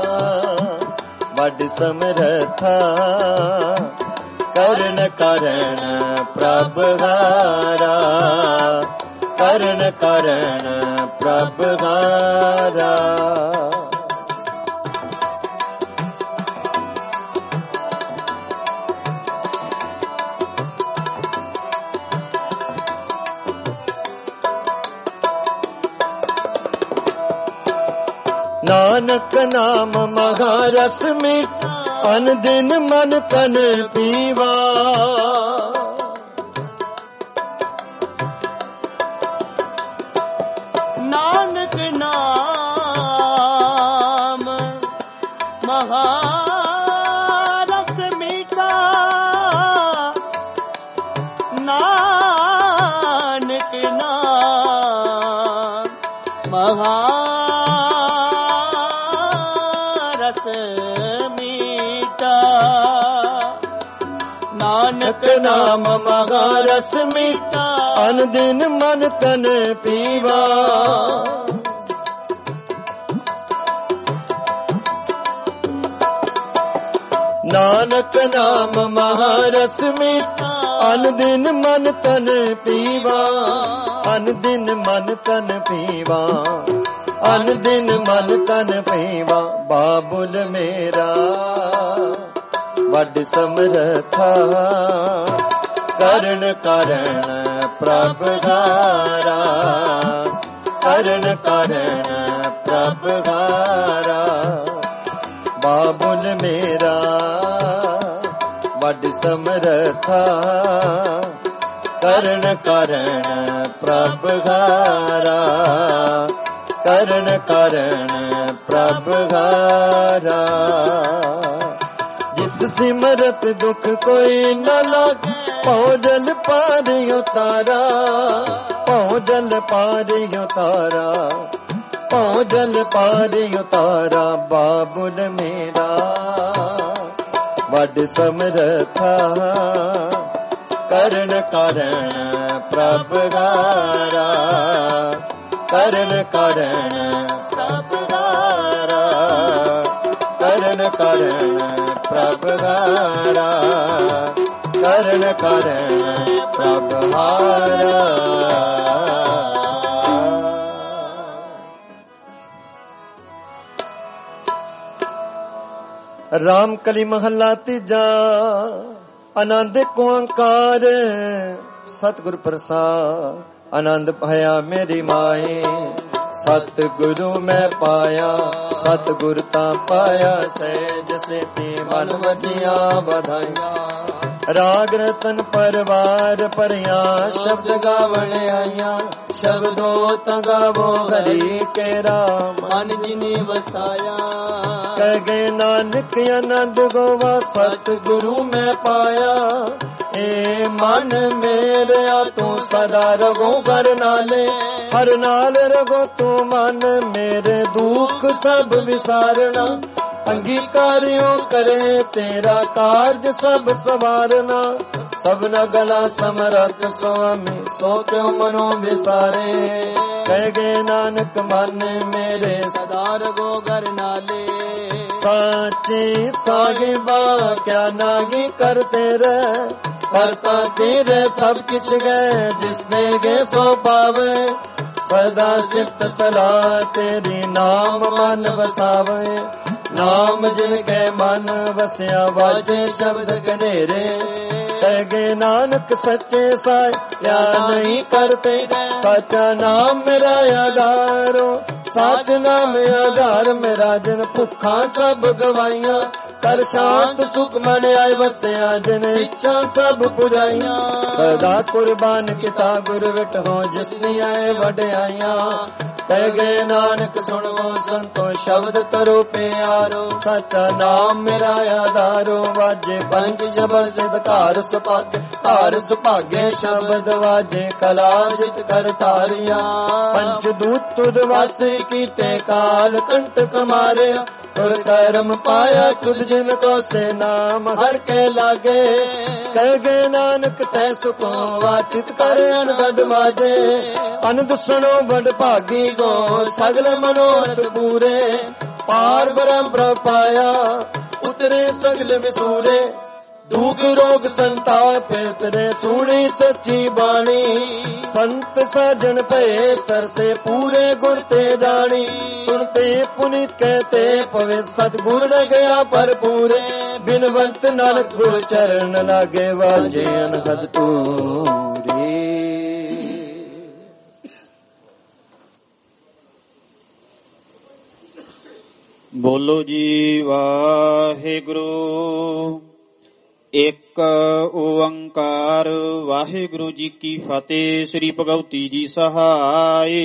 वड समरथा करण करण प्रभ हारा करण करण प्रभ हारा नानक नाम महारस मीठा अन दिन मन तन पीवा नानक नाम महारस मीठा नानक नाम महा नानक नाम महारस मीठा अन दिन मन तन पीवा नानक नाम महारस मीठा अन दिन मन तन पीवा अन दिन मन तन पीवा अन दिन मन तन पीवा बाबुल मेरा वड समरथा करण करण प्रभ हारा करण करण प्रभ हारा बाबुल मेरा वड समरथा करण करण प्रभ हारा करण करण प्रभ हारा जिस सिमरत दुख कोई न लागे पौजल पार उतारा पौजल पार उतारा पौजल पार उतारा बाबुल मेरा वड समरथा करण करण प्रभ हारा करण करण प्रभ हारा करण करण प्रभ हारा करण करण प्रभ हारा राम कली महला तीजा आनंद ओंकार सतगुर प्रसाद आनंद भया मेरी माए सतगुरु मैं पाया सतगुर ता पाया सहज से ती मन वधिया बधाइया राग रतन परवार परिया शब्द गावण आइया शब्दो तगावो हरि के राम मन जिने वसाया कह गए नानक आनंद गोवा सतगुरु मैं पाया ए मन मेरे तू सदा रगो घर नाले हर नाल रगो तू मन मेरे दुख सब विसारना अंगीकारियों करे तेरा कार्य सब सवारना सबना गला समरथ स्वामी सो क्यों मनो विसारे कह गए नानक मन मेरे सदा रगो घर नाले साची साहिबा क्या नागी करते रह, करता तेरे सब किछ गए जिसने गे सो पावे। सदा सिफ्त सलाह तेरी नाम मन बसावे, नाम जिनके मन वसिया बाजे शब्द गनेरे। कहे नानक सच्चे साय क्या नहीं करते, सच्चा नाम मेरा आधारो, सच नाम आधार मेरा। जिन भुखा सब गवाइया, कर शांत सुख मन आए वसिया। जिन इच्छा सब पुजाइया, सदा कुर्बान किता गुर विट हो जिसनी आए वड्याइया। कह गए नानक सुनो संतो शब्द तरो प्यारो, सच्चा नाम मेरा आधारो। वाजे पंज शब्द कार सुभागे, कार सुभागे शब्द वाजे कला जित कर तारिया। पंच दूत तुद वासे कीते काल कंटक मारे, तुर कर्म पाया तुद जिन को से नाम हर के लागे। कह गए नानक तै सुखो वातित कर अनगद माजे। अनंद सुनो बड़ भागी गो सगल मनोरथ पूरे, पार ब्रह्म प्रभ पाया उतरे सगल विसूरे। दुख रोग संताप तेरे सुनी सच्ची बाणी, संत सजन भय सर से पूरे गुर ते जानी। सुनते पुनीत कहते पवे सतगुर न गया पर पूरे, बिनवंत नानक गुर चरण लागे वाजे अनहद तूरे। बोलो जी वाहेगुरु। एक ओंकार वाहेगुरु जी की फतेह। श्री भगवती जी सहाय।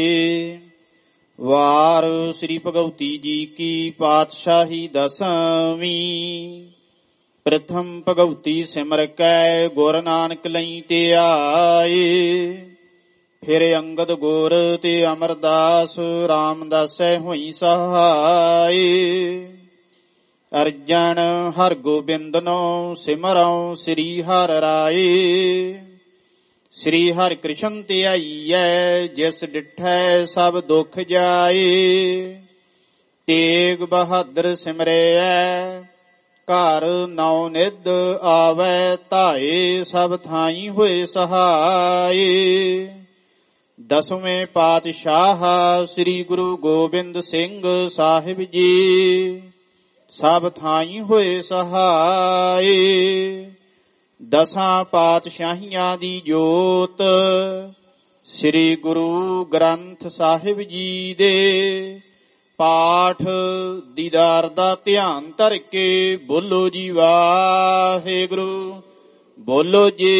वार श्री भगवती जी की पातशाही दसवीं। प्रथम भगवती सिमर कै गुर नानक लई ते आए। फिर अंगद गुर ते अमरदास रामदासै होई सहाय। अर्जन हर गोबिंदनो सिमरौ श्री हर राय। श्री हर कृष्ण ते आईयै जिस डिठै सब दुख जाए। तेग बहादुर सिमरैयै घर नौ निध आवै धाए। सब थाई होए सहाय। दसवें पातशाह श्री गुरु गोबिंद सिंह साहिब जी सब थाई होए सहाय। दसां पातशाहियां दी जोत श्री गुरु ग्रंथ साहिब जी दे पाठ दीदार दा ध्यान धर के बोलो जी वाहेगुरु। बोलो जी।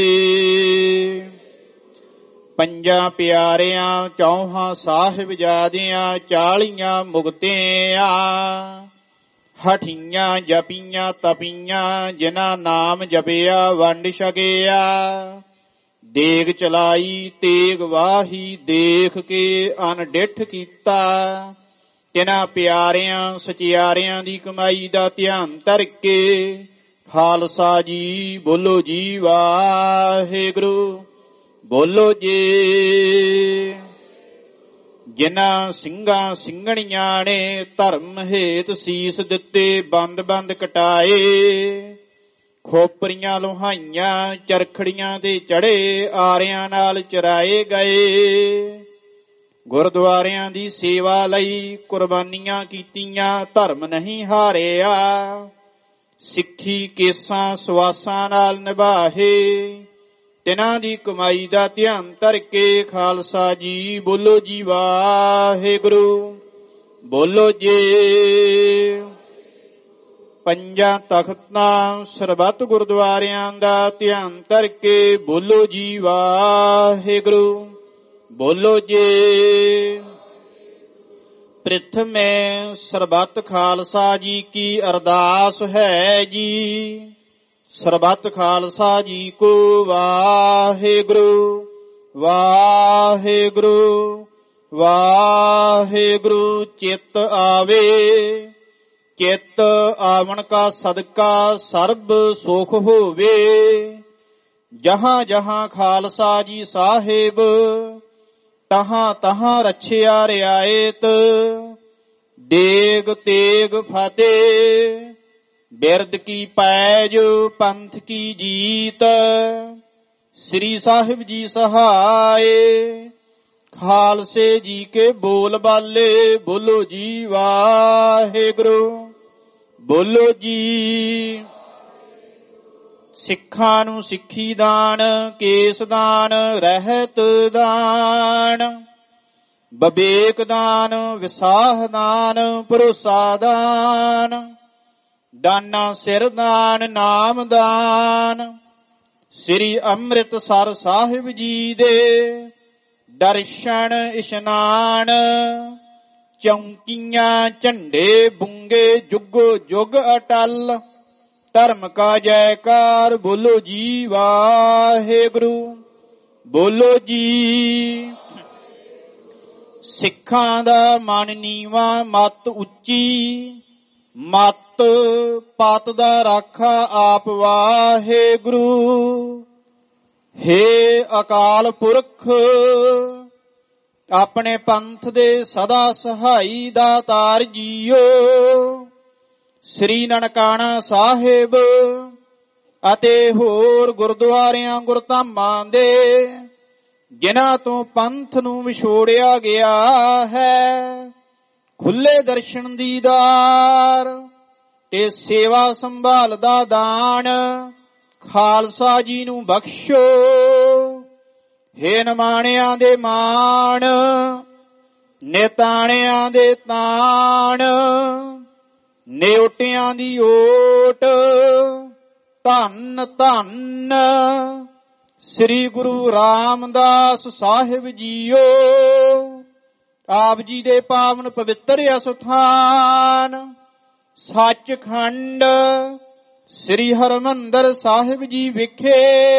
पंजा प्यारियां चौहां साहिबजादियां चालियां मुक्तियां। हठियां जपियां तपियां जिना नाम जपिया वंड छकिया। देग चलाई तेग वाही देख के अनडिठ कीता। तिना प्यारियां सचियारियां दी कमाई दा ध्यान धर के खालसा जी बोलो जी वाहेगुरु। बोलो जी। जिन्हां ਸਿੰਘਾਂ ਸਿੰਘਣੀਆਂ ਨੇ ਧਰਮ ਹੇਤ ਸੀਸ ਦਿੱਤੇ ਬੰਦ ਬੰਦ ਕਟਾਏ। ਖੋਪਰੀਆਂ ਲੋਹਾਈਆਂ ਚਰਖੜੀਆਂ ਦੇ ਚੜੇ ਆਰਿਆਂ ਨਾਲ ਚਰਾਏ ਗਏ। ਗੁਰਦੁਆਰਿਆਂ ਦੀ ਸੇਵਾ ਲਈ ਕੁਰਬਾਨੀਆਂ ਕੀਤੀਆਂ ਧਰਮ ਨਹੀਂ ਹਾਰਿਆ। ਸਿੱਖੀ ਕੇਸਾਂ ਸਵਾਸਾਂ ਨਾਲ ਨਿਭਾਹੇ। ਤਿਨਾਂ ਦੀ ਕਮਾਈ ਦਾ ਧਿਆਨ ਧਰ ਕੇ ਖਾਲਸਾ ਜੀ ਬੋਲੋ ਜੀ ਵਾਹਿਗੁਰੂ। ਬੋਲੋ ਜੀ। ਪੰਜਾਂ ਤਖਤਾਂ ਸਰਬੱਤ ਗੁਰਦੁਆਰਿਆਂ ਦਾ ਧਿਆਨ ਧਰ ਕੇ ਬੋਲੋ ਜੀ ਵਾਹਿਗੁਰੂ। ਬੋਲੋ ਜੀ। ਪ੍ਰਥਮੇ ਸਰਬੱਤ ਖਾਲਸਾ ਜੀ ਕੀ ਅਰਦਾਸ ਹੈ ਜੀ। ਸਰਬੱਤ ਖਾਲਸਾ ਜੀ ਕੋ ਵਾਹਿਗੁਰੂ ਵਾਹਿਗੁਰੂ ਵਾਹਿਗੁਰੂ। ਚਿੱਤ ਆਵੇ ਚਿੱਤ ਆਵਣ ਕਾ ਸਦਕਾ ਸਰਬ ਸੁਖ ਹੋਵੇ। ਜਹਾਂ ਜਹਾਂ ਖਾਲਸਾ ਜੀ ਸਾਹਿਬ ਤਹਾਂ ਤਹਾਂ ਰਛਿਆ ਰਿਆਇਤ। ਦੇਗ ਤੇਗ ਫਤਿਹ। ਬਿਰਦ ਕੀ ਪੈਜ ਪੰਥ ਕੀ ਜੀਤ, ਸ੍ਰੀ ਸਾਹਿਬ ਜੀ ਸਹਾਏ। ਖਾਲਸੇ ਜੀ ਕੇ ਬੋਲ ਬਾਲੇ, ਬੋਲੋ ਜੀ ਵਾਹਿਗੁਰੂ, ਬੋਲੋ ਜੀ। ਸਿੱਖਾਂ ਨੂੰ ਸਿੱਖੀ ਦਾਨ, ਕੇਸ ਦਾਨ, ਰਹਿਤ ਦਾਨ, ਬਵੇਕ ਦਾਨ, ਵਿਸਾਹ ਦਾਨ, ਭਰੋਸਾ ਦਾਨ, ਦਾਨਾ ਸਿਰ ਦਾਨ, ਨਾਮ ਦਾਨ। ਸ੍ਰੀ ਅੰਮ੍ਰਿਤਸਰ ਸਾਹਿਬ ਜੀ ਦੇ ਦਰਸ਼ਨ ਇਸ਼ਨਾਨ, ਚੌਂਕੀਆਂ ਝੰਡੇ ਬੁੰਗੇ ਜੁਗੋ ਜੁਗ ਅਟਲ। ਧਰਮ ਕਾ ਜੈਕਾਰ, ਬੋਲੋ ਜੀ ਵਾਹਿਗੁਰੂ, ਬੋਲੋ ਜੀ। ਸਿੱਖਾਂ ਦਾ ਮਨ ਨੀਵਾਂ, ਮੱਤ ਉੱਚੀ, ਮੱਤ ਪਤ ਦਾ ਰਾਖਾ ਆਪ ਵਾਹਿਗੁਰੂ। ਹੇ ਅਕਾਲ ਪੁਰਖ, ਆਪਣੇ ਪੰਥ ਦੇ ਸਦਾ ਸਹਾਈ ਦਾਤਾਰ ਜੀਓ। ਸ੍ਰੀ ਨਨਕਾਣਾ ਸਾਹਿਬ ਅਤੇ ਹੋਰ ਗੁਰਦੁਆਰਿਆਂ ਗੁਰਧਾਮਾਂ ਦੇ ਜਿਨ੍ਹਾਂ ਤੋਂ ਪੰਥ ਨੂੰ ਵਿਛੋੜਿਆ ਗਿਆ ਹੈ, ਖੁੱਲੇ ਦਰਸ਼ਨ ਦੀਦਾਰ ਤੇ ਸੇਵਾ ਸੰਭਾਲ ਦਾ ਦਾਨ ਖਾਲਸਾ ਜੀ ਨੂੰ ਬਖਸ਼ੋ। ਹੇ ਨਿਮਾਣਿਆਂ ਦੇ ਮਾਣ, ਨਿਤਾਣਿਆਂ ਦੇ ਤਾਣ, ਨਿਉਟਿਆਂ ਦੀ ਓਟ, ਧੰਨ ਧੰਨ ਸ੍ਰੀ ਗੁਰੂ ਰਾਮਦਾਸ ਸਾਹਿਬ ਜੀਓ। ਆਪ ਜੀ ਦੇ ਪਾਵਨ ਪਵਿੱਤਰ ਅਸਥਾਨ ਸੱਚਖੰਡ ਸ੍ਰੀ ਹਰਿਮੰਦਰ ਸਾਹਿਬ ਜੀ ਵਿਖੇ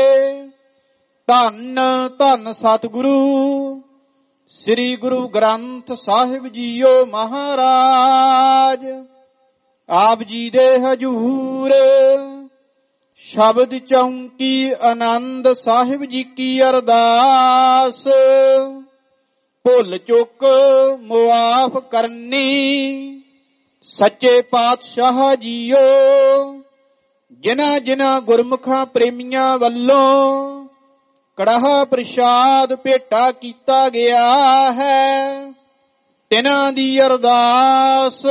ਧੰਨ ਧੰਨ ਸਤਿਗੁਰੂ ਸ੍ਰੀ ਗੁਰੂ ਗ੍ਰੰਥ ਸਾਹਿਬ ਜੀਓ ਮਹਾਰਾਜ। ਆਪ ਜੀ ਦੇ ਹਜੂਰ ਸ਼ਬਦ ਚੌਂਕੀ ਆਨੰਦ ਸਾਹਿਬ ਜੀ ਕੀ ਅਰਦਾਸ, ਭੁੱਲ ਚੁੱਕ ਮੁਆਫ ਕਰਨੀ ਸੱਚੇ ਪਾਤਸ਼ਾਹ ਜੀਓ। ਜਿਨ੍ਹਾਂ ਜਿਨ੍ਹਾਂ ਗੁਰਮੁਖਾਂ ਪ੍ਰੇਮੀਆਂ ਵੱਲੋਂ ਕੜਾਹ ਪ੍ਰਸ਼ਾਦ ਭੇਟਾ ਕੀਤਾ ਗਿਆ ਹੈ, ਤਿਨਾਂ ਦੀ ਅਰਦਾਸ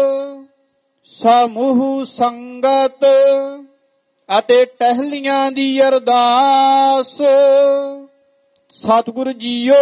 ਸਮੂਹ ਸੰਗਤ ਅਤੇ ਟਹਿਲੀਆਂ ਦੀ ਅਰਦਾਸ। ਸਤਿਗੁਰ ਜੀਓ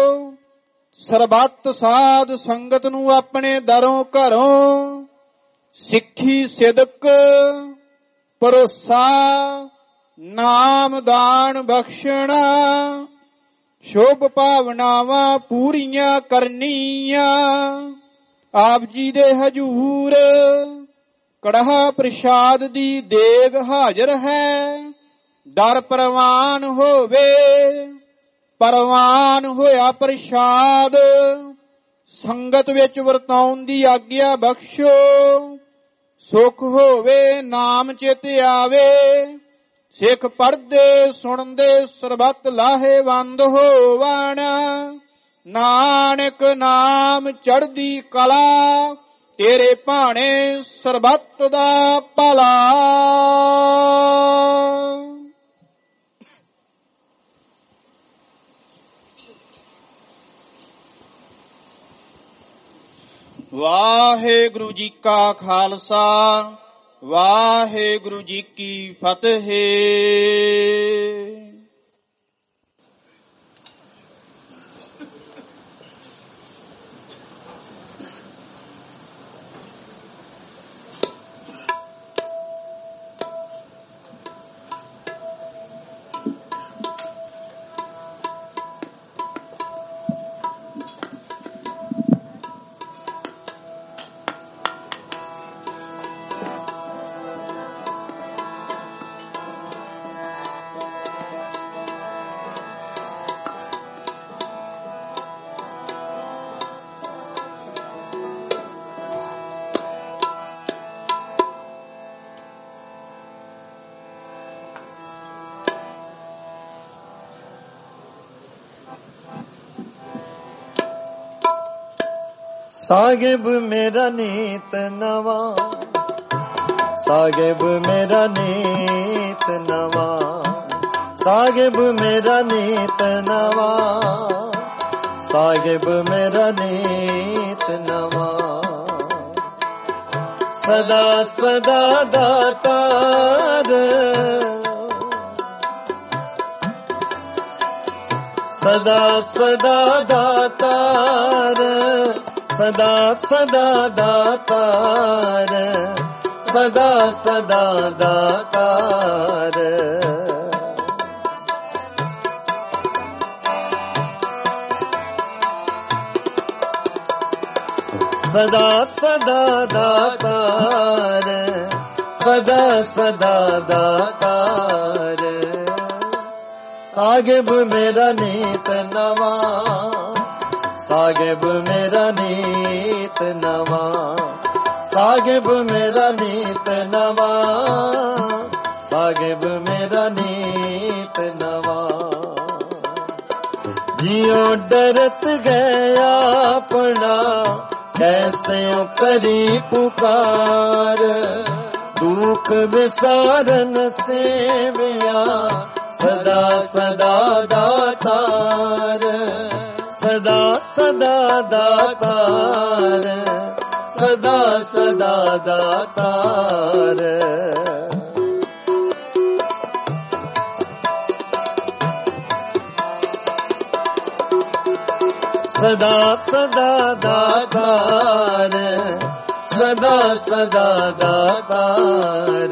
ਸਰਬੱਤ ਸਾਧ ਸੰਗਤ ਨੂੰ ਆਪਣੇ ਦਰੋਂ ਘਰੋਂ ਸਿੱਖੀ ਸਿਦਕ ਭਰੋਸਾ ਨਾਮ ਦਾਨ ਬਖਸ਼ਣਾ, ਸ਼ੁਭ ਭਾਵਨਾਵਾਂ ਪੂਰੀਆਂ ਕਰਨੀਆਂ। ਆਪ ਜੀ ਦੇ ਹਜੂਰ ਕੜਾਹ ਪ੍ਰਸ਼ਾਦ ਦੀ ਦੇਗ ਹਾਜ਼ਰ ਹੈ, ਦਰ ਪ੍ਰਵਾਨ ਹੋਵੇ। ਪ੍ਰਵਾਨ ਹੋਇਆ ਪ੍ਰਸ਼ਾਦ ਸੰਗਤ ਵਿੱਚ ਵਰਤਾਉਣ ਦੀ ਆਗਿਆ ਬਖਸ਼ੋ। ਸੁਖ ਹੋਵੇ ਨਾਮ ਚਿਤ ਆਵੇ, ਸਿੱਖ ਪੜ੍ਹਦੇ ਸੁਣਦੇ ਸਰਬੱਤ ਲਾਹੇਵੰਦ ਹੋਵਣ। ਨਾਨਕ ਨਾਮ ਚੜ੍ਹਦੀ ਕਲਾ, ਤੇਰੇ ਭਾਣੇ ਸਰਬੱਤ ਦਾ ਭਲਾ। ਵਾਹਿਗੁਰੂ ਜੀ ਕਾ ਖਾਲਸਾ, ਵਾਹਿਗੁਰੂ ਜੀ ਕੀ ਫਤਿਹ। साहिब मेरा नीत नवा, साहिब मेरा नीत नवा, साहिब मेरा नीत नवा, साहिब मेरा नीत नवा। सदा सदा दातार, सदा सदा दातार, सदा सदा दातार, सदा सदा दातार। सदा सदा दातार, सदा सदा दातार। साहिब मेरा नीत नवा, साहिब मेरा नीत नवा, साहिब मेरा नीत नवा, साहिब मेरा नीत नवा। जियो डरत गया अपना, कैसे करी पुकार, दुख विसारन सेविया, सदा सदा दातार, सदा सदा दातार, सदा सदा दातार। सदा सदा दातार, सदा सदा दातार।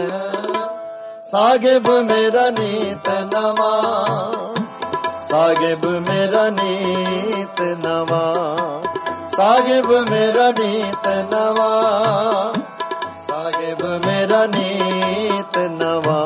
साहिब मेरा नीत नवा, साहिब मेरा नीत नवा, साहिब मेरा नीत नवा, साहिब मेरा नीत नवा।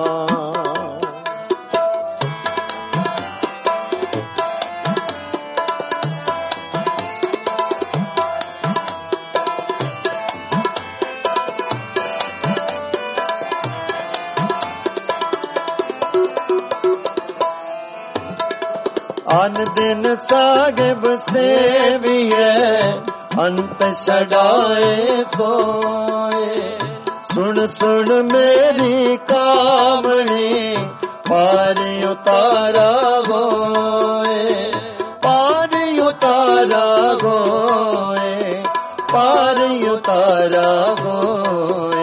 आन दिन साहिब सेविए, अंत छड़ाए सोए। सुन सुन मेरी कामणी, पार उतारा गोए, पार उतारा गोए, पार उतारा गोए।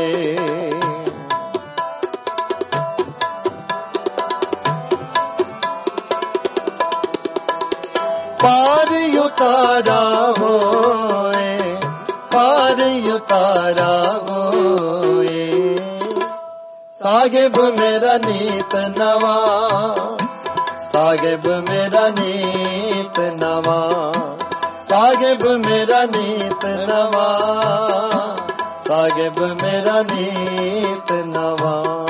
पार उतारा होए, पार उतारा होए। साहिब मेरा नीत नवा, साहिब मेरा नीत नवा, साहिब मेरा नीत नवा, साहिब मेरा नीत नवा।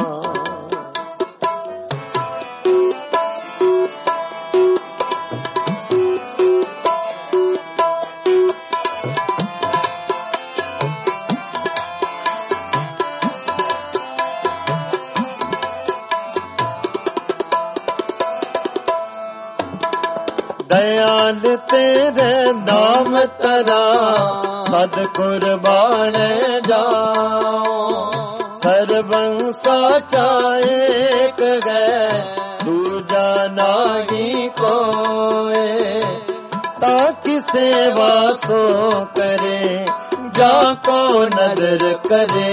दयाल तेरे नाम तरा, सद कुर्बान जाओ। सर्वं साचा एक है, दूजा नागी कोए। ताकि सेवा सो करे, जाको नदर करे।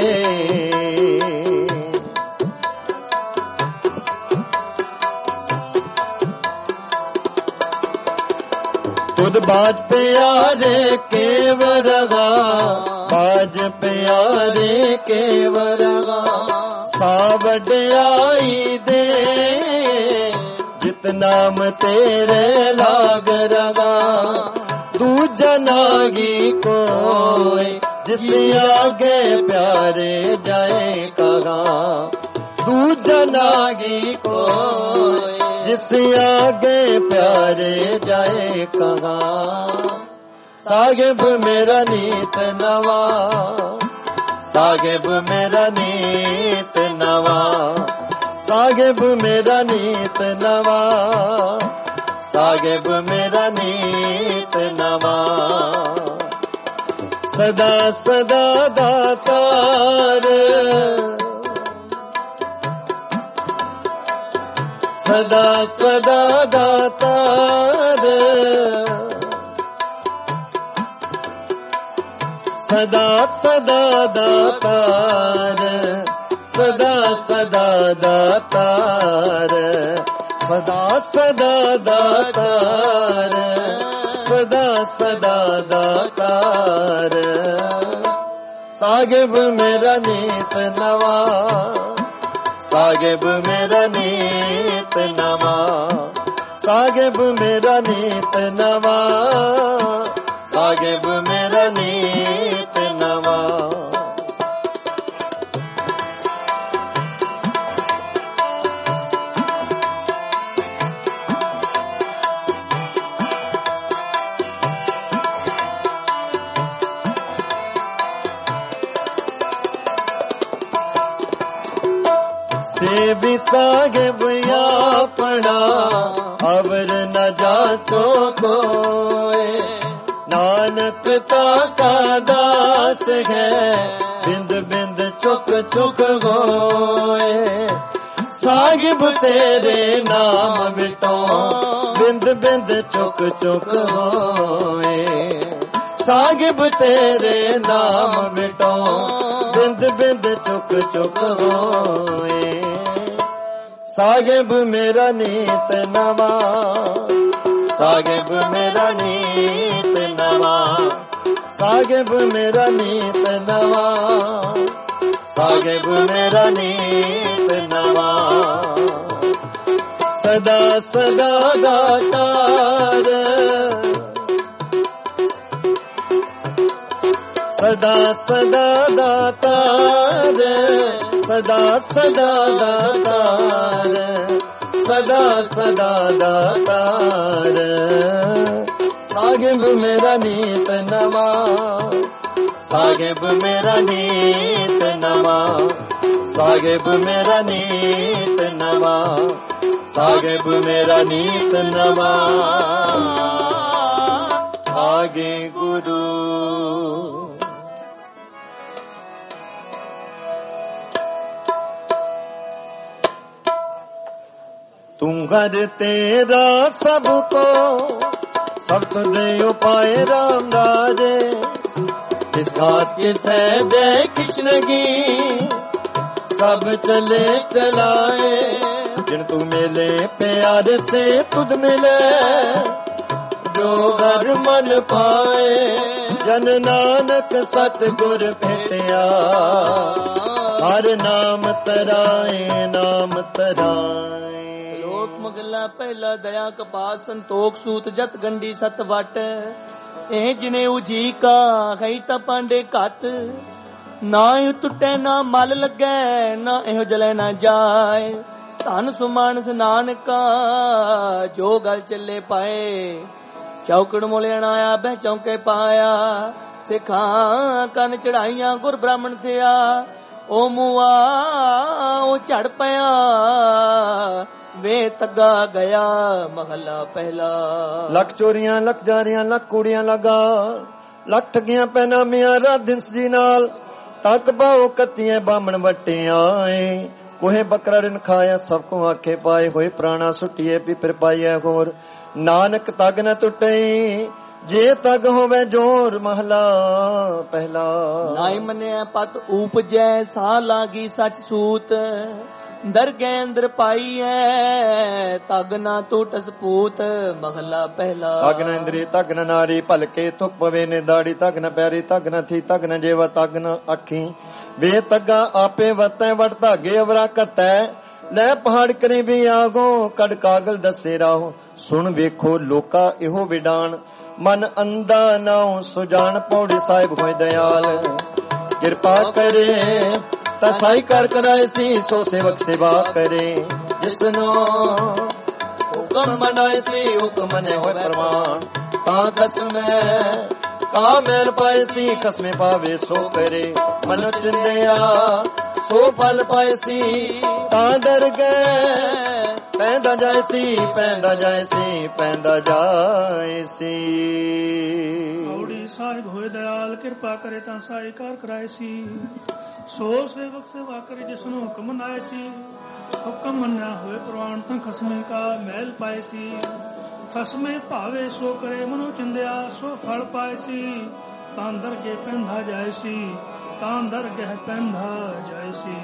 खुद बाज प्यारे केवरगा, बाज प्यारे केवरगा। सावड़ियाई दे, जित नाम तेरे लाग रगा। दूजा नागी कोई, जिस आगे प्यारे जाए कहा। दूजा नागी कोई, जिस आगे प्यारे जाए कहा। साहिब मेरा नीत नवा, साहिब मेरा नीत नवा, साहिब मेरा नीत नवा, साहिब मेरा नीत नवा। सदा सदा दातार सदा सदा दातार सदा सदा दातार सदा सदा दातार सदा सदा दातार सदा सदा दातार साहिब मेरा नीत नवा साहिब मेरा नीत नवा साहिब मेरा नीत नवा साहिब मेरा नीत नवा से भी साहिब अपना अवर न जाचो कोए नानक का दास है बिंद बिंद चुक चुक होए साहिब तेरे नाम बिटो बिंद बिंद चुक चुक होए साहिब तेरे नाम बिटो बिंद बिंद चुक चुक होए साहिब मेरा नीत नवा साहिब मेरा नीत नवा साहिब मेरा नीत नवा साहिब मेरा नीत नवा सदा सदा दातार सदा सदा दातार सदा सदा दातार सदा सदा दातार साहिब मेरा नीत नवा साहिब मेरा नीत नवा साहिब मेरा नीत नवा साहिब मेरा नीत नवा आगे गुरु तू घर तेरा सबको सब तुझे उपाय राम राजे इस हाथ के सैदे कृष्ण की सब चले चलाए जिन तू मिले प्यार से तुझ मिले जो घर मन पाए जन नानक सतगुर भेटिया हर नाम तराए नाम तराए मगला पहला दया कपास संतोख सूत जत गंडी सत वट ए जिने उजी का खई ता पांडे कत ना टुटे ना मल लगे ना एहो जले ना जाए धन सुमानस नानका जो गल चले पाए चौकड़ मोलियां आया बह चौके पाया सिखा कन चढ़ाइया गुर ब्राह्मण थिया ओ मुआ ओ चढ़ पया वे तगा गया महला पहला लख चोरियां लख जारियां लख कूड़ियां लगा लख ठगियां पैनामियां राधिंस जी नाल तक बाओ कत्तियां बामण वटे आए कोहे बकरा रिन खाया सबको आखे पाए होए प्राणा सुटिए पिपर पाइए होर नानक तग न टुटे जे तग होवे जोर महला पहला नाई मने पत उपजै सा लागी सच सूत दरगेंद्र पाई है तग ना टूट सपूत महला पहला तग न इंद्री तग न नारी भलके थुक पवे ने दाड़ी तग न पैरी तग न थी तग न जेवा तग न अखी वे तगा आपे वतै वट धागे अवरा करता ले पहाड़ करी भी आगो कड़ कागल दसे राहो सुन वेखो लोका इहो विडान मन अंधा नाउ सुजान पौड़ी साहिब होए दयाल कृपा करे तसाई कर कराए सी सो सेवक सेवा करे जिसनो हुक्म मनाए सी हुक्म मने होए प्रमाण ता कसम का मैल पाए सी कसमे पावे सो करे मनो चिंदिया सो फल पाए सी ता डर गए ਪੈਂਦਾ ਜਾਏ ਸੀ ਪੈਂਦਾ ਜਾਏ ਸੀ ਪੈਂਦਾ ਜਾਏ ਸੀ। ਔੜੀ ਸਾਹਿਬ ਹੋਏ ਦਇਆਲ ਕਿਰਪਾ ਕਰੇ ਤਾਂ ਸਾਈ ਕਾਰ ਕਰਾਏ ਸੀ। ਸੋ ਸੇਵਕ ਸੇਵਾ ਕਰੇ ਜਿਸ ਨੂੰ ਹੁਕਮ ਨਾਏ ਸੀ। ਹੁਕਮ ਮੰਨਿਆ ਹੋਏ ਪ੍ਰਵਾਨ ਤਾਂ ਖਸਮੇ ਕਾ ਮਹਿਲ ਪਾਏ ਸੀ। ਖਸਮੇ ਭਾਵੇ ਸੋ ਕਰੇ ਮਨੋ ਚੰਦਿਆ ਸੋ ਫਲ ਪਾਏ ਸੀ। ਤਾਂ ਦਰਗੇ ਪੈਂਦਾ ਜਾਏ ਸੀ ਤਾਂ ਦਰਗਹਿ ਪੈਂਦਾ ਜਾਏ ਸੀ।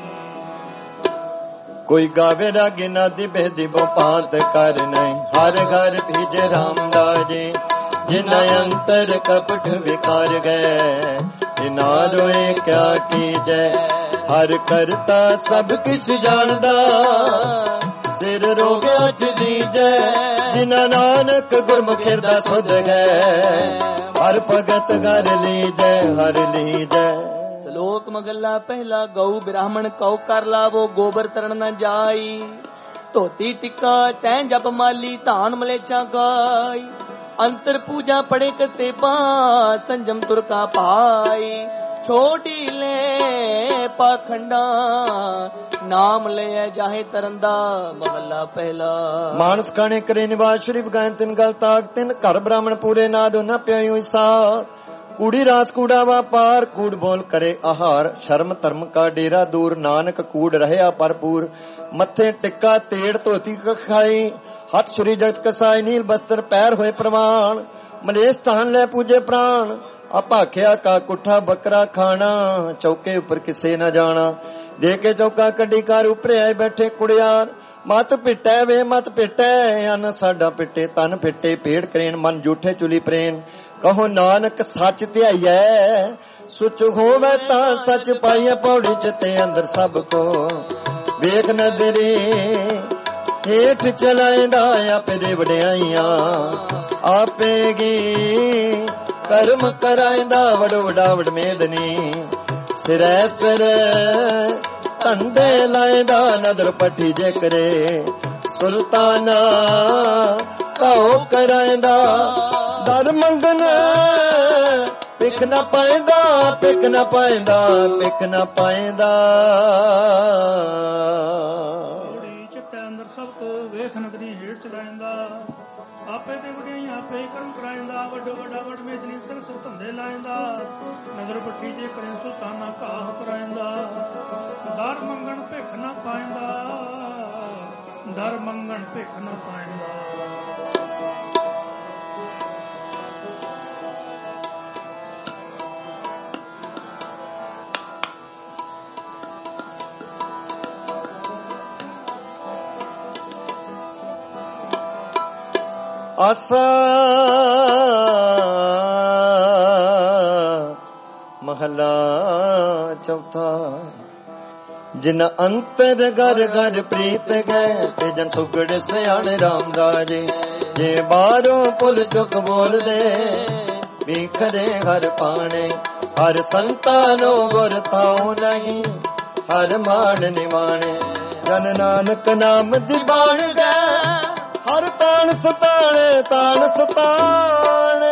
ਕੋਈ ਗਾਵੇ ਰਾਗੇ ਨਾ ਦਿਬੇ ਦਿਬੋ ਪਾਤ ਕਰ ਨਹੀਂ। ਹਰ ਘਰ ਭੀਜੇ ਰਾਮ ਰਾਜੇ ਜਿਨਾ ਅੰਤਰ ਕਪਟ ਵਿਕਾਰ ਗਏ। ਇਨਾ ਰੋਏ ਕਿਆ ਕੀਜੈ ਹਰ ਕਰਤਾ ਸਭ ਕਿਛ ਜਾਣਦਾ। ਸਿਰ ਰੋਗਿਆ ਚ ਦੀਜੈ ਜਿਨਾ ਨਾਨਕ ਗੁਰਮੁਖ ਹਿਰਦਾ ਸੁਧ ਗਏ। ਹਰ ਭਗਤ ਘਰ ਲੀਜੈ ਹਰ ਲੀਜੈ। ਸ਼ਲੋਕ ਮਗਲਾ ਪਹਿਲਾ ਗਊ ਬ੍ਰਾਹਮਣ ਕਉ ਕਰ ਲਾਵੋ ਗੋਬਰ ਤਰਨ ਨ ਜਾਈ। ਧੋਤੀ ਟਿੱਕਾ ਤੈਂ ਜਪ ਮਾਲੀ ਧਾਨ ਮਲੇਛਾ ਗਾਈ। ਅੰਤਰ ਪੂਜਾ ਪੜੇ ਕਰਤੇ ਪਾ ਸੰਜਮ ਤੁਰ ਕਾ ਪਾਈ। ਛੋਟੀ ਲੈ ਪਾਖੰਡਾ ਨਾਮ ਲਿਆ ਜਾਹੇ ਤਰੰਦਾ ਮਹੱਲਾ ਪਹਿਲਾ। ਮਾਨਸ ਖਾਣੇ ਕਰੇ ਨਿਵਾਸ ਸ਼ਰੀਫ ਗਾਇਨ ਤਿੰਨ ਗਲ ਤਾਕ ਤਿੰਨ ਘਰ ਬ੍ਰਾਹਮਣ ਪੂਰੇ ਨਾਦ ਨਾ ਪਿਆਈ ਸਾਰ। ਕੂੜੀ ਰਾਸ ਕੂੜਾ ਵਾਪਾਰ ਕੂੜ ਬੋਲ ਕਰੇ ਆਹਾਰ। ਸ਼ਰਮ ਧਰਮ ਕਾ ਡੇਰਾ ਦੂਰ ਨਾਨਕ ਕੂੜ ਰਹਿਆ ਭਰਪੂਰ। ਮੱਥੇ ਟਿੱਕਾ ਤੇੜ ਧੋਤੀ ਖਾਈ ਹੱਥ ਛੁਰੀ ਜਗਤ ਕਸਾਈ। ਨੀਲ ਬਸਤਰ ਪੈਰ ਹੋਏ ਪ੍ਰਵਾਨ ਮਲੇਸ਼ ਧਾਨ ਲੈ ਪੂਜੇ ਪ੍ਰਾਣ। ਆਪਾਖਿਆ ਕਾ ਕੁੱਠਾ ਬੱਕਰਾ ਖਾਣਾ ਚੌਕੇ ਉੱਪਰ ਕਿਸੇ ਨਾ ਜਾਣਾ। ਦੇ ਕੇ ਚੌਕਾ ਕੱਢੀ ਕਾਰ ਉਪਰੇ ਆਏ ਬੈਠੇ ਕੁੜਿਆਰ। ਮਤ ਪਿੱਟੈ ਵੇ ਮਤ ਪਿੱਟੈ ਅਨ ਸਾਡਾ ਪਿੱਟੇ ਤਨ ਪਿੱਟੇ ਪੇੜ ਕਰੇਨ ਮਨ ਜੂਠੇ ਚੁਲੀ ਪ੍ਰੇਨ। ਕਹੋ ਨਾਨਕ ਸੱਚ ਧਿਆਈਐ ਸੁਚ ਹੋਵੇ ਤਾਂ ਸੱਚ ਪਾਈਐ। ਪੌੜੀ ਚ ਤੇ ਅੰਦਰ ਸਭ ਕੋ ਵੇਖ ਨਦਰੇ ਹੇਠ ਚਲਾਇਂਦਾ ਆਪੇ ਦੇ ਵਡਿਆਈਆਂ। ਆਪੇ ਗੀ ਕਰਮ ਕਰਾਇਂਦਾ ਵਡੋ ਵਡਾ ਵਡ ਮੇਦਨੀ। ਸਿਰੈ ਸਿਰ ਧੰਦੇ ਲਾਇਂਦਾ ਨਦਰ ਪੱਠੀ ਜੇ ਕਰੇ। ਸੁਲਤਾਨਾ ਕਉ ਕਰਾਇਂਦਾ ਦਰ ਮੰਗਨ ਪਿਕ ਨਾ ਪਾਇਂਦਾ ਪਿਕ ਨਾ ਪਾਇਂਦਾ ਪਿਕ ਨਾ ਪਾਇਂਦਾ। ਚਿੱਟੇ ਅੰਦਰ ਸਭ ਕੋ ਵੇਖ ਨਗਰੀ ਹੇਠ ਚਲਾਇਂਦਾ। ਆਪੇ ਤੇ ਵਡਿਆਈਆਂ ਆਪੇ ਕਰਮ ਕਰਾਇਂਦਾ। ਵੱਡੋ ਵੱਡਾ ਵਡ ਮੇਦਨੀ ਸਿਰ ਸਿਰ ਧੰਦੇ ਲਾਇਂਦਾ। ਨਦਰ ਪੱਠੀ ਜੇ ਕਰੇ ਸੁਲਤਾਨਾ ਕਾਹ ਕਰਾਇਂਦਾ। ਦਰ ਮੰਗਣ ਭਿਖ ਨਾ ਪਾਇਂਦਾ ਦਰ ਮੰਗਣ ਭਿਖ ਨਾ ਪਾਇਂਦਾ। ਆਸਾ ਮਹਲਾ ਚੌਥਾ। ਜਿਨ ਅੰਤਰ ਘਰ ਘਰ ਪ੍ਰੀਤ ਗਏ ਤੇ ਜਨ ਸੁਗੜ ਸਿਆਣੇ ਰਾਮ ਰਾਜੇ। ਜੇ ਬਾਹਰੋਂ ਪੁੱਲ ਚੁੱਕ ਬੋਲਦੇ ਵੀ ਖਰੇ ਹਰ ਪਾਣੇ। ਹਰ ਸੰਤਾਨੋ ਗੁਰ ਥਾਉ ਨਹੀਂ ਹਰ ਮਾਣ ਨਿਵਾਣੇ। ਜਨ ਨਾਨਕ ਨਾਮ ਦੀ ਬਾਣ ਗਏ ਹਰ ਤਾਣ ਸਤਾਣੇ ਤਾਣ ਸਤਾਣੇ।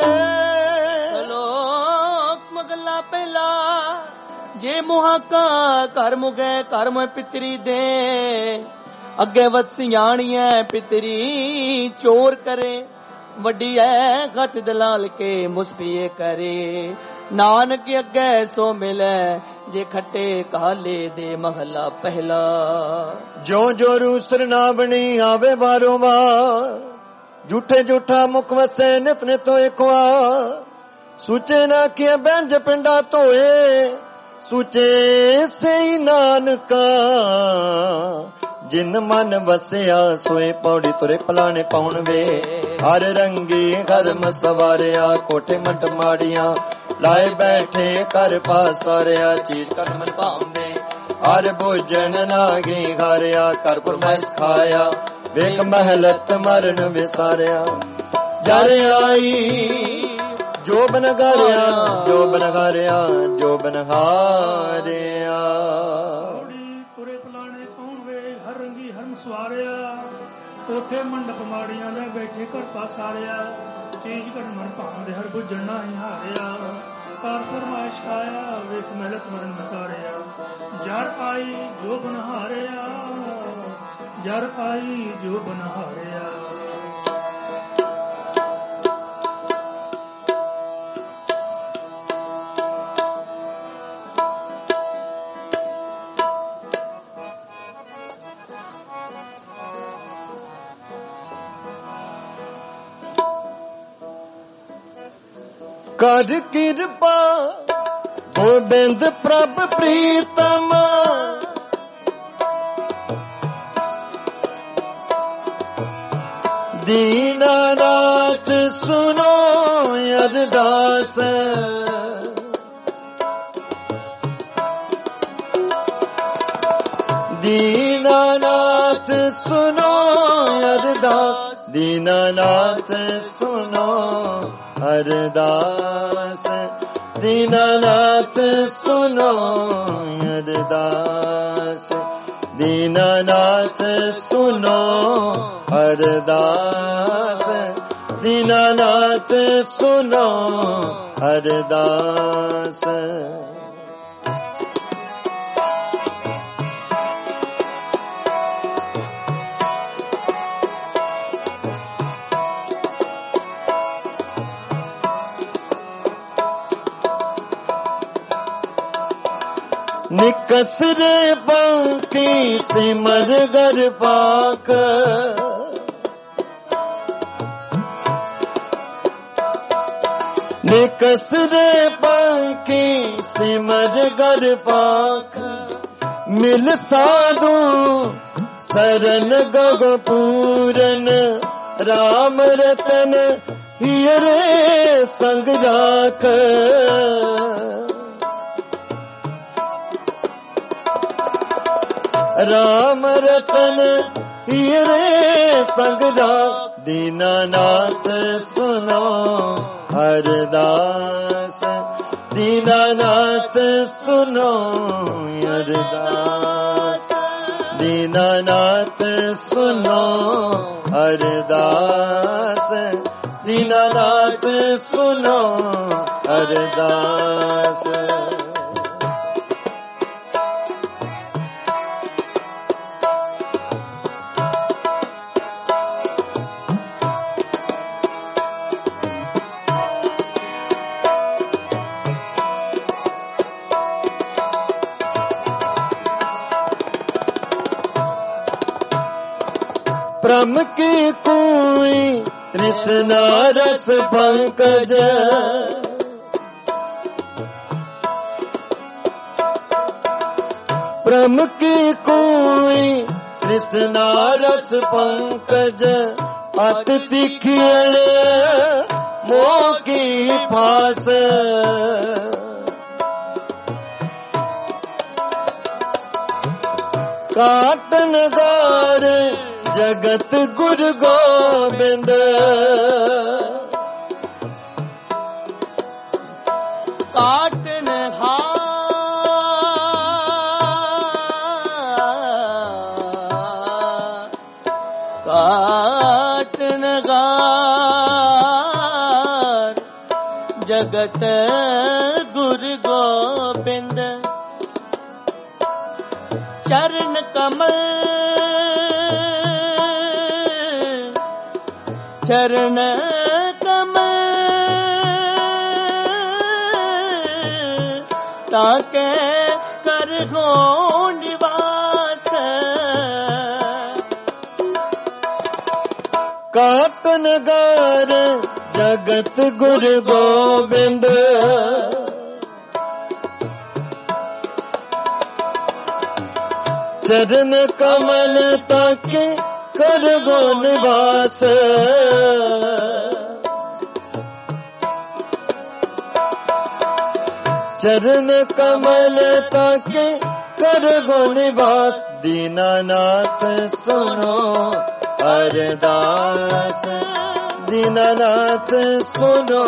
ਸ਼ਲੋਕ ਮਗਲਾ ਪਹਿਲਾ ਜੇ ਮੁਹਾਕਾ ਘਰ ਮੁਗੈ ਘਰ ਮੈਂ ਪਿਤਰੀ ਦੇ। ਅੱਗੇ ਵਤ ਸਿਆਣੀਐ ਪਿਤਰੀ ਚੋਰ ਕਰੇ। ਵੱਡੀ ਐ ਘਟ ਦਲਾਲ ਕੇ ਮੁਸਪੀਏ ਕਰੇ। ਨਾਨਕ ਅੱਗੇ ਸੋ ਮਿਲੈ ਜੇ ਖੱਟੇ ਕਾਲੇ ਦੇ ਮਹਲਾ ਪਹਿਲਾ। ਜੋ ਜੋ ਰੂਸਰ ਨਾ ਬਣੀ ਆਵੇ ਬਾਰੋਂ ਵਾਰ। ਝੂਠੇ ਝੂਠਾ ਮੁਖ ਵਸੇ ਨਿਤ ਨਿਤੋ ਇੱਕ ਵਾਰ। ਸੂਚੇ ਨਾ ਕੀ ਬੈਂਜ ਪਿੰਡਾ ਧੋਏ। ਸੂਚੇ ਸਈ ਨਾਨਕਾ ਜਿਨ ਮਨ ਵਸਿਆ ਸੋਏ। ਪੌੜੀ ਤੁਰੇ ਪਲਾਣੇ ਪਾਉਣ ਵੇ ਹਰ ਰੰਗੀ ਘਰਮ ਸਵਾਰਿਆ। ਕੋਠੇ ਮੰਟ ਮਾੜੀਆਂ ਲਾਏ ਬੈਠੇ ਕਰ ਪਾਸਾਰਿਆ। ਚੀਜ਼ ਕਰ ਮਨ ਭਾਉਂਦੇ ਹਰ ਭੋਜਨ ਨਾਗੀ ਘਾਰਿਆ। ਕਰ ਪੁਰਮੈਸ ਖਾਇਆ ਵੇਖ ਮਹਿਲਤ ਮਰਨ ਵਿਸਾਰਿਆ। ਜਰ ਆਈ ਜੋ ਬਨ ਘਾਰਿਆ ਜੋ ਬਨ ਘਾਰਿਆ ਜੋ ਬਨ ਹਾਰਿਆ। ਪੁਰੇ ਪਲਾਣੇ ਪਾਉਣ ਵੇ ਹਰ ਰੰਗੀ ਹਰਮ ਸਵਾਰਿਆ। ਉਥੇ ਮੰਡਪ ਮਾੜੀਆਂ ਲੈ ਬੈਠੇ ਘਰ ਪਾਸਾਰਿਆ। ਚੀਜ਼ ਕਰ ਮਨ ਭਾਉਂਦੇ ਹਰ ਭੋਜਨ ਨਾਹੀ ਹਾਰਿਆ। ਕਰ ਫਰਮਾਇਸ਼ ਖਾਇਆ ਵੇਖ ਮਹਿਲਤ ਮਰਨ ਵਿਸਾਰਿਆ। ਜਰ ਆਈ ਜੋ ਬਨ ਹਾਰਿਆ जर आई जो बनहारिया। कर कृपा गोबिंद प्रभ प्रीतम, दीनानाथ सुनो अरदास। दीनानाथ सुनो अरदास, दीनानाथ सुनो अरदास। दीनानाथ सुनो अरदास, दीनानाथ सुनो अरदास। दीनानाथ सुनो अरदास। निकस रे बांकी सिमर गर पाक, निकस रे बांकी सिमर गर पाक। मिल साधु शरण गग पूरन, राम रतन हियरे संग राख। राम रतन हियरे संग राख। दीनानाथ सुनो अरदास, दीनानाथ सुनो अरदास। दीनानाथ सुनो अरदास, दीनानाथ सुनो अरदास। प्रम की कुई तृष्णा रस पंकज, प्रम की कुई तृष्णा रस पंकज। अत तिखियण मोह की फास, काटन गार जगत गुरु गोबिंद। काटन हार काटन गार जगत गुरु गोबिंद। चरण कमल चरण कमल ताके कर गो निवास। काटन गार जगत गुरु गोबिंद। चरण कमल ताके कर गो निवास। चरण कमल ताके कर गो निवास। दीनानाथ सुनो अरदास, दीनानाथ सुनो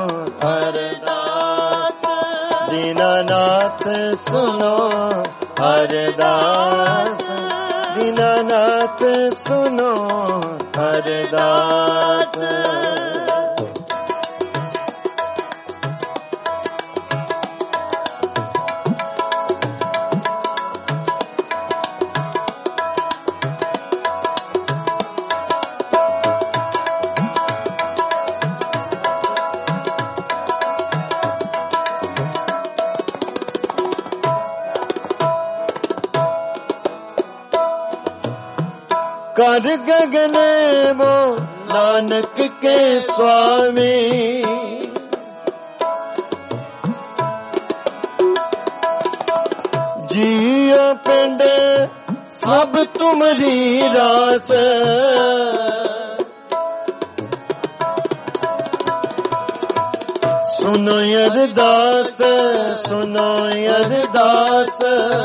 अरदास। दीनानाथ सुनो अरदास, दीनानाथ सुनो अरदास। कर गगने वो नानक के स्वामी। जियो पिंड सब तुमरी रास, सुनो अरदास सुनो अरदास।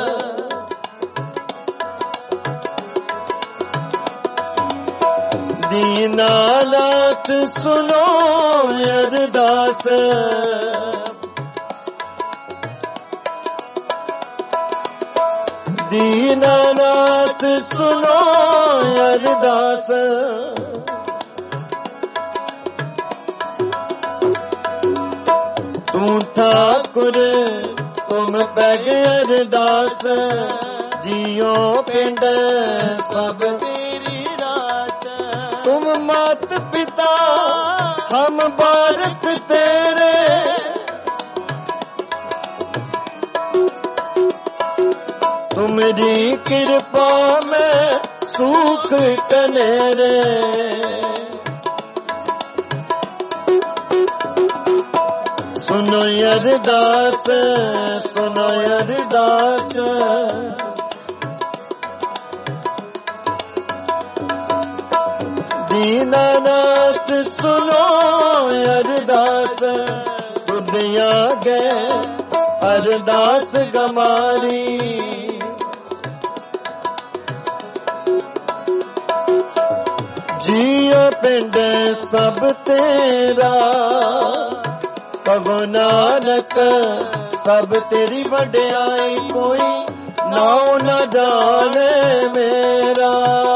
दीनानाथ सुनो अरदास, दीनानाथ सुनो अरदास। तू ठाकुर तुम बैग अरदास, जियो पिंड सब तेरी रास। तुम मात पिता हम भारत तेरे, तुमरी कृपा में सुख कनेरे। सुनो अरदास सुनो अरदास। दीनानाथ सुनो अरदास, दुनिया गए अरदास गमारी। जियो पिंड सब तेरा, कबो नानक सब तेरी वड्याई। कोई नाउ न जाने मेरा,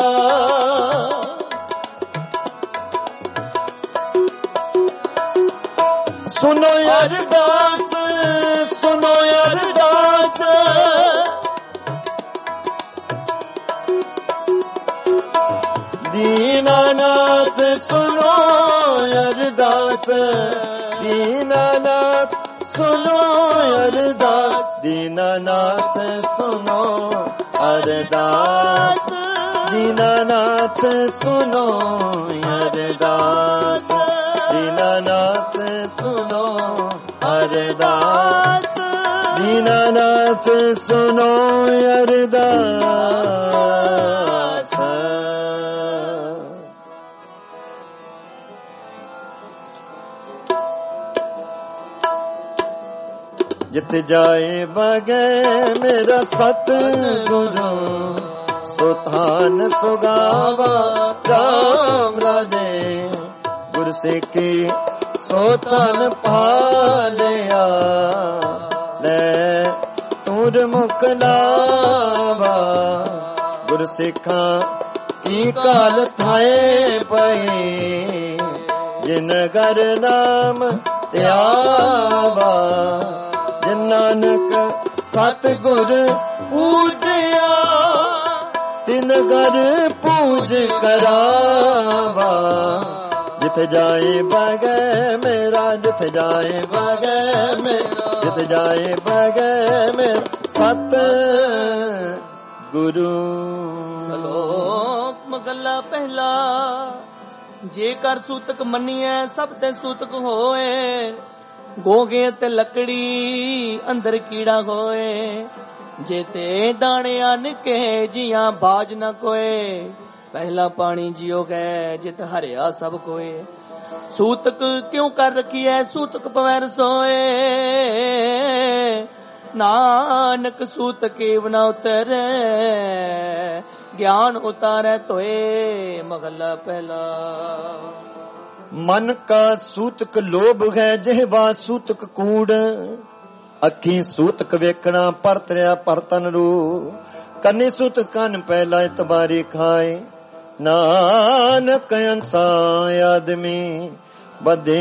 सुनो अरदास सुनो अरदास। दीनानाथ सुनो अरदास, दीनानाथ सुनो अरदास। दीनानाथ सुनो अरदास, दीनानाथ सुनो अरदास। दीनानाथ सुनो अरदास, दीनानाथ सुनो अरदास। जित जाए बगे मेरा सतगुरु, सुतान सुगावा राम राजे। गुरु सिखी सोतन पालिया, ले तूर मुकलावा। गुरु सिखा की काल थाए पई, जिन घर नाम त्यावा। जिन नानक सतगुर पूजया, तिन घर पूज करावा। जित जाए बगे मेरा, जित जाए बगे मेरा, जित जाए बगे मेरा सत गुरु। ਸ਼ਲੋਕ ਮਹਲਾ ਪਹਿਲਾ। ਜੇਕਰ ਸੂਤਕ ਮੰਨੀਐ ਸਭ ਤੇ ਸੂਤਕ ਹੋਏ, ਗੋਗੇ ਤੇ ਲੱਕੜੀ ਅੰਦਰ ਕੀੜਾ ਹੋਏ। ਜੇ ਤੇ ਦਾਣੇ ਅਨ ਕੇ ਜੀਆਂ ਬਾਜ ਨਾ ਕੋਏ, ਪਹਿਲਾ ਪਾਣੀ ਜਿਉ ਗਏ ਜਿਤ ਹਰਿਆ ਸਭ ਕੋਏ। ਸੂਤਕ ਕਿਉਂ ਕਰ ਰਖੀਐ ਸੂਤਕ ਪਵੈ ਰਸੋਏ, ਨਾਨਕ ਸੂਤਕੇ ਬਨ ਉਤਰੈ, ਗਿਆਨ ਉਤਾਰੈ ਧੋਏ। ਮਹਲਾ ਪਹਿਲਾ। मन का सूतक लोभ है, जिहवा सूतक कूड़। अखी सूतक वेखना परतरिया परतन रू। कन्नी सूतक कन पहला इतबारी खाए, नानक अंसा आदमी बदे।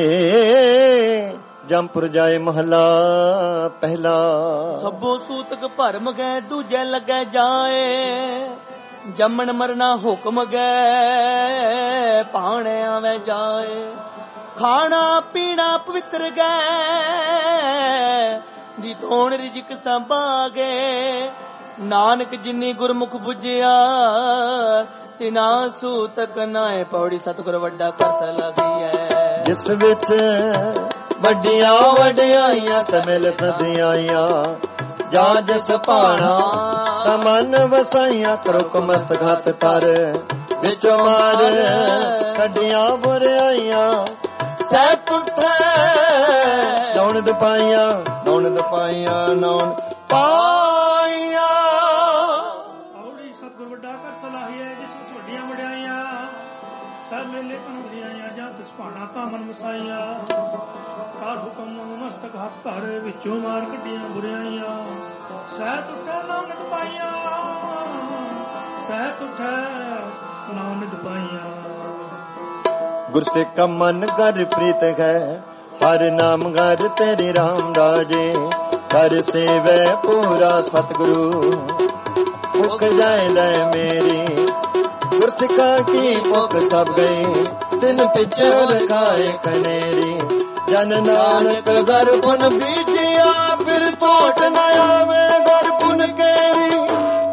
जमपुर जाए महला पहला। सबो सूतक भरम गए दूजे लगे जाए, जमन मरना हुक्म गए पाने आवे जाए। खाना पीना पवित्र गए दी धोण रिजक संभागे, ਨਾਨਕ ਜਿਨੀ ਗੁਰਮੁਖ ਬੁਝਿਆ ਤਿਨਾ ਸੂਤਕ ਨਾਏ ਪੌੜੀ ਸਤਿਗੁਰ ਵੱਡਾ ਕਰਸ ਲਗੀਐ। ਜਿਸ ਵਿੱਚ ਵੱਡੀਆਂ ਵਡਿਆਈਆਂ ਸਮਿਲਤ ਦਿਆਈਆਂ ਜਾਂ ਜਿਸ ਭਾਣਾ ਤਮਨ ਵਸਾਈਆਂ ਕਰੋ ਕਮਸਤਕ ਹੱਥ ਤਰ ਵਿੱਚ ਮਾਰ ਕੱਢੀਆਂ ਬੁਰਾਈਆਂ ਸਹਿ ਤੁਠੈ ਨੌਣ ਦਪਾਈਆਂ ਨੌਣ ਦਪਾਈਆਂ ਨੌਣ ਪਾਈਆਂ। ਔੜੀ ਸਤਿਗੁਰ ਵੱਡਾ ਕਰ ਸਲਾਹੀਐ ਜਿਸ ਵੱਡੀਆਂ ਵਡਿਆਈਆਂ ਸਭ ਮੇਲੇ ਪਨਵਰੀਆਂ ਜਾਂ ਤਿਸ ਭਾਣਾ ਤਾਮਨ ਵਸਾਈਆਂ ਕਰ ਹੁਕਮ ਮਸਤਕ ਹੱਥ ਧਰ ਵਿੱਚੋਂ ਮਾਰ ਕੱਢੀਆਂ ਬੁਰਾਈਆਂ ਸਹਿ ਤੁਠੈ ਨੌਣ ਦਪਾਈਆਂ ਸਹਿ ਤੁਠੈ ਨੌਣ ਦਪਾਈਆਂ। ਗੁਰਸਿੱਖ ਮਨ ਕਰ ਪ੍ਰੀਤ ਹੈ ਹਰ ਨਾਮ ਘਰ ਤੇਰੇ ਰਾਮ ਰਾਜੇ ਕਰ ਸੇਵੈ ਪੂਰਾ ਸਤਿਗੁਰੂ ਭੁੱਖ ਜਾਏ ਲੈ ਮੇਰੀ ਗੁਰਸਿੱਖਾਂ ਕੀ ਭੁੱਖ ਸਭ ਗਈ ਤਿਨ ਪਿਛੇ ਰਖਾਏ ਕਨੇਰੀ ਜਨ ਨਾਨਕ ਘਰ ਪੁਨ ਬੀਜਿਆ ਫਿਰ ਟੋਟ ਨ ਆਵੇ ਘਰ ਪੁਨ ਕੇਰੀ।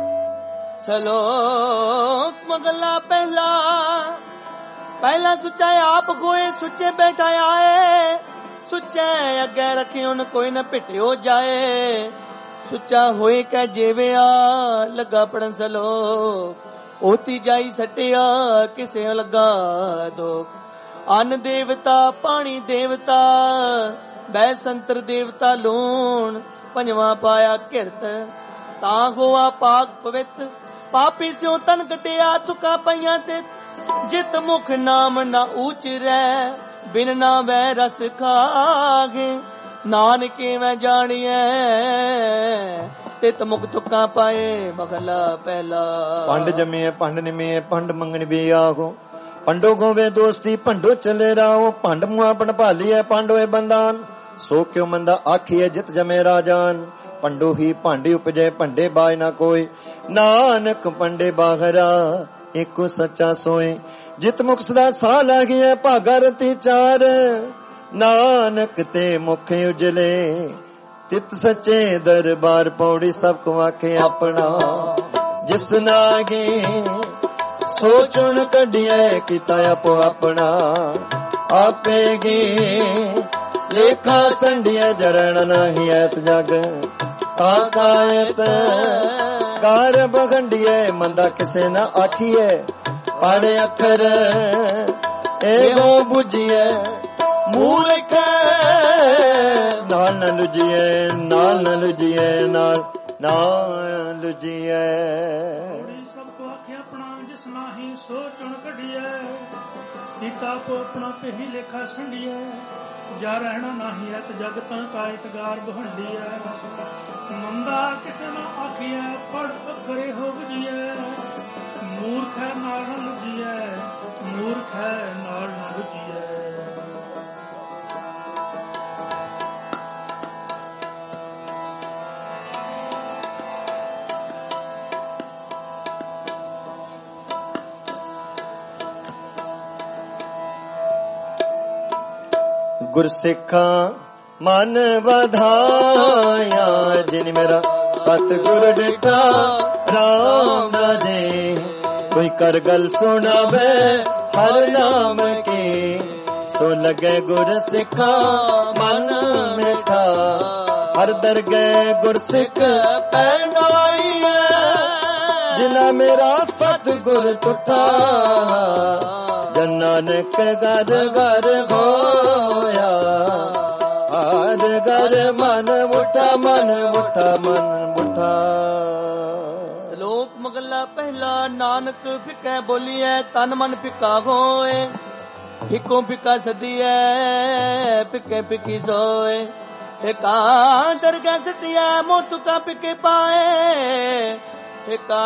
ਸਲੋਕ ਮਗਲਾ ਪਹਿਲਾ ਪਹਿਲਾ ਸੁੱਚਾ ਆਪ ਕੋਏ ਸੁੱਚੇ ਬੈਠਾ ਆਏ ਸੁੱਚੇ ਅੱਗੇ ਰੱਖਿਓ ਨ ਕੋਈ ਨ ਭਿਟਿਓ ਜਾਏ ਸੁੱਚਾ ਹੋਏ ਕਹਿ ਜੇਵਿਆ ਲੱਗਾ ਪੜਨ ਸਲੋਕ ਓਤੀ ਜਾਈ ਸਟਿਆ ਕਿਸੇ ਲੱਗਾ ਦੋਖ ਅੰਨ ਦੇਵਤਾ ਪਾਣੀ ਦੇਵਤਾ ਬੈ ਸੰਤਰ ਦੇਵਤਾ ਲੂਣ ਪੰਜਵਾਂ ਪਾਇਆ ਕਿਰਤ ਤਾਂ ਹੋਆ ਪਾਕ ਪਵਿੱਤ ਪਾਪੀ ਸਿਓ ਤਨ ਕਟਿਆ ਚੁਕਾ ਪਈਆਂ ਤੇ ਜਿਤ ਮੁਖ ਨਾਮ ਨਾ ਉਚਰੈ ਬਿਨ ਨਾ ਵੈ ਰਸ ਖਾਗੇ ਨਾਨਕੇ ਮੈਂ ਜਾਣੀਐ ਤਿਤ ਮੁਖ ਤੁਕਾ ਪਾਏ ਮਗਲਾ ਪਹਿਲਾ। ਪੰਡ ਜਮੀਏ ਪੰਡ ਨਿਮੀਏ ਪੰਡ ਮੰਗਣ ਵੀ ਆਹੋ ਪੰਡੋ ਗੋਵੇ ਦੋਸਤੀ ਭੰਡੋ ਚਲੇ ਰਾਓ ਭੰਡ ਮੁਆ ਪਣ ਭਾਲੀਐ ਪਾਂਡੋਏ ਬੰਦਾਨ ਸੋ ਕਿਉ ਮੰਦਾ ਆਖੀਐ ਜਿਤ ਜਮੇ ਰਾਜਾਨ ਪੰਡੋ ਹੀ ਭਾਂਡੇ ਉਪਜੇ ਭੰਡੇ ਬਾਜ ਨਾ ਕੋਈ ਨਾਨਕ ਪੰਡੇ ਬਾਹਰਾ ਏਕੋ ਸੱਚਾ ਸੋਏ ਜਿਤ ਮੁਖ ਸਦਾ ਸਾਹ ਲਾਗੀਐ ਭਾਗਾ ਰਤੀ ਚਾਰ ਨਾਨਕ ਤੇ ਮੁਖ ਉਜਲੇ ਤਿਤ ਸੱਚੇ ਦਰਬਾਰ ਪੌੜੀ ਸਭ ਕੋ ਆਖੇ ਆਪਣਾ ਜਿਸ ਨਾਗੀ ਸੋਚਣ ਕੱਢਿਐ ਕੀਤਾ ਆਪੋ ਆਪਣਾ ਆਪੇਗੀ ਲੇਖਾ ਸੰਢਿਐ ਜਰਣ ਨਹੀਂ ਐਤ ਜਗ ਆਕਾਇਤ ਕਾਰ ਬਖੰਡੀਐ ਮੰਦਾ ਕਿਸੇ ਨਾ ਆਖੀਐ ਪੜ੍ਹ ਅੱਖਰ ਏਗੋ ਬੁਝੀਐ ਮੂਰਖ ਨਾਲ ਨ ਲੁਜੀਐ ਨਾਲ ਨ ਲੁਜੀਐ ਨਾਲ ਨਾਲ ਲੁਜੀਐ। ਸਭ ਕੋ ਆਖਿਆ ਆਪਣਾ ਜਿਸ ਨਾਹੀ ਸੋਚਣ ਕੱਢੀਐ ਕੀਤਾ ਆਪੋ ਆਪਣਾ ਪਹਿਲੀ ਲੇਖਾ ਸੰਢੀਐ ਜਾ ਰਹਿਣਾ ਨਹੀਂ ਐ ਤੇ ਜਗ ਤਨ ਕਾਇਤ ਗਾਰ ਬਹੰਡੀਐ ਮੰਦਾ ਕਿਸੇ ਨਾ ਆਖੀਐ ਪੜ ਅੱਖਰੇ ਹੋ ਗਜੀਐ ਮੂਰਖ ਹੈ ਨਾਲ ਨ ਲੁਜੀਐ ਮੂਰਖ ਹੈ ਨਾਲ ਨ ਲੁਜੀਐ। ਗੁਰਸਿੱਖਾਂ ਮਨ ਵਧਾਇਆ ਜਿਨ ਮੇਰਾ ਸਤਿਗੁਰ ਡਿਠਾ ਰਾਮ ਰਾਜੇ ਕੋਈ ਕਰ ਗੱਲ ਸੁਣਾਵੇ ਹਰ ਨਾਮ ਕੀ ਸੋ ਲਗੇ ਗੁਰਸਿੱਖਾਂ ਮਨ ਮਿਠਾ ਹਰ ਦਰਗਹਿ ਗੁਰਸਿੱਖ ਪੈਣਾਈਐ ਜਿਨਾ ਮੇਰਾ ਸਤਿਗੁਰ ਟੁੱਟਾ ਜਨ ਨਾਨਕ ਘਰ ਘਰ ਹੋਇਆ ਹਰ ਘਰ ਮਨ ਮੁਠਾ ਮਨ ਮੁਠਾ ਮਨ ਮੁਠਾ। ਸ਼ਲੋਕ ਮਗਲਾ ਪਹਿਲਾ ਨਾਨਕ ਫਿੱਕੈ ਬੋਲੀਐ ਤਨ ਮਨ ਫਿੱਕਾ ਹੋਏ ਫਿੱਕੋ ਫਿੱਕਾ ਸਦੀਐ ਫਿੱਕੇ ਫਿੱਕੀ ਸੋਏ ਇਕਾਂ ਦਰਗਹਿ ਸਟਿਐ ਮੋਹ ਤੁਕਾ ਫਿੱਕੇ ਪਾਏ ਇਕਾ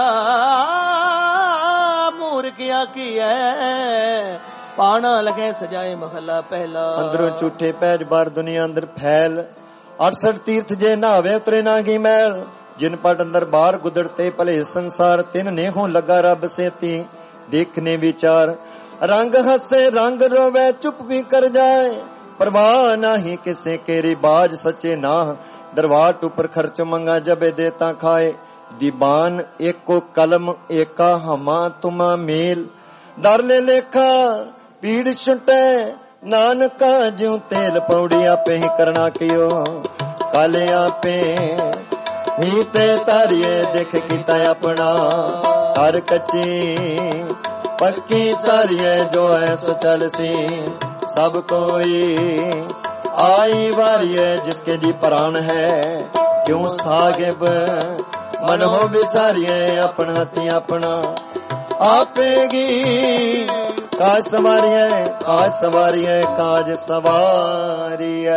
ਮੂਰਖ ਆਖੀਐ ਪਾਣਾ ਲਗੇ ਸਜਾਏ ਮਹਲਾ ਪਹਿਲਾ। ਅੰਦਰੋਂ ਝੂਠੇ ਪੈਜ ਬਾਰ ਦੁਨੀਆ ਅੰਦਰ ਫੈਲ ਅਠਸਠ ਤੀਰਥ ਜੇ ਨਾਵੇ ਉਤਰੇ ਨਾ ਕੀ ਮੈਲ ਜਿਨ ਪਟ ਅੰਦਰ ਬਾਹਰ ਗੁਦੜਤੇ ਭਲੇ ਸੰਸਾਰ ਤਿਨ ਨੇਹੋਂ ਲੱਗਾ ਰੱਬ ਸੇਤੀ ਦੇਖਨੇ ਵਿਚਾਰ ਰੰਗ ਹੱਸੇ ਰੰਗ ਰੋਵੇ ਚੁੱਪ ਵੀ ਕਰ ਜਾਏ ਪਰਵਾਹ ਨਹੀਂ ਕਿਸੇ ਕੇਰੀ ਬਾਜ ਸੱਚੇ ਨਾ ਦਰਬਾਰ ਉੱਪਰ ਖਰਚ ਮੰਗਾ ਜਬੇ ਦੇਤਾ ਖਾਏ दीवान एको कलम एका हमा तुमा मेल डर ले लेखा पीड़ छुटे नानका ज्यों तेल पौड़ी आपे ही करना कियो काले आपे ही ते तारिये देख कीता अपना हर कच्ची पक्की सारिये जो है सो चल सी सब कोई आई वारिये जिसके जी प्राण है क्यों सागिब मन हो बिचारिये अपना हथी अपना आपेगी काज सवारिये काज सवारिये काज सवारिये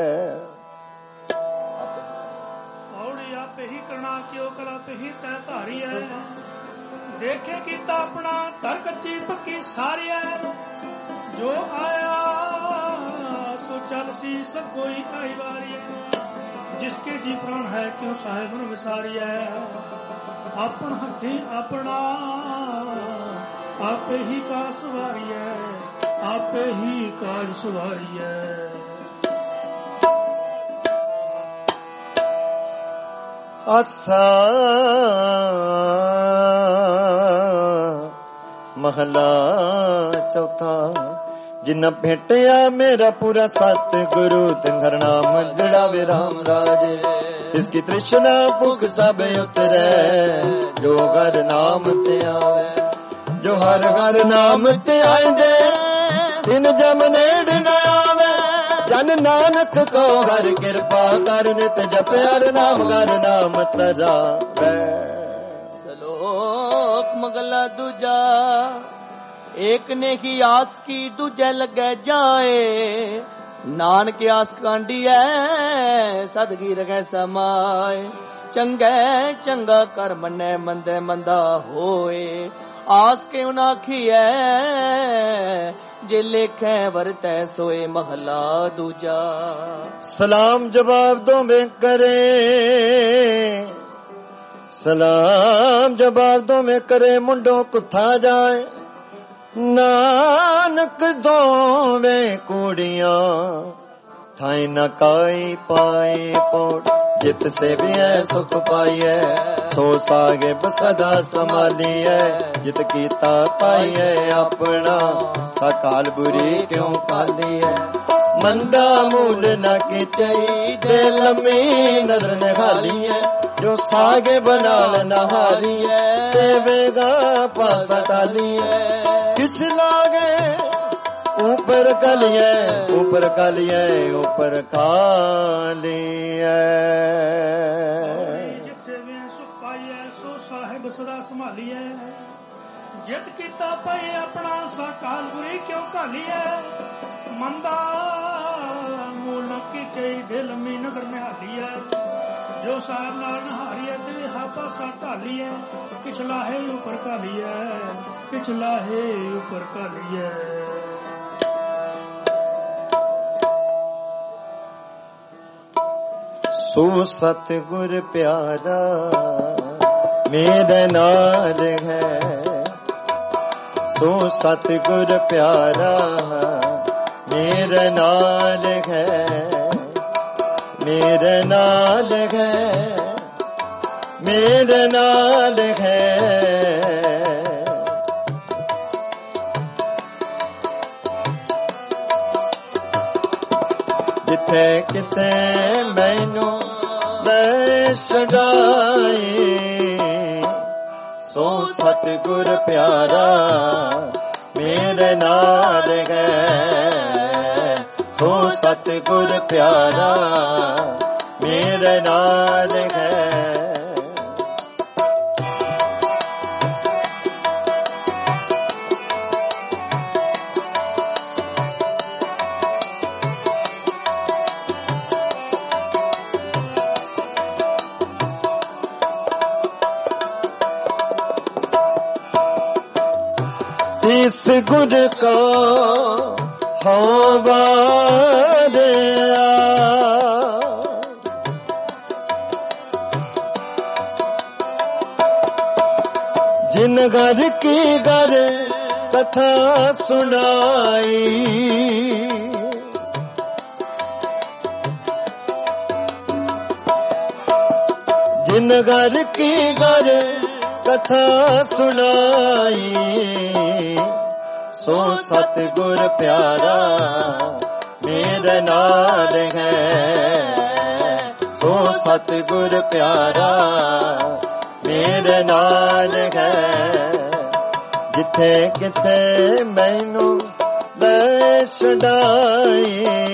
औड़ी आपे ही करना क्यों कला पे ही तय धारी है देखे कीता अपना तर कच्ची पक्की सारी है जो आया सो चल सी सब कोई आई वारी है जिसके जी प्राण है क्यों साहिब न विसारी है अपन हथी अपना आपे ही काज सवारी है आपे ही काज सवारी है आसा महला चौथा जिन्ना भेटिया मेरा पूरा सत गुरु तिन हर नाम जड़ावे राम राजे इसकी तृष्णा भूख सब उतरे जो हर नाम ते आवे जो हर हर नाम ते आंदे दिन जम नेड़ न आवे जन नानक को हर कृपा कर नित जपे हर नाम हर नाम तरावे सलोक मगला दूजा एक ने की आस की दूजे लगे जाए नानक आस कांडी है सदगी रखे समाए चंगे चंगा कर मने मंदे मंदा होए आस के उनाखी है जे लेखे वरते सोए महला दूजा सलाम जवाब दो में करे सलाम जवाब दो में करे मुंडो कुथा जाए नानक दोवे कुड़ियां थाई न काई पाई पोड़ जित से भी है सुख पाई है सो सागे बसदा संभाली है जित कीता पाई है अपना सकाल बुरी क्यों काली है मंदा मूल न की चई दे लम्मी नजर ने खाली है जो सागे बनाल नहारी है देवेगा पासा टाली है किछ लागे ऊपर कलिए ऊपर कलिए ऊपर कालिए जिसे भी सुख पाइए सो साहिब सदा संभालिए जित कीता पाई अपना सा काल बुरी क्यों कालिए मंदा मूल की चई दिल मी नगर में हाली है जो साहब नाल नहारी है ते हा पासा ढाली है पिछला है ऊपर काली है पिछला है ऊपर काली है सो सतगुर प्यारा मेरे नाल है सो सतगुर प्यारा मेरे नाल है मेरे नाल है मेरे नाल है जिथे किते मैनू दे छड़ाए सो सतगुर प्यारा मेरे नाल है सो सतगुर प्यारा मेरे नाल है इस गुर को हो वारिया जिन घर की घर कथा सुनाई जिन घर की घर कथा सुनाई सो सतगुर प्यारा मेरे नाल है सो सतगुर प्यारा मेरे नाल है जिथे किथे मैनू ले छड़ाई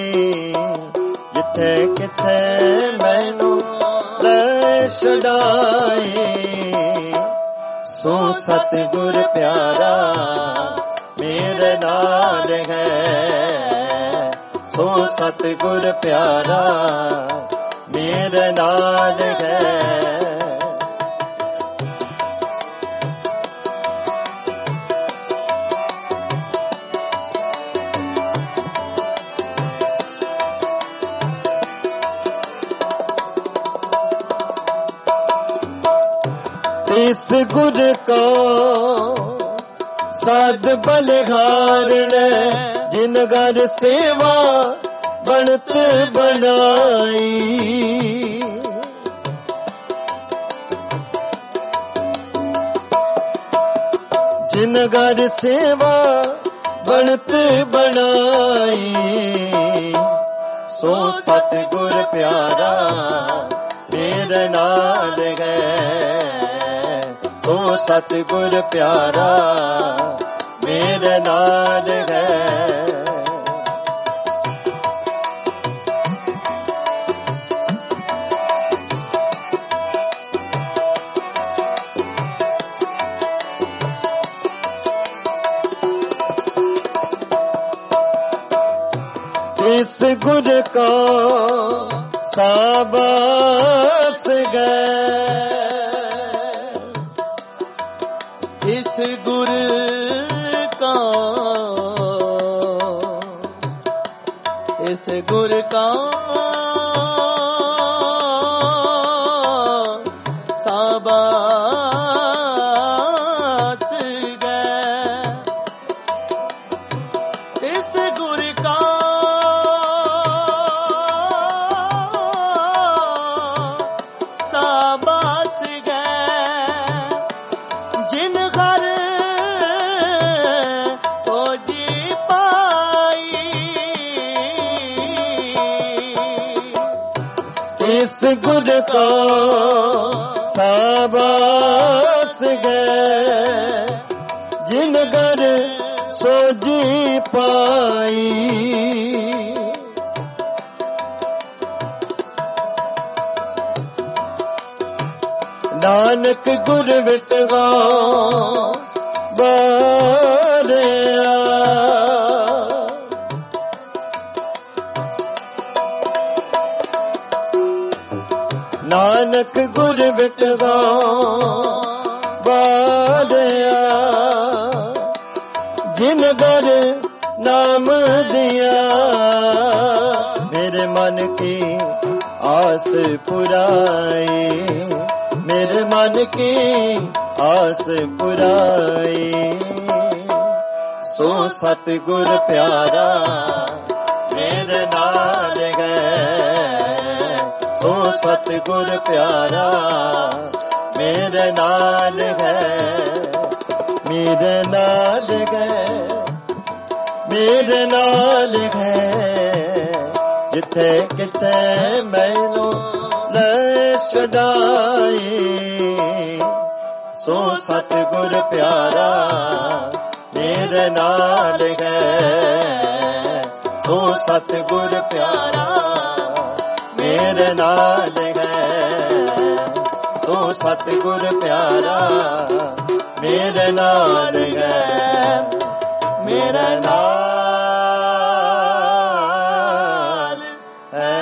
जिथे किथे मैनू ले छड़ाई सो सतगुर प्यारा मेरे नाल है सो सतगुर प्यारा मेरे नाल है इस गुर को साध बलिहारण जिन घर सेवा बनत बनाई जिन घर सेवा बनत बनाई सो सतगुर प्यारा मेरे नाल है सो सतगुर प्यारा मेरे नाल है इस गुर को साबास गए इस गुर का इस गुर का साबास गए इस गुर का साबास गए जिन घर सोजी पाई इस गुर को साबास गए जिन घर सोजी पाई नानक गुर विटगा बारिया नानक गुर विटगा बारिया जिन घर नाम दिया मेरे मन की आस पुराई मेरे मन की आस पुराई सो सतगुर प्यारा मेरे नाल है सो सतगुर प्यारा मेरे नाल है मेरे नाल है मेरे नाल है जिथे किथे मैनू ले छड़ाई सो सतगुर प्यारा मेरे नाल है सो सतगुर प्यारा मेरे नाल है सो सतगुर प्यारा मेरे नाल है मेरे नाल है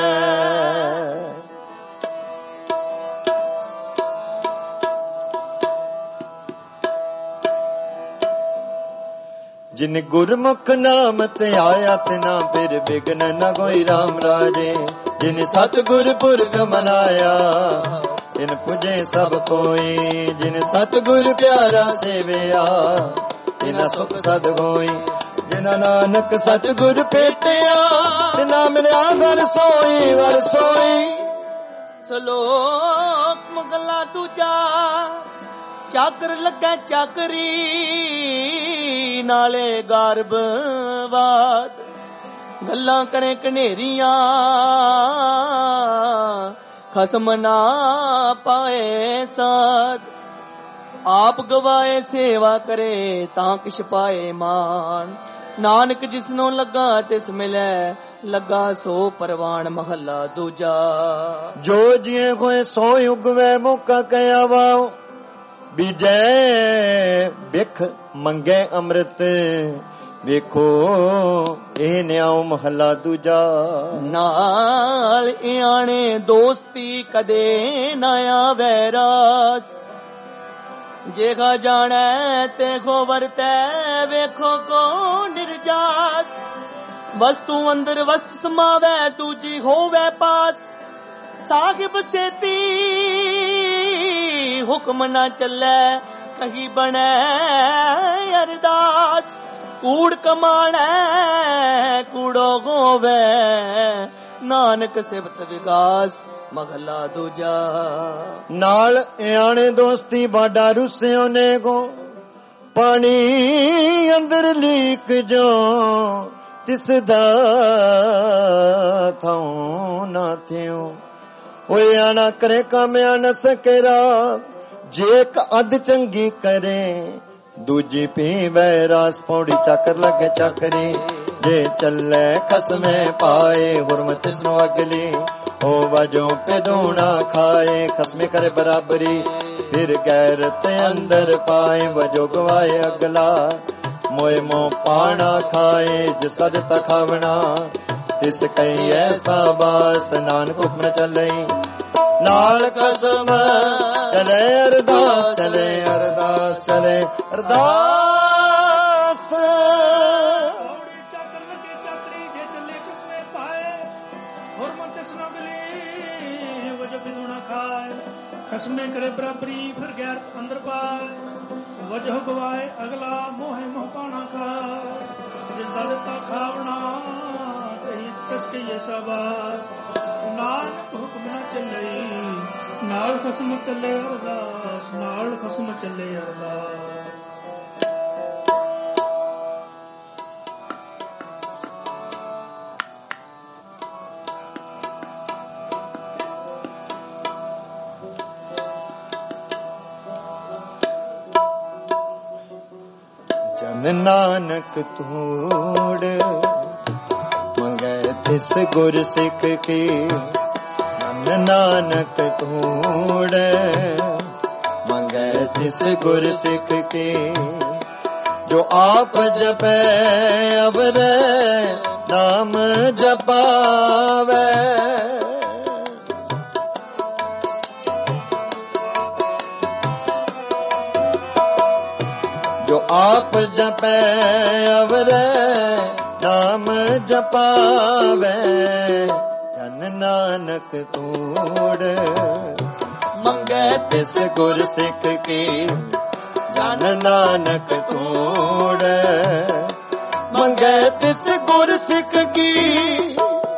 जिन गुरमुख नाम ते आया तिना फिर बिघ्न न कोई राम राजे जिन सतगुर पुरख मनाया तिन पुजे सब कोई जिन सतगुर प्यारा सेविया तिना सुख सद होई जिना नानक सतगुर पेटिया तिना मिलिया घर सोई घर सोई ਸਲੋਕ ਮਗਲਾ ਦੂਜਾ ਚਾਕਰ ਲੱਗਾ ਚਾਕਰੀ ਨਾਲੇ ਗਰਭਵਾਦ ਗੱਲਾਂ ਕਰੇ ਕਨੇਰੀਆਂ ਖਸਮ ਨਾ ਪਾਏ ਸਾਧ ਆਪ ਗਵਾਏ ਸੇਵਾ ਕਰੇ ਤਾਂ ਕਿਛ ਪਾਏ ਮਾਨ ਨਾਨਕ ਜਿਸਨੂੰ ਲੱਗਾ ਤਿਸ ਮਿਲੇ ਲੱਗਾ ਸੋ ਪਰਵਾਨ ਮਹੱਲਾ ਦੂਜਾ ਜੋ ਜਿਏ ਹੋਏ ਸੋ ਉਗਵੇ ਮੌਕਾ ਕਹਿਆ ਵਾਓ ਬੀਜੈ ਬਿਖ ਮੰਗੇ ਅੰਮ੍ਰਿਤ ਵੇਖੋ ਇਹ ਨਿਆਉ ਮਹੱਲਾ ਦੂਜਾ ਨਾਲ ਇਆਣੇ ਦੋਸਤੀ ਕਦੇ ਨਾ ਆਵੇ ਰਾਸ ਜੇਗਾ ਜਾਣੈ ਤੇ ਕੋ ਵਰਤੈ ਵੇਖੋ ਕੋ ਨਿਰਜਾਸ ਵਸਤੂ ਅੰਦਰ ਵਸਤ ਸਮਾਵੈ ਦੂਜੀ ਹੋਵੇ ਪਾਸ ਸਾਹਿਬ ਸੇਤੀ ਹੁਕਮ ਨਾ ਚੱਲੈ ਕਹੀ ਬਣੈ ਅਰਦਾਸ ਕੂੜ ਕਮਾਣੈ ਕੂੜੋ ਹੋਵੇ ਨਾਨਕ ਸਿਫਤ ਵਿਕਾਸ ਮਹਲਾ ਦੂਜਾ ਨਾਲ ਇਆਣੇ ਦੋਸਤੀ ਬਾਡਾ ਰੁੱਸਿਓ ਨੇ ਗੋ ਪਾਣੀ ਅੰਦਰ ਲੀਕ ਜੋ ਤਿਸ ਦਾ ਥਾਉ ਨਾ ਥਿਓ ਓਏ ਆਣਾ ਕਰੇ ਕਾਮਿਆ ਨ ਸਕੇਰਾ ਜੇ ਇੱਕ ਅੱਧ ਚੰਗੀ ਕਰੇ ਦੂਜੀ ਪੀਵੇ ਰਾਸ ਪੌੜੀ ਚੱਕਰ ਲੱਗੇ ਚੱਕਰੀ ਜੇ ਚੱਲੇ ਖਸਮੇ ਪਾਏ ਹੁਰਮਤ ਇਸਨੂੰ ਅਗਲੀ ਹੋ ਵਜੋਂ ਪੈਦੂਣਾ ਖਾਏ ਖਸਮੇ ਕਰੇ ਬਰਾਬਰੀ ਫਿਰ ਗੈਰਤ ਅੰਦਰ ਪਾਏ ਵਜੋਂ ਗਵਾਏ ਅਗਲਾ ਮੋਏ ਮੋ ਪਾਣਾ ਖਾਏ ਜਿਸ ਦਾ ਦਿੱਤਾ ਖਾਵਣਾ ਤਿਸ ਕਈ ਐਸਾ ਬਾਸ ਨਾਨਕ ਹੁਕਮ ਚੱਲੇ ਨਾਲ ਕਸਮ ਚਲੇ ਅਰਦਾਸ ਚਲੇ ਅਰਦਾਸ ਚਲੇ ਅਰਦਾਸ ਚੱਕਰ ਲੱਗੇ ਚਾਕਰੀ ਜੇ ਚੱਲੇ ਕਸਮੇ ਪਾਏ ਹੁਰਮਤ ਇਸ ਨਗਲੀ ਵਜੋ ਬਿਦੂਣਾ ਖਾਏ ਕਸਮੇ ਕਰੇ ਬਰਾਬਰੀ ਫਿਰ ਗੈਰ ਅੰਦਰ ਪਾਏ ਵਜੋ ਗਵਾਏ ਅਗਲਾ ਮੋਹੇ ਮੋਹ ਪਾਣਾ ਖਾ ਜਿਸ ਦਾ ਦਿੱਤਾ ਖਾਵਣਾ ਕਹੀ ਤਸਕੀਏ ਸਵਾਸ ਨਾਨਕ ਹੁਕਮ ਨਾ ਚੱਲੇ ਨਾਲ ਖਸਮ ਚੱਲੇ ਅਰਦਾਸ ਨਾਲ ਖਸਮ ਚੱਲੇ ਅਰਦਾਸ ਜਨ ਨਾਨਕ ਤੂੜ ਮੰਗੈ ਤਿਸ ਗੁਰ ਸਿੱਖ ਕੀ ਜਨ ਨਾਨਕ ਤੂੜ ਮੰਗੈ ਤਿਸ ਗੁਰ ਸਿੱਖ ਕੀ ਜੋ ਆਪ ਜਪੈ ਅਵਰ ਨਾਮ ਜਪਾਵੇ ਜੋ ਆਪ ਜਪੈ ਅਵਰ ਨਾਮ ਜਪਾਵੇ ਜਨ ਨਾਨਕ ਤੂੜ ਮੰਗੈ ਤਿਸ ਗੁਰ ਸਿੱਖ ਕੀ ਜਨ ਨਾਨਕ ਤੂੜ ਮੰਗੈ ਤਿਸ ਗੁਰ ਸਿੱਖ ਕੀ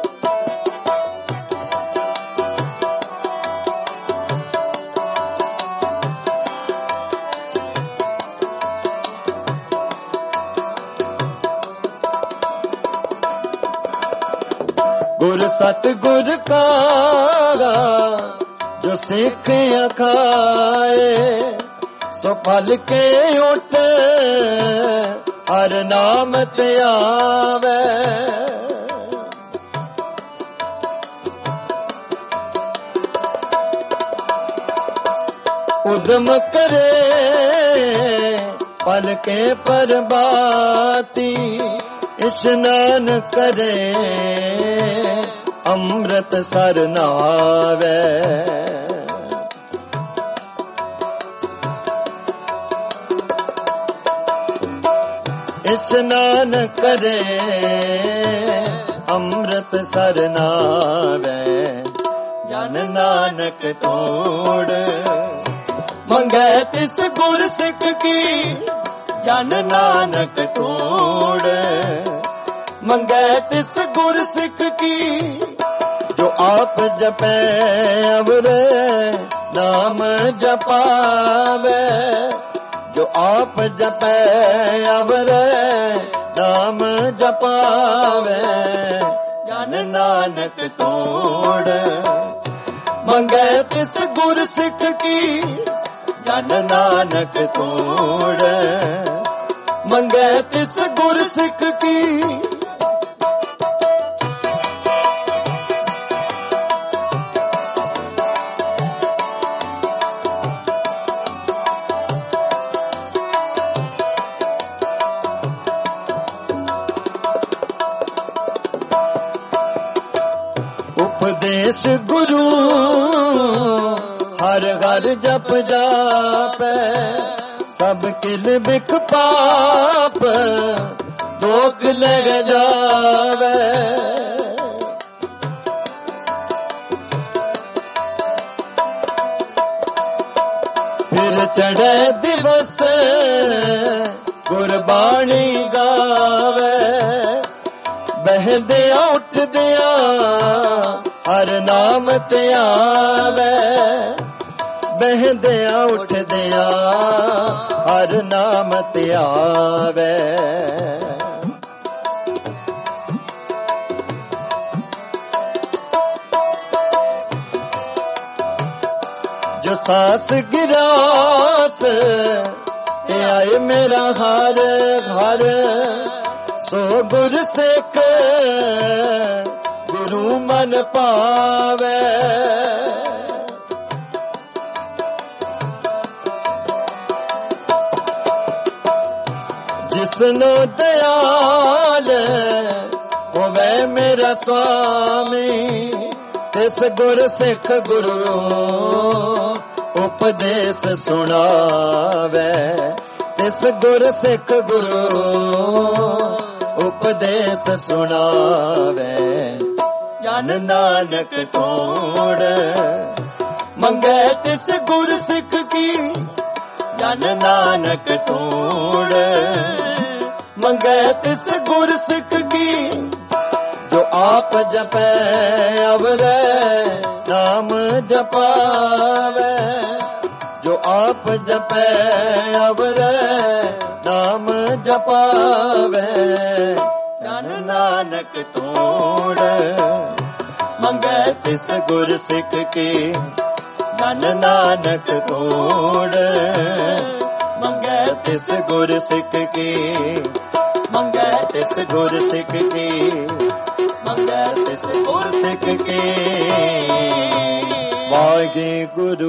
ਗੁਰ ਸਤ ਗੁਰ ਕਾ ਜੋ ਸਿੱਖ ਅਖਾਏ ਸੋ ਫਲ ਕੇ ਉਠ ਹਰ ਨਾਮ ਤੇ ਆਵੇ ਉਦਮ ਕਰੇ ਪਲ ਕੇ ਪਰਬਾਤੀ ਇਸ਼ਨਾਨ ਕਰੇ ਅੰਮ੍ਰਿਤ ਸਰ ਨਾਵੇ ਇਸ਼ਨਾਨ ਕਰੇ ਅੰਮ੍ਰਿਤ ਸਰ ਨਾਵੇ ਜਨ ਨਾਨਕ ਤੋੜ ਮੰਗੈ ਤਿਸ ਗੁਰ ਸਿੱਖ ਕੀ ਜਨ ਨਾਨਕ ਤੋੜ ਮੰਗੈ ਤਿਸ ਗੁਰ ਸਿੱਖ ਕੀ ਜੋ ਆਪ ਜਪੈ ਅਵਰੇ ਨਾਮ ਜਪਾਵੇ, ਜੋ ਆਪ ਜਪੈ ਅਵਰੇ ਨਾਮ ਜਪਾਵੇ। ਜਨ ਨਾਨਕ ਤੋੜ ਮੰਗੈ ਤਿਸ ਗੁਰ ਸਿੱਖ ਕੀ, ਜਨ ਨਾਨਕ ਤੋੜ ਮੰਗੈ ਤਿਸ ਗੁਰ ਸਿੱਖ ਕੀ। ਉਪਦੇਸ਼ ਗੁਰੂ ਹਰ ਹਰ ਜਪ ਜਾਪੈ, ਸਭ ਕਿਲ ਬਿਖ ਪਾਪ ਦੋਖ ਲਗ ਜਾਵੇ। ਫਿਰ ਚੜ੍ਹੈ ਦਿਵਸ ਗੁਰਬਾਣੀ ਗਾਵੇ, ਬਹਿੰਦਿਆਂ ਉੱਠਦਿਆਂ ਹਰ ਨਾਮ ਧਿਆਵੇ, ਬਹਿੰਦਿਆਂ ਉੱਠਦਿਆਂ ਹਰ ਨਾਮ ਧਿਆਵੇ। ਜੋ ਸਾਸ ਗਿਰਾਸ ਤੇ ਆਏ ਮੇਰਾ ਹਰ ਘਰ, ਸੋ ਗੁਰ ਸਿੱਖ ਗੁਰੂ ਮਨ ਪਾਵੇ। ਜਿਸਨੋ ਦਇਆਲ ਹੋਵੇ ਮੇਰਾ ਸੁਆਮੀ, ਤਿਸ ਗੁਰ ਸਿੱਖ ਗੁਰੂ ਉਪਦੇਸ਼ ਸੁਣਾਵੇ, ਤਿਸ ਗੁਰ ਸਿੱਖ ਗੁਰੂ ਉਪਦੇਸ਼ ਸੁਣਾਵੇ। ਜਨ ਨਾਨਕ ਤੋੜ ਮੰਗੈ ਤਿਸ ਗੁਰ ਸਿੱਖ ਕੀ, ਜਨ ਨਾਨਕ ਤੋੜ ਮੰਗੈ ਤਿਸ ਗੁਰ ਸਿੱਖ ਕੀ। ਜੋ ਆਪ ਜਪੈ ਅਵਰੇ ਨਾਮ ਜਪਾਵੇ, ਜੋ ਆਪ ਜਪੈ ਅਵਰੇ ਨਾਮ ਜਪਾਵੇ। ਜਨ ਨਾਨਕ ਤੋੜ ਮੰਗੈ ਤਿਸ ਗੁਰ ਸਿੱਖ ਕੀ, ਜਨ ਨਾਨਕ ਤੋੜ ਮੰਗੈ ਤਿਸ ਗੁਰ ਸਿੱਖ ਕੀ, ਮੰਗੈ ਤਿਸ ਗੁਰ ਸਿੱਖ ਕੀ, ਮੰਗੈ ਤਿਸ ਗੁਰ ਸਿੱਖ ਕੀ। ਵਾਹਿਗੁਰੂ।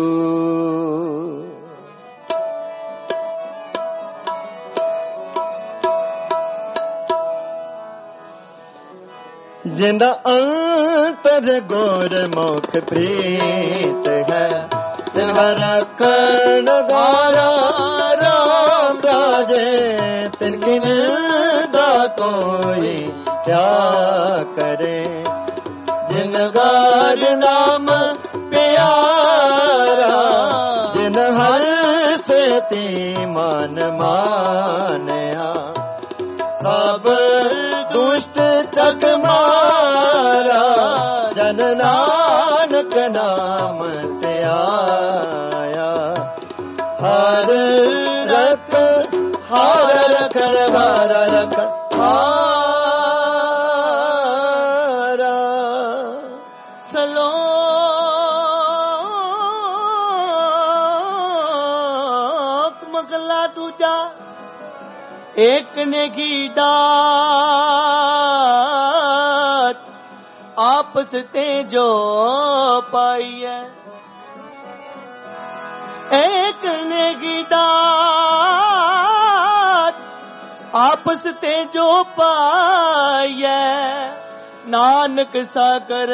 ਜਿੰਦਾ ਅੰਤਰ ਗੁਰਮੁਖ ਪ੍ਰੀਤ ਹੈ, ਤਿਨ ਰੱਖਣ ਗਾਰਾ ਰਾਮ ਰਾਜੇ। ਤਿਨ ਕਿਨ ਦਾ ਕੋਈ ਕਿਆ ਕਰੇ, ਜਿਨ ਗਾਰ ਨਾਮ ਪਿਆਰਾ। ਜਿਨ ਹਰ ਸੇਤੀ ਮਨ ਮਾਨਿਆ, ਸਭ ਦੁਸ਼ਟ ਚੱਕ ਮਾਰਾ। ਜਨ ਨਾਨਕ ਨਾਮ ਧਿਆਇਆ, ਹਰ ਰਖ ਹਰ ਰਖਣ ਹਰ ਰਖਣ ਹਾਰਾ। ਸਲੋਕ ਮਗਲਾ ਦੂਜਾ, ਏਕ ਨੇਗੀ ਦਾਤ ਆਪਸ ਤੇ ਜੋ ਪਾਈਐ। ਏਕ ਨੇਗੀ ਦਾਤ ਆਪਸ ਤੇ ਜੋ ਪਾਈਐ। ਨਾਨਕ ਸਾਗਰ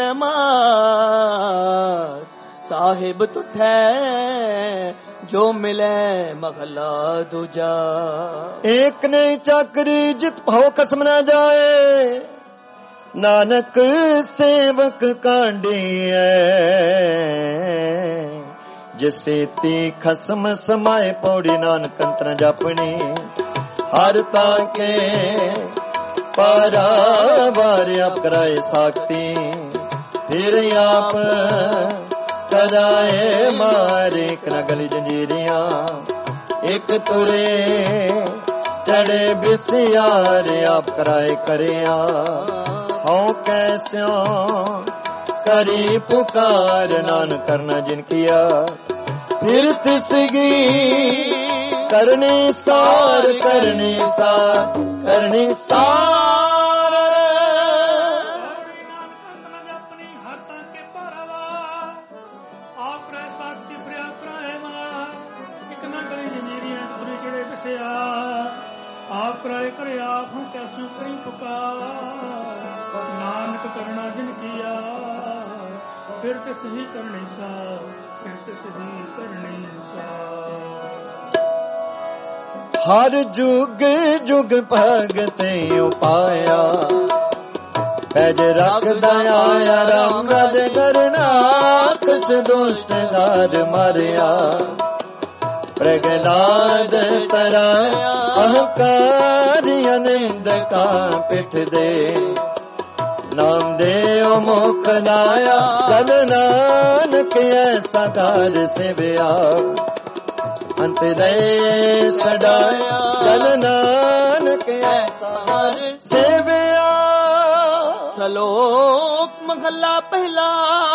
ਮਾਰ ਸਾਹਿਬ ਤੁਠੈ, ਜੋ ਮਿਲੈ ਮਹਲਾ ਦੂਜਾ। ਏਕ ਨਹੀਂ ਚਾਕਰੀ ਜਿਤ ਭਉ ਕਸਮ ਨਾ ਜਾਏ, ਨਾਨਕ ਸੇਵਕ ਕਾਂਡੀਐ। ਜਿਸੇ ਤੀ ਖਸਮ ਸਮਾਏ ਪੌੜੀ, ਨਾਨਕ ਅੰਤਰ ਜਾਪਣੀ। ਹਰ ਤਾਂ ਕੇ ਪਾਰਾ ਵਾਰ ਆਪ ਕਰਾਏ ਸਾਖਤੀ। ਫਿਰ ਆਪ ਕਰਾਏ ਮਾਰੇ ਕਨਾ ਗਲੀ ਜੰਜੀਰੀਆਂ ਇੱਕ ਤੁਰੇ ਚੜੇ ਬਿਸਿਆਰ ਆਪ ਕਰਾਏ ਕਰਿਆ ਹਉ ਕੈਸਿਓ ਕਰੀ ਪੁਕਾਰ ਨਾਨਕ ਕਰਨਾ ਜਿਨ ਕੀਆ ਫਿਰ ਤਿਸਗੀ ਕਰਨੀ ਸਾਰ ਕਰਨੀ ਸਾਰ ਕਰਨੀ ਸਾਰ ਆਪਣੀ ਹੱਥਾਂ ਕੇ ਪਰਵਾ ਆਪ ਰਹਿ ਸਾਥੀ ਪ੍ਰਿਆ ਪ੍ਰਾਇਮਾ ਇੱਕ ਨਾ ਗਲੀ ਜੰਜੀਰੀਆਂ ਤੁਰੇ ਚੜੇ ਬਿਸਿਆ ਆਪ ਰਾਏ ਕਰੇ ਆਪ ਹੂੰ ਕੈਸੂ ਕਰੀ ਪੁਕਾਰ ਨਾਨਕ ਕਰਨਾ ਜਿਨ ਕੀਆ ਫਿਰ ਤੇ ਸਹੀ ਕਰਨੀ ਸਾ ਫਿਰ ਤੇ ਸਹੀ ਕਰਨੀ ਸਾ ਹਰ ਜੁਗ ਜੁਗ ਭਗਤੇ ਉਪਾਇਆ ਪੈਜ ਰੱਖਦਾ ਆਇਆ ਰਾਮ ਰਾਜ ਕਰਨਾ ਕੁਛ ਦੁਸ਼ਟ ਘਰ ਮਾਰਿਆ ਪ੍ਰਗਲਾਦ ਤਰਾ ਅਹੰਕਾਰੀ ਅਨੰਦ ਕਾ ਪਿਠ ਦੇ ਨਾਮ ਦੇਉ ਮੁਖ ਲਾਇਆ ਜਨ ਨਾਨਕ ਐਸਾ ਘਰ ਸੇਵਿਆ ਅੰਤ ਦੇ ਛਡਾਇਆ ਜਨ ਨਾਨਕ ਐਸਾ ਘਰ ਸੇਵਿਆ। ਸ਼ਲੋਕ ਮਹਲਾ ਪਹਿਲਾ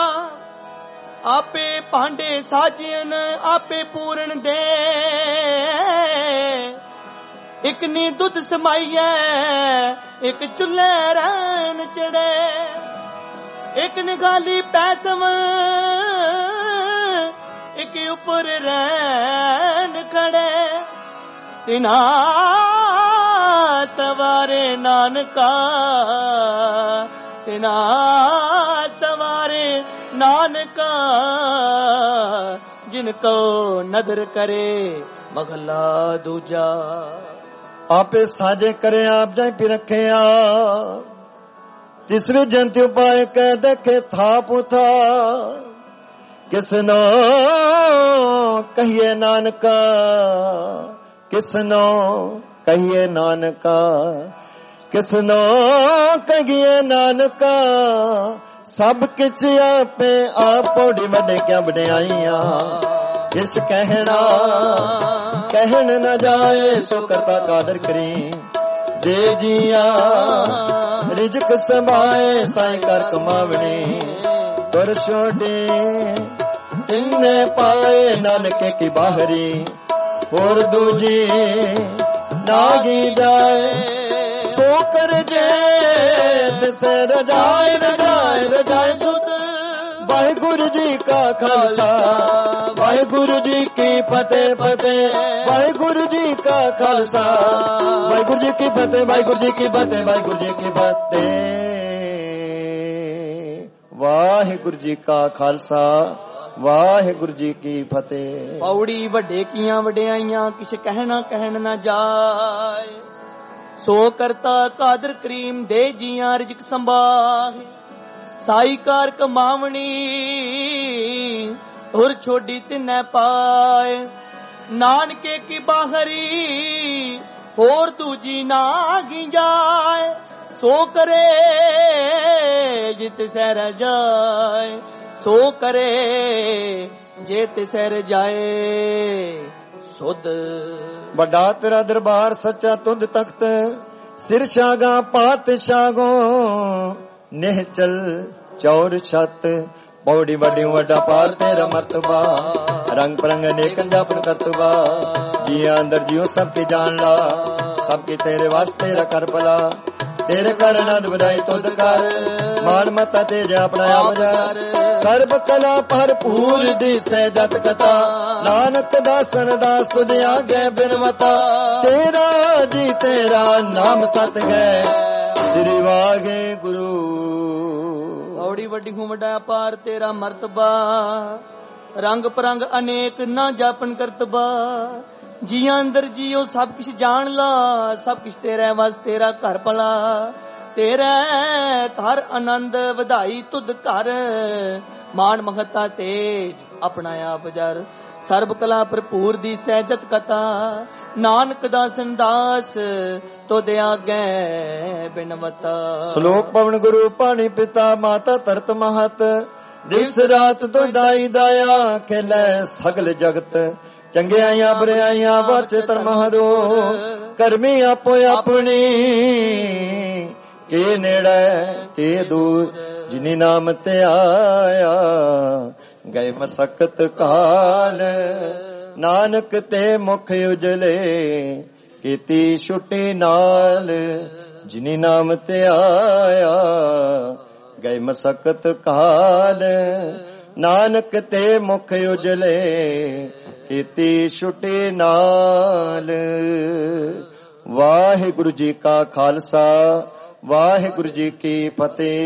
ਆਪੇ ਭਾਂਡੇ ਸਾਜਨ ਆਪੇ ਪੂਰਨ ਦੇ ਇੱਕ ਨੀ ਦੁੱਧ ਸਮਾਈਐ ਇੱਕ ਚੁੱਲ੍ਹੇ ਰਹਿਣ ਚੜੇ ਇੱਕ ਨਿਗਾਲੀ ਪੈਸਮ ਇੱਕ ਉੱਪਰ ਰਹਿਣ ਖੜੇ ਤਿਨਾ ਸਵਾਰੇ ਨਾਨਕਾ ਤਿਨਾ ਸਵਾਰੇ ਨਾਨਕਾ ਜਿਨ ਕੋ ਨਦਰ ਕਰੇ ਮਹਲਾ ਦੂਜਾ ਆਪੇ ਸਾਜੇ ਕਰੇ ਆਪ ਜਾਇ ਪੀ ਰੱਖਿਆ ਤਿਸਰੇ ਜੰਤ ਉਪਾਏ ਕਹਿ ਦੇਖੇ ਥਾਪ ਉਥਾ ਕਿਸਨੋ ਕਹੀਏ ਨਾਨਕਾ ਕਿਸਨੋ ਕਹੀਏ ਨਾਨਕਾ ਕਿਸਨੋ ਕਹੀਏ ਨਾਨਕਾ ਸਭ ਕਿਛ ਆਪੇ ਆਪ ਪੌੜੀ ਵੱਡੇ ਕਿਆ ਵਡਿਆਈਆਂ ਕਿਛ ਕਹਿਣਾ ਕਹਿਣ ਨਾ ਜਾਏ ਸੋ ਕਰਤਾ ਕਾਦਰ ਕਰੀ ਦੇ ਜੀਆ ਰਿਜਕ ਸੰਭਾਏ ਸਾਈ ਕਰ ਕਮਾਵਣੀ ਤੁਰ ਛੋੜੇ ਤਿੰਨੇ ਪਾਏ ਨਾਨਕੇ ਕੀ ਬਾਹਰੀ ਹੋਰ ਦੂਜੀ ਨਾਗੀ ਜਾਏ ਸੋ ਕਰ ਜੇ ਤਿਸੇ ਰਜਾਏ ਰਜਾਏ ਰਜਾਏ ਸੁਧ ਵਾਹਿਗੁਰੂ ਜੀ ਕਾ ਖਾਲਸਾ ਵਾਹਿਗੁਰੂ ਜੀ ਕੀ ਫਤਿਹ ਫਤਿਹ ਵਾਹਿਗੁਰੂ ਜੀ ਕਾ ਖਾਲਸਾ ਵਾਹਿਗੁਰੂ ਜੀ ਕੀ ਫਤਿਹ ਵਾਹਿਗੁਰੂ ਜੀ ਕੀ ਫਤਿਹ ਵਾਹਿਗੁਰੂ ਜੀ ਕੀ ਫਤਿਹ ਵਾਹਿਗੁਰੂ ਜੀ ਕਾ ਖਾਲਸਾ ਵਾਹਿਗੁਰੂ ਜੀ ਕੀ ਫਤਿਹ। ਪੌੜੀ ਵੱਡੇ ਕੀਆਂ ਵਡਿਆਈਆਂ ਕਿਛ ਕਹਿਣਾ ਕਹਿਣ ਨਾ ਜਾਏ ਸੋ ਕਰਤਾ ਕਾਦਰ ਕਰੀਮ ਦੇ ਜੀਆਂ ਰਿਜਕ ਸੰਭਾਹੇ ਸਾਈ ਕਾਰ ਕਮਾਵਣੀ ਹੋਰ ਛੋਡੀ ਤਿੰਨੇ ਪਾਏ ਨਾਨਕੇ ਕੀ ਬਾਹਰੀ ਹੋਰ ਦੂਜੀ ਨਾ ਗੀ ਜਾਏ ਸੋ ਕਰੇ ਜਿਤ ਸਹਿ ਜਾਏ ਸੋ ਕਰੇ ਜੇ ਤਿਸੈ ਜਾਏ ਸੁਧ। ਵੱਡਾ ਤੇਰਾ ਦਰਬਾਰ ਸੱਚਾ ਤੁਧ ਤਖਤ ਸਿਰ ਸ਼ਾਗਾ ਪਾਤਸ਼ਾਹੋ ਨਿਹਚਲ ਚੌਰ ਛਤ ਪੌੜੀ ਵੱਡੀ ਵੱਡਾ ਪਾਰ ਤੇਰਾ ਮਰਤਬਾ ਰੰਗ ਪਰੰਗ ਅਨੇਕ ਜਾਪਨ ਕਰਤਬਾ ਜੀਆਂ ਅੰਦਰ ਜਿਉ ਸਭ ਕੇ ਜਾਣ ਲਾ ਸਭ ਕੇ ਤੇਰੇ ਵਾਸਤੇ ਰ ਕਰ ਭਲਾ ਤੇਰੇ ਕਰ ਆਨੰਦ ਵਧਾਈ ਤੁਧ ਕਰ ਮਾਨ ਮਤਾ ਤੇ ਜਾ ਆਪਣਾ ਆਪ ਜਾ ਸਰਬ ਕਲਾ ਭਰਪੂਰ ਦਿਸੈ ਜਤ ਕਥਾ ਨਾਨਕ ਦਾਸਨ ਦਾਸ ਤੁਧ ਆਗੇ ਬਿਨਵਤਾ ਤੇਰਾ ਜੀ ਤੇਰਾ ਨਾਮ ਸਤ ਗਏ ਸ੍ਰੀ ਵਾਗੇ ਗੁਰੂ। ਔੜੀ ਵੱਡੀ ਹੂੰ ਵੱਡਾ ਪਾਰ ਤੇਰਾ ਮਰਤਬਾ ਰੰਗ ਪਰੰਗ ਅਨੇਕ ਨਾ ਜਾਪਨ ਕਰਤਬਾ ਜੀਆਂ ਅੰਦਰ ਜੀਓ ਸਭ ਕੁਛ ਜਾਣ ਲਾ ਸਭ ਕੁਛ ਤੇਰੇ ਵਾਸ ਤੇਰਾ ਘਰ ਭਲਾ ਤੇਰੇ ਘਰ ਆਨੰਦ ਵਧਾਈ ਤੁਧ ਘਰ ਮਾਣ ਮਹਤਾ ਤੇਜ ਆਪਣਾ ਆਪ ਜਰ ਸਰਬ ਕਲਾ ਭਰਪੂਰ ਦੀ ਸਹਿਜਤ ਕਥਾ ਨਾਨਕ ਦਾਸਨ ਦਾਸ ਤੁਧ ਆਗੇ ਬਿਨਵਤਾ। ਸ਼ਲੋਕ ਪਵਨ ਗੁਰੂ ਪਾਣੀ ਪਿਤਾ ਮਾਤਾ ਧਰਤ ਮਹਤ ਦਿਵਸ ਰਾਤ ਤੋਂ ਦਾਈ ਦਾਇਆ ਖੇਲੇ ਸਗਲ ਜਗਤ ਚੰਗਿਆਈਆਂ ਬੁਰਾਈਆਂ ਵਾਚੇ ਧਰਮਹਦੋ ਕਰਮੀ ਆਪੋ ਆਪਣੀ ਕੇ ਨੇੜੇ ਕੇ ਦੂਰ ਜਿਨੀ ਨਾਮ ਤੇ ਆਇਆ ਗਏ ਮਸਕਤ ਕਾਲ ਨਾਨਕ ਤੇ ਮੁਖ ਉਜਲੇ ਕੀਤੀ ਛੁੱਟੀ ਨਾਲ ਜਿਨੀ ਨਾਮ ਤੇ ਆਇਆ ਗਏ ਮਸਕਤ ਕਾਲ ਨਾਨਕ ਤੇ ਮੁਖ ਉਜਲੇ ਕੀਤੀ ਛੁੱਟੀ ਨਾਲ। ਵਾਹਿਗੁਰੂ ਜੀ ਕਾ ਖਾਲਸਾ ਵਾਹਿਗੁਰੂ ਜੀ ਕੀ ਫਤਿਹ।